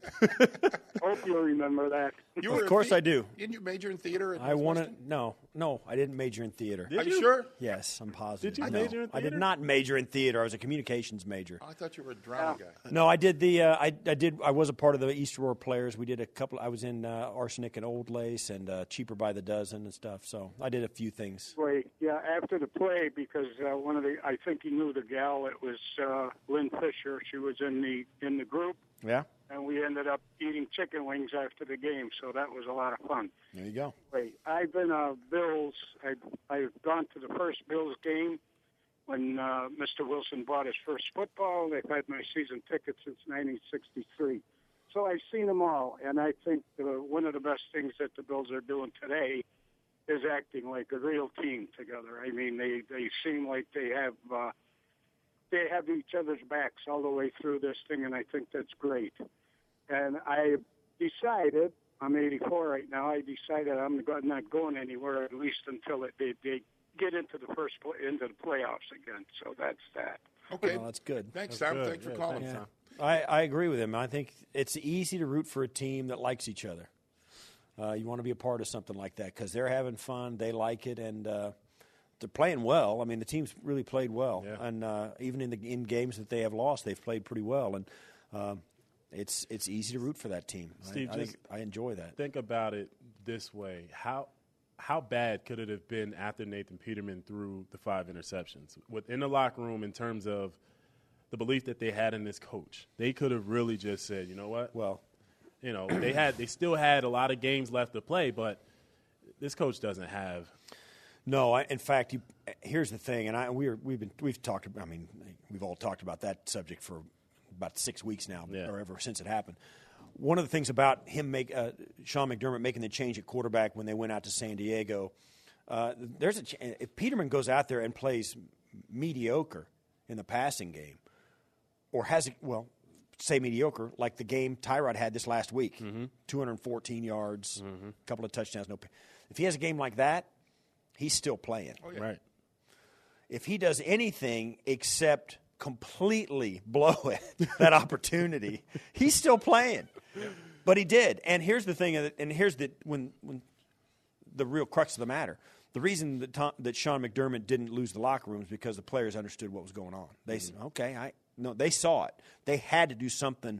Hope you remember that. You were Of a course the- I do. Didn't you major in theater? At I want to. Northwestern? No, no, I didn't major in theater. Did Are you you? sure? Yes, I'm positive. Did you No, major in I did theater? not major in theater. I was a communications major. I thought you were a drama guy. No, I did the. Uh, I, I did. I was a part of the East Aurora Players. We did a couple. I was in uh, Arsenic and Old Lace and uh, Cheaper by the Dozen and stuff. So I did a few things. Wait, yeah, after the play, because uh, one of the, I think he knew the gal. It was uh, Lynn Fisher. She was in the in the group, Yeah. and we ended up eating chicken wings after the game. So that was a lot of fun. There you go. Wait, I've been uh, Bills. I I've gone to the first Bills game when uh, Mister Wilson bought his first football. They've had my season ticket since nineteen sixty-three. So I've seen them all, and I think uh, one of the best things that the Bills are doing today is acting like a real team together. I mean, they, they seem like they have uh, they have each other's backs all the way through this thing, and I think that's great. And I decided, I'm eighty-four right now, I decided I'm not going anywhere at least until it, they, they get into the first play, into the playoffs again. So that's that. Okay. Well, that's good. Thanks, That's Tom. good. Thanks for Yeah, calling. thanks, Tom. I, I agree with him. I think it's easy to root for a team that likes each other. Uh, you want to be a part of something like that because they're having fun, they like it, and uh, they're playing well. I mean, the team's really played well, Yeah. and uh, even in the in games that they have lost, they've played pretty well. And um, it's it's easy to root for that team. Steve, I, I, just think, I enjoy that. Think about it this way: how how bad could it have been after Nathan Peterman threw the five interceptions within the locker room in terms of the belief that they had in this coach? They could have really just said, you know what? Well, you know, they had they still had a lot of games left to play, but this coach doesn't have. No, I, in fact, you, here's the thing, and I we are, we've been we've talked. I mean, we've all talked about that subject for about six weeks now, Yeah. or ever since it happened. One of the things about him make uh, Sean McDermott making the change at quarterback when they went out to San Diego, uh, there's a ch- if Peterman goes out there and plays mediocre in the passing game, or has a, well, say mediocre, like the game Tyrod had this last week, Mm-hmm. two hundred fourteen yards, a couple of touchdowns, no. If he has a game like that, he's still playing. Oh, yeah. Right. If he does anything except completely blow it, that opportunity, he's still playing. But he did. And here's the thing, and here's the when when the real crux of the matter. The reason that Tom, that Sean McDermott didn't lose the locker room is because the players understood what was going on. They said, "Okay, I no." They saw it. They had to do something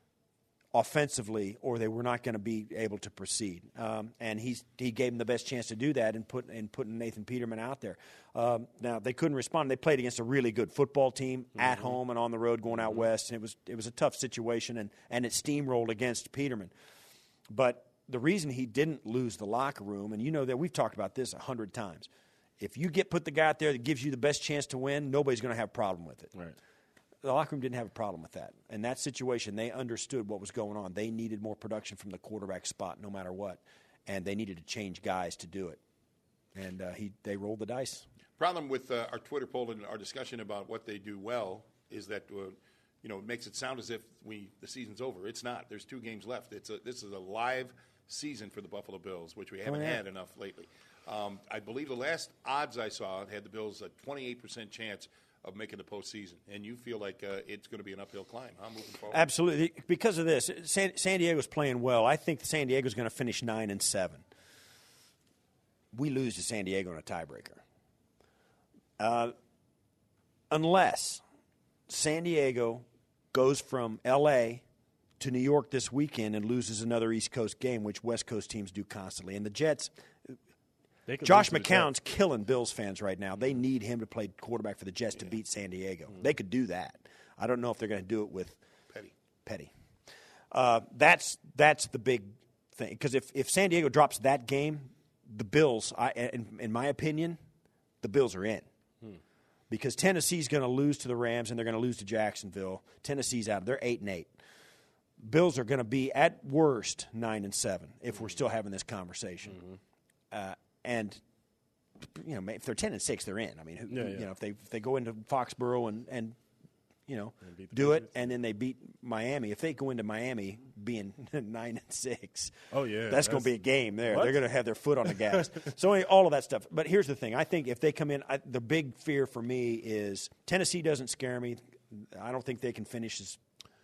offensively, or they were not going to be able to proceed. Um, and he's he gave them the best chance to do that, and put and putting Nathan Peterman out there. Um, now they couldn't respond. They played against a really good football team mm-hmm. at home and on the road, going out mm-hmm. west. And it was it was a tough situation, and and it steamrolled against Peterman. But the reason he didn't lose the locker room, and you know that we've talked about this a hundred times, if you get put the guy out there that gives you the best chance to win, nobody's going to have a problem with it. Right. The locker room didn't have a problem with that. In that situation, they understood what was going on. They needed more production from the quarterback spot no matter what, and they needed to change guys to do it. And uh, he they rolled the dice. Problem with uh, our Twitter poll and our discussion about what they do well is that uh, you know it makes it sound as if we the season's over. It's not. There's two games left. It's a, this is a live season for the Buffalo Bills, which we haven't Oh, yeah. had enough lately. Um, I believe the last odds I saw had the Bills a twenty-eight percent chance of making the postseason, and you feel like uh, it's going to be an uphill climb, huh, moving forward? Absolutely. Because of this, San, San Diego's playing well. I think San Diego's going to finish nine and seven. We lose to San Diego in a tiebreaker. Uh, unless San Diego goes from L A to New York this weekend and loses another East Coast game, which West Coast teams do constantly. And the Jets, Josh McCown's killing Bills fans right now. They need him to play quarterback for the Jets yeah. to beat San Diego. Mm-hmm. They could do that. I don't know if they're going to do it with Petty. Petty. Uh, that's that's the big thing. Because if, if San Diego drops that game, the Bills, I, in, in my opinion, the Bills are in. Hmm. Because Tennessee's going to lose to the Rams and they're going to lose to Jacksonville. Tennessee's out. They're eight and eight. Bills are going to be at worst nine and seven if mm-hmm. we're still having this conversation. Mm-hmm. Uh, and you know, if they're ten and six, they're in. I mean, who, yeah, yeah. you know, if they if they go into Foxborough and, and you know and do it, and then they beat Miami. If they go into Miami being nine and six, oh yeah, that's, that's going to be a game there. What? They're going to have their foot on the gas. So anyway, all of that stuff. But here's the thing: I think if they come in, I, the big fear for me is Tennessee doesn't scare me. I don't think they can finish as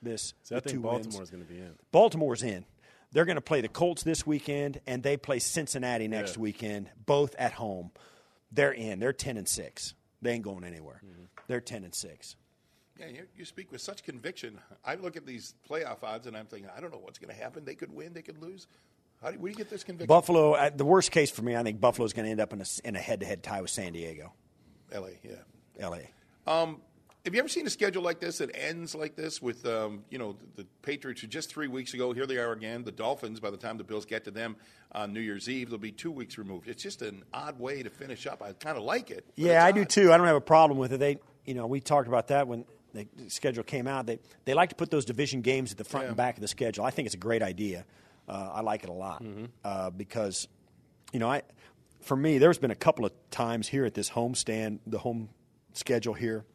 this. So I with think two Baltimore's wins. going to be in. Baltimore's in. They're going to play the Colts this weekend, and they play Cincinnati next Yeah. weekend, both at home. They're in. They're ten and six. They ain't going anywhere. Mm-hmm. They're ten and six. Yeah, you, you speak with such conviction. I look at these playoff odds, and I'm thinking, I don't know what's going to happen. They could win. They could lose. How do, where do you get this conviction? Buffalo, uh, the worst case for me, I think Buffalo's going to end up in a, in a head-to-head tie with San Diego. L A, yeah. L A. Um, have you ever seen a schedule like this that ends like this with, um, you know, the, the Patriots who just three weeks ago, here they are again. The Dolphins, by the time the Bills get to them on New Year's Eve, they'll be two weeks removed. It's just an odd way to finish up. I kind of like it. Yeah, I do too. I don't have a problem with it. They, you know, we talked about that when the schedule came out. They they like to put those division games at the front Yeah. and back of the schedule. I think it's a great idea. Uh, I like it a lot Mm-hmm. uh, because, you know, I for me, there's been a couple of times here at this homestand, the home schedule here,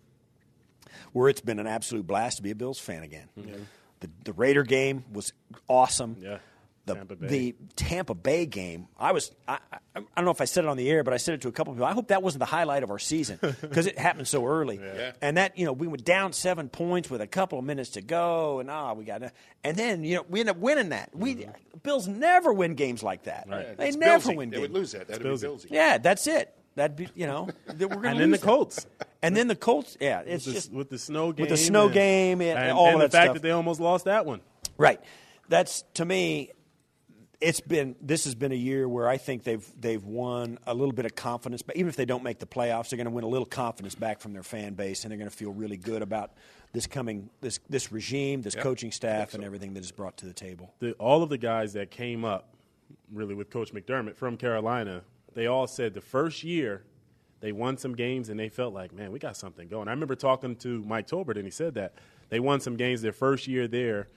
where it's been an absolute blast to be a Bills fan again. Mhm. The the Raider game was awesome. Yeah. The Tampa Bay. the Tampa Bay game, I was I, I, I don't know if I said it on the air, but I said it to a couple of people. I hope that wasn't the highlight of our season because it happened so early. Yeah. And that, you know, we went down seven points with a couple of minutes to go, and ah, we got to, and then you know we ended up winning that. We Mm-hmm. Bills never win games like that. Right. They It's never Billsy. win They games. would lose that. That'd be Billsy. Yeah, that's it. That'd be, you know, that we're going to And then the Colts. And then the Colts, yeah, it's with the, just with the snow game. with the snow and, game and, and, all and of the that fact stuff. that they almost lost that one. Right. That's, to me, it's been this has been a year where I think they've they've won a little bit of confidence. But even if they don't make the playoffs, they're going to win a little confidence back from their fan base, and they're going to feel really good about this coming this this regime, this Yep. coaching staff, so. and everything that is brought to the table. The, all of the guys that came up, really, with Coach McDermott from Carolina, they all said the first year they won some games and they felt like, man, we got something going. I remember talking to Mike Tolbert, and he said that they won some games their first year there,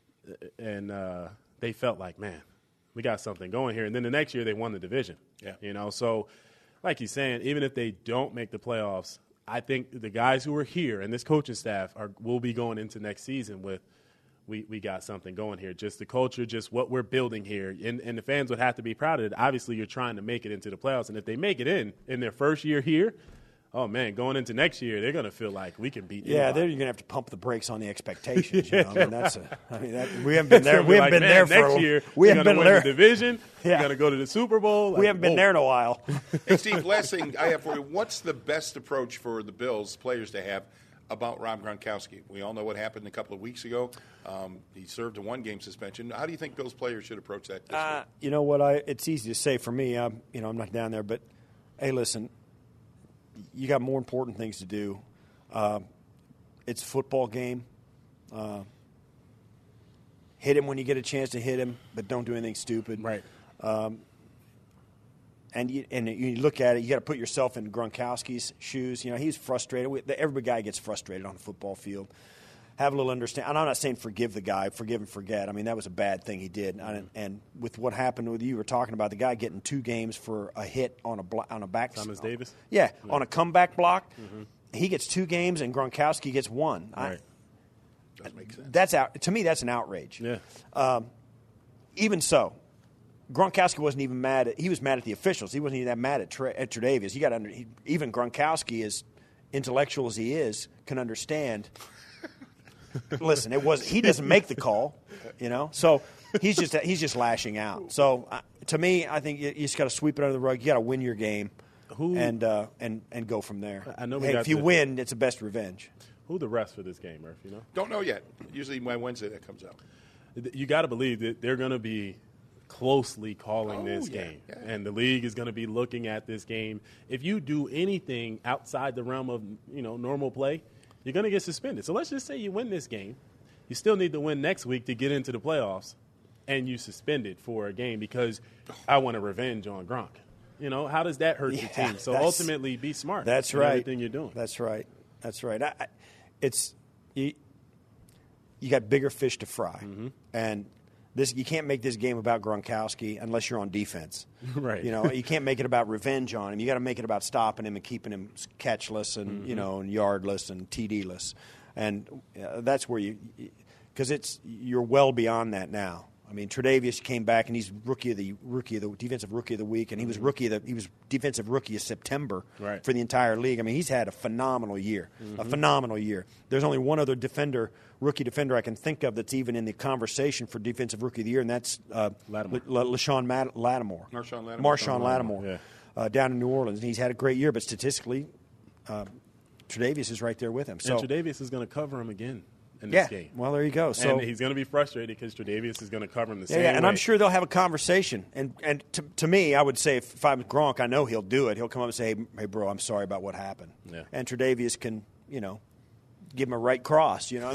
and uh, they felt like, man, we got something going here. And then the next year they won the division. Yeah. You know, so like he's saying, even if they don't make the playoffs, I think the guys who are here and this coaching staff are will be going into next season with we, we got something going here. Just the culture, just what we're building here. And, and the fans would have to be proud of it. Obviously, you're trying to make it into the playoffs. And if they make it in in their first year here, oh, man, going into next year, they're going to feel like we can beat Yeah, anybody. they're going to have to pump the brakes on the expectations. You know? I mean, that's a, I mean, that, we haven't been there. We haven't like, been man, there for next a, year. We we're haven't gonna been win there. the division. Yeah. We're going to go to the Super Bowl. We Like, haven't been whoa. there in a while. Hey, Steve, last thing I have for you, what's the best approach for the Bills players to have about Rob Gronkowski? We all know what happened a couple of weeks ago. Um, he served a one-game suspension. How do you think Bills players should approach that this Uh, week? you know what? I it's easy to say for me. I'm, you know, I'm not down there, but hey, listen, you got more important things to do. Uh, it's a football game. Uh, hit him when you get a chance to hit him, but don't do anything stupid. Right. Um, and you and you look at it, you got to put yourself in Gronkowski's shoes. You know, he's frustrated. We, every guy gets frustrated on the football field. Have a little understanding. And I'm not saying forgive the guy, forgive and forget. I mean, that was a bad thing he did. Mm-hmm. And, and with what happened with you, were talking about the guy getting two games for a hit on a blo- on a back. Thomas Davis? Yeah, Yeah. on a comeback block. Mhm. He gets two games, and Gronkowski gets one. I- Right. Does make sense. that's out to me. That's an outrage. Yeah. Um, even so, Gronkowski wasn't even mad at. He was mad at the officials. He wasn't even that mad at, Tre, at Tre'Davious. You got under. He, even Gronkowski, as intellectual as he is, can understand. Listen, it was he doesn't make the call, you know. So he's just he's just lashing out. So uh, to me, I think you, you just got to sweep it under the rug. You got to win your game, Who- and uh, and and go from there. I know we hey, got if you the- win, it's the best revenge. Who the refs for this game, Murph, you know? Don't know yet. Usually by Wednesday that comes out. You got to believe that they're going to be closely calling Oh, this yeah, game. yeah. And the league is going to be looking at this game. If you do anything outside the realm of, you know, normal play, you're going to get suspended. So let's just say you win this game. You still need to win next week to get into the playoffs, and you suspended for a game because I want a revenge on Gronk. You know, how does that hurt Yeah, your team? So that's- ultimately, be smart. That's in right. everything you're doing. That's right. That's right. I, I, it's you. You got bigger fish to fry, Mm-hmm. and this you can't make this game about Gronkowski unless you're on defense. Right. You know, you can't make it about revenge on him. You got to make it about stopping him and keeping him catchless and Mm-hmm. you know and yardless and T D-less, and uh, that's where you because it's you're well beyond that now. I mean, Tre'Davious came back and he's rookie of the rookie of the defensive rookie of the week, and he was rookie of the he was defensive rookie of September right. for the entire league. I mean, he's had a phenomenal year, Mm-hmm. a phenomenal year. There's only one other defender, rookie defender I can think of that's even in the conversation for defensive rookie of the year, and that's uh, Lattimore. L- L- LaShawn Mad- Lattimore. Marshawn Lattimore. Marshawn Lattimore, Yeah. uh, down in New Orleans. And he's had a great year, but statistically, uh, Tre'Davious is right there with him. So and Tre'Davious is going to cover him again in yeah, this game. well, there you go. So and he's going to be frustrated because Tre'Davious is going to cover him the Yeah, same yeah, and way. I'm sure they'll have a conversation. And and to, to me, I would say if, if I'm Gronk, I know he'll do it. He'll come up and say, "Hey, hey bro, I'm sorry about what happened." Yeah. And Tre'Davious can, you know, give him a right cross, you know.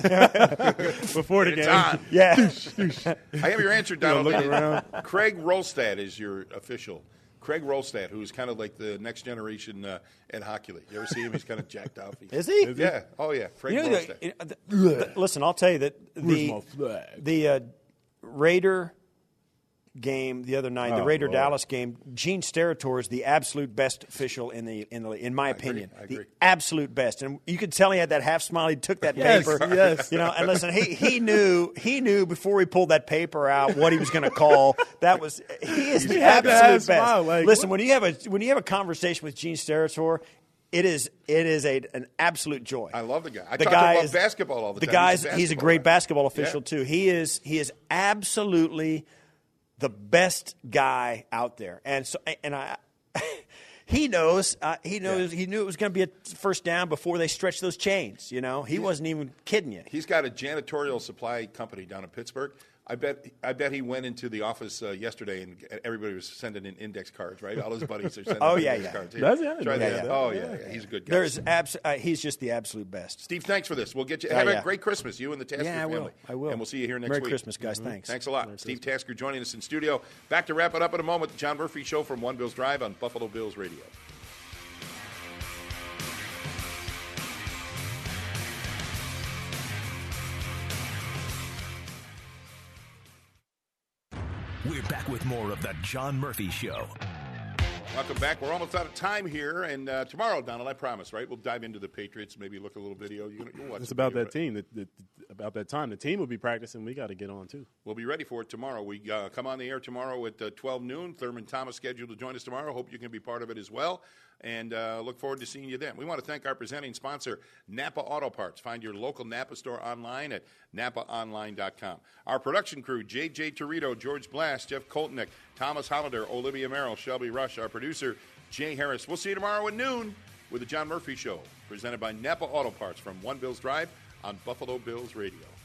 Before the It's game. on. Yeah. I have your answer, You know, Donald. look around. Craig Rolstad is your official. Craig Rolstad, who's kind of like the next generation uh, Ed Hockley. You ever see him? He's kind of jacked up. He, Is he? Yeah. Oh, yeah. Craig You know, Rolstad. the, the, the, listen, I'll tell you that Where's the my flag? the uh, Raider game the other night, the Oh, Raider Lord. Dallas game, Gene Steratore is the absolute best official in the in the in my agree, opinion, I the agree. absolute best. And you could tell he had that half smile. He took that Yes, paper, yes. you know. And listen, he he knew he knew before he pulled that paper out what he was going to call. That was he is the had that absolute best. smile, like, listen, what? when you have a when you have a conversation with Gene Steratore, it is it is a an absolute joy. I love the guy. I the talk guy about is, basketball all the, the time. guy's He's a, he's a basketball great guy. basketball official Yeah. too. He is he is absolutely the best guy out there, and so and I. He knows. Uh, he knows. Yeah. He knew it was going to be a first down before they stretched those chains. You know, he wasn't even kidding you. He's got a janitorial supply company down in Pittsburgh. I bet I bet he went into the office uh, yesterday and everybody was sending in index cards, right? All his buddies are sending Oh, in yeah, index yeah. cards. Does he? I Try didn't know that. that. Oh, yeah, yeah. He's a good guy. There's abs- uh, He's just the absolute best. Steve, thanks for this. We'll get you. Oh, Have yeah. a great Christmas, you and the Tasker Yeah, I will. family. I will. And we'll see you here next Merry week. Christmas, guys. Thanks. Thanks a lot. Steve Tasker joining us in studio. Back to wrap it up in a moment. The John Murphy Show from One Bills Drive on Buffalo Bills Radio. We're back with more of the John Murphy Show. Welcome back. We're almost out of time here, and uh, tomorrow, Donald, I promise, right? We'll dive into the Patriots, maybe look a little video. You, you'll watch It's the about video, that team. The, the, about that time. The team will be practicing. We got to get on, too. We'll be ready for it tomorrow. We uh, come on the air tomorrow at uh, twelve noon. Thurman Thomas scheduled to join us tomorrow. Hope you can be part of it as well. And uh, look forward to seeing you then. We want to thank our presenting sponsor, Napa Auto Parts. Find your local Napa store online at napa online dot com. Our production crew, J J Torito, George Blast, Jeff Koltnick, Thomas Hollander, Olivia Merrill, Shelby Rush. Our producer, Jay Harris. We'll see you tomorrow at noon with the John Murphy Show, presented by Napa Auto Parts from One Bills Drive on Buffalo Bills Radio.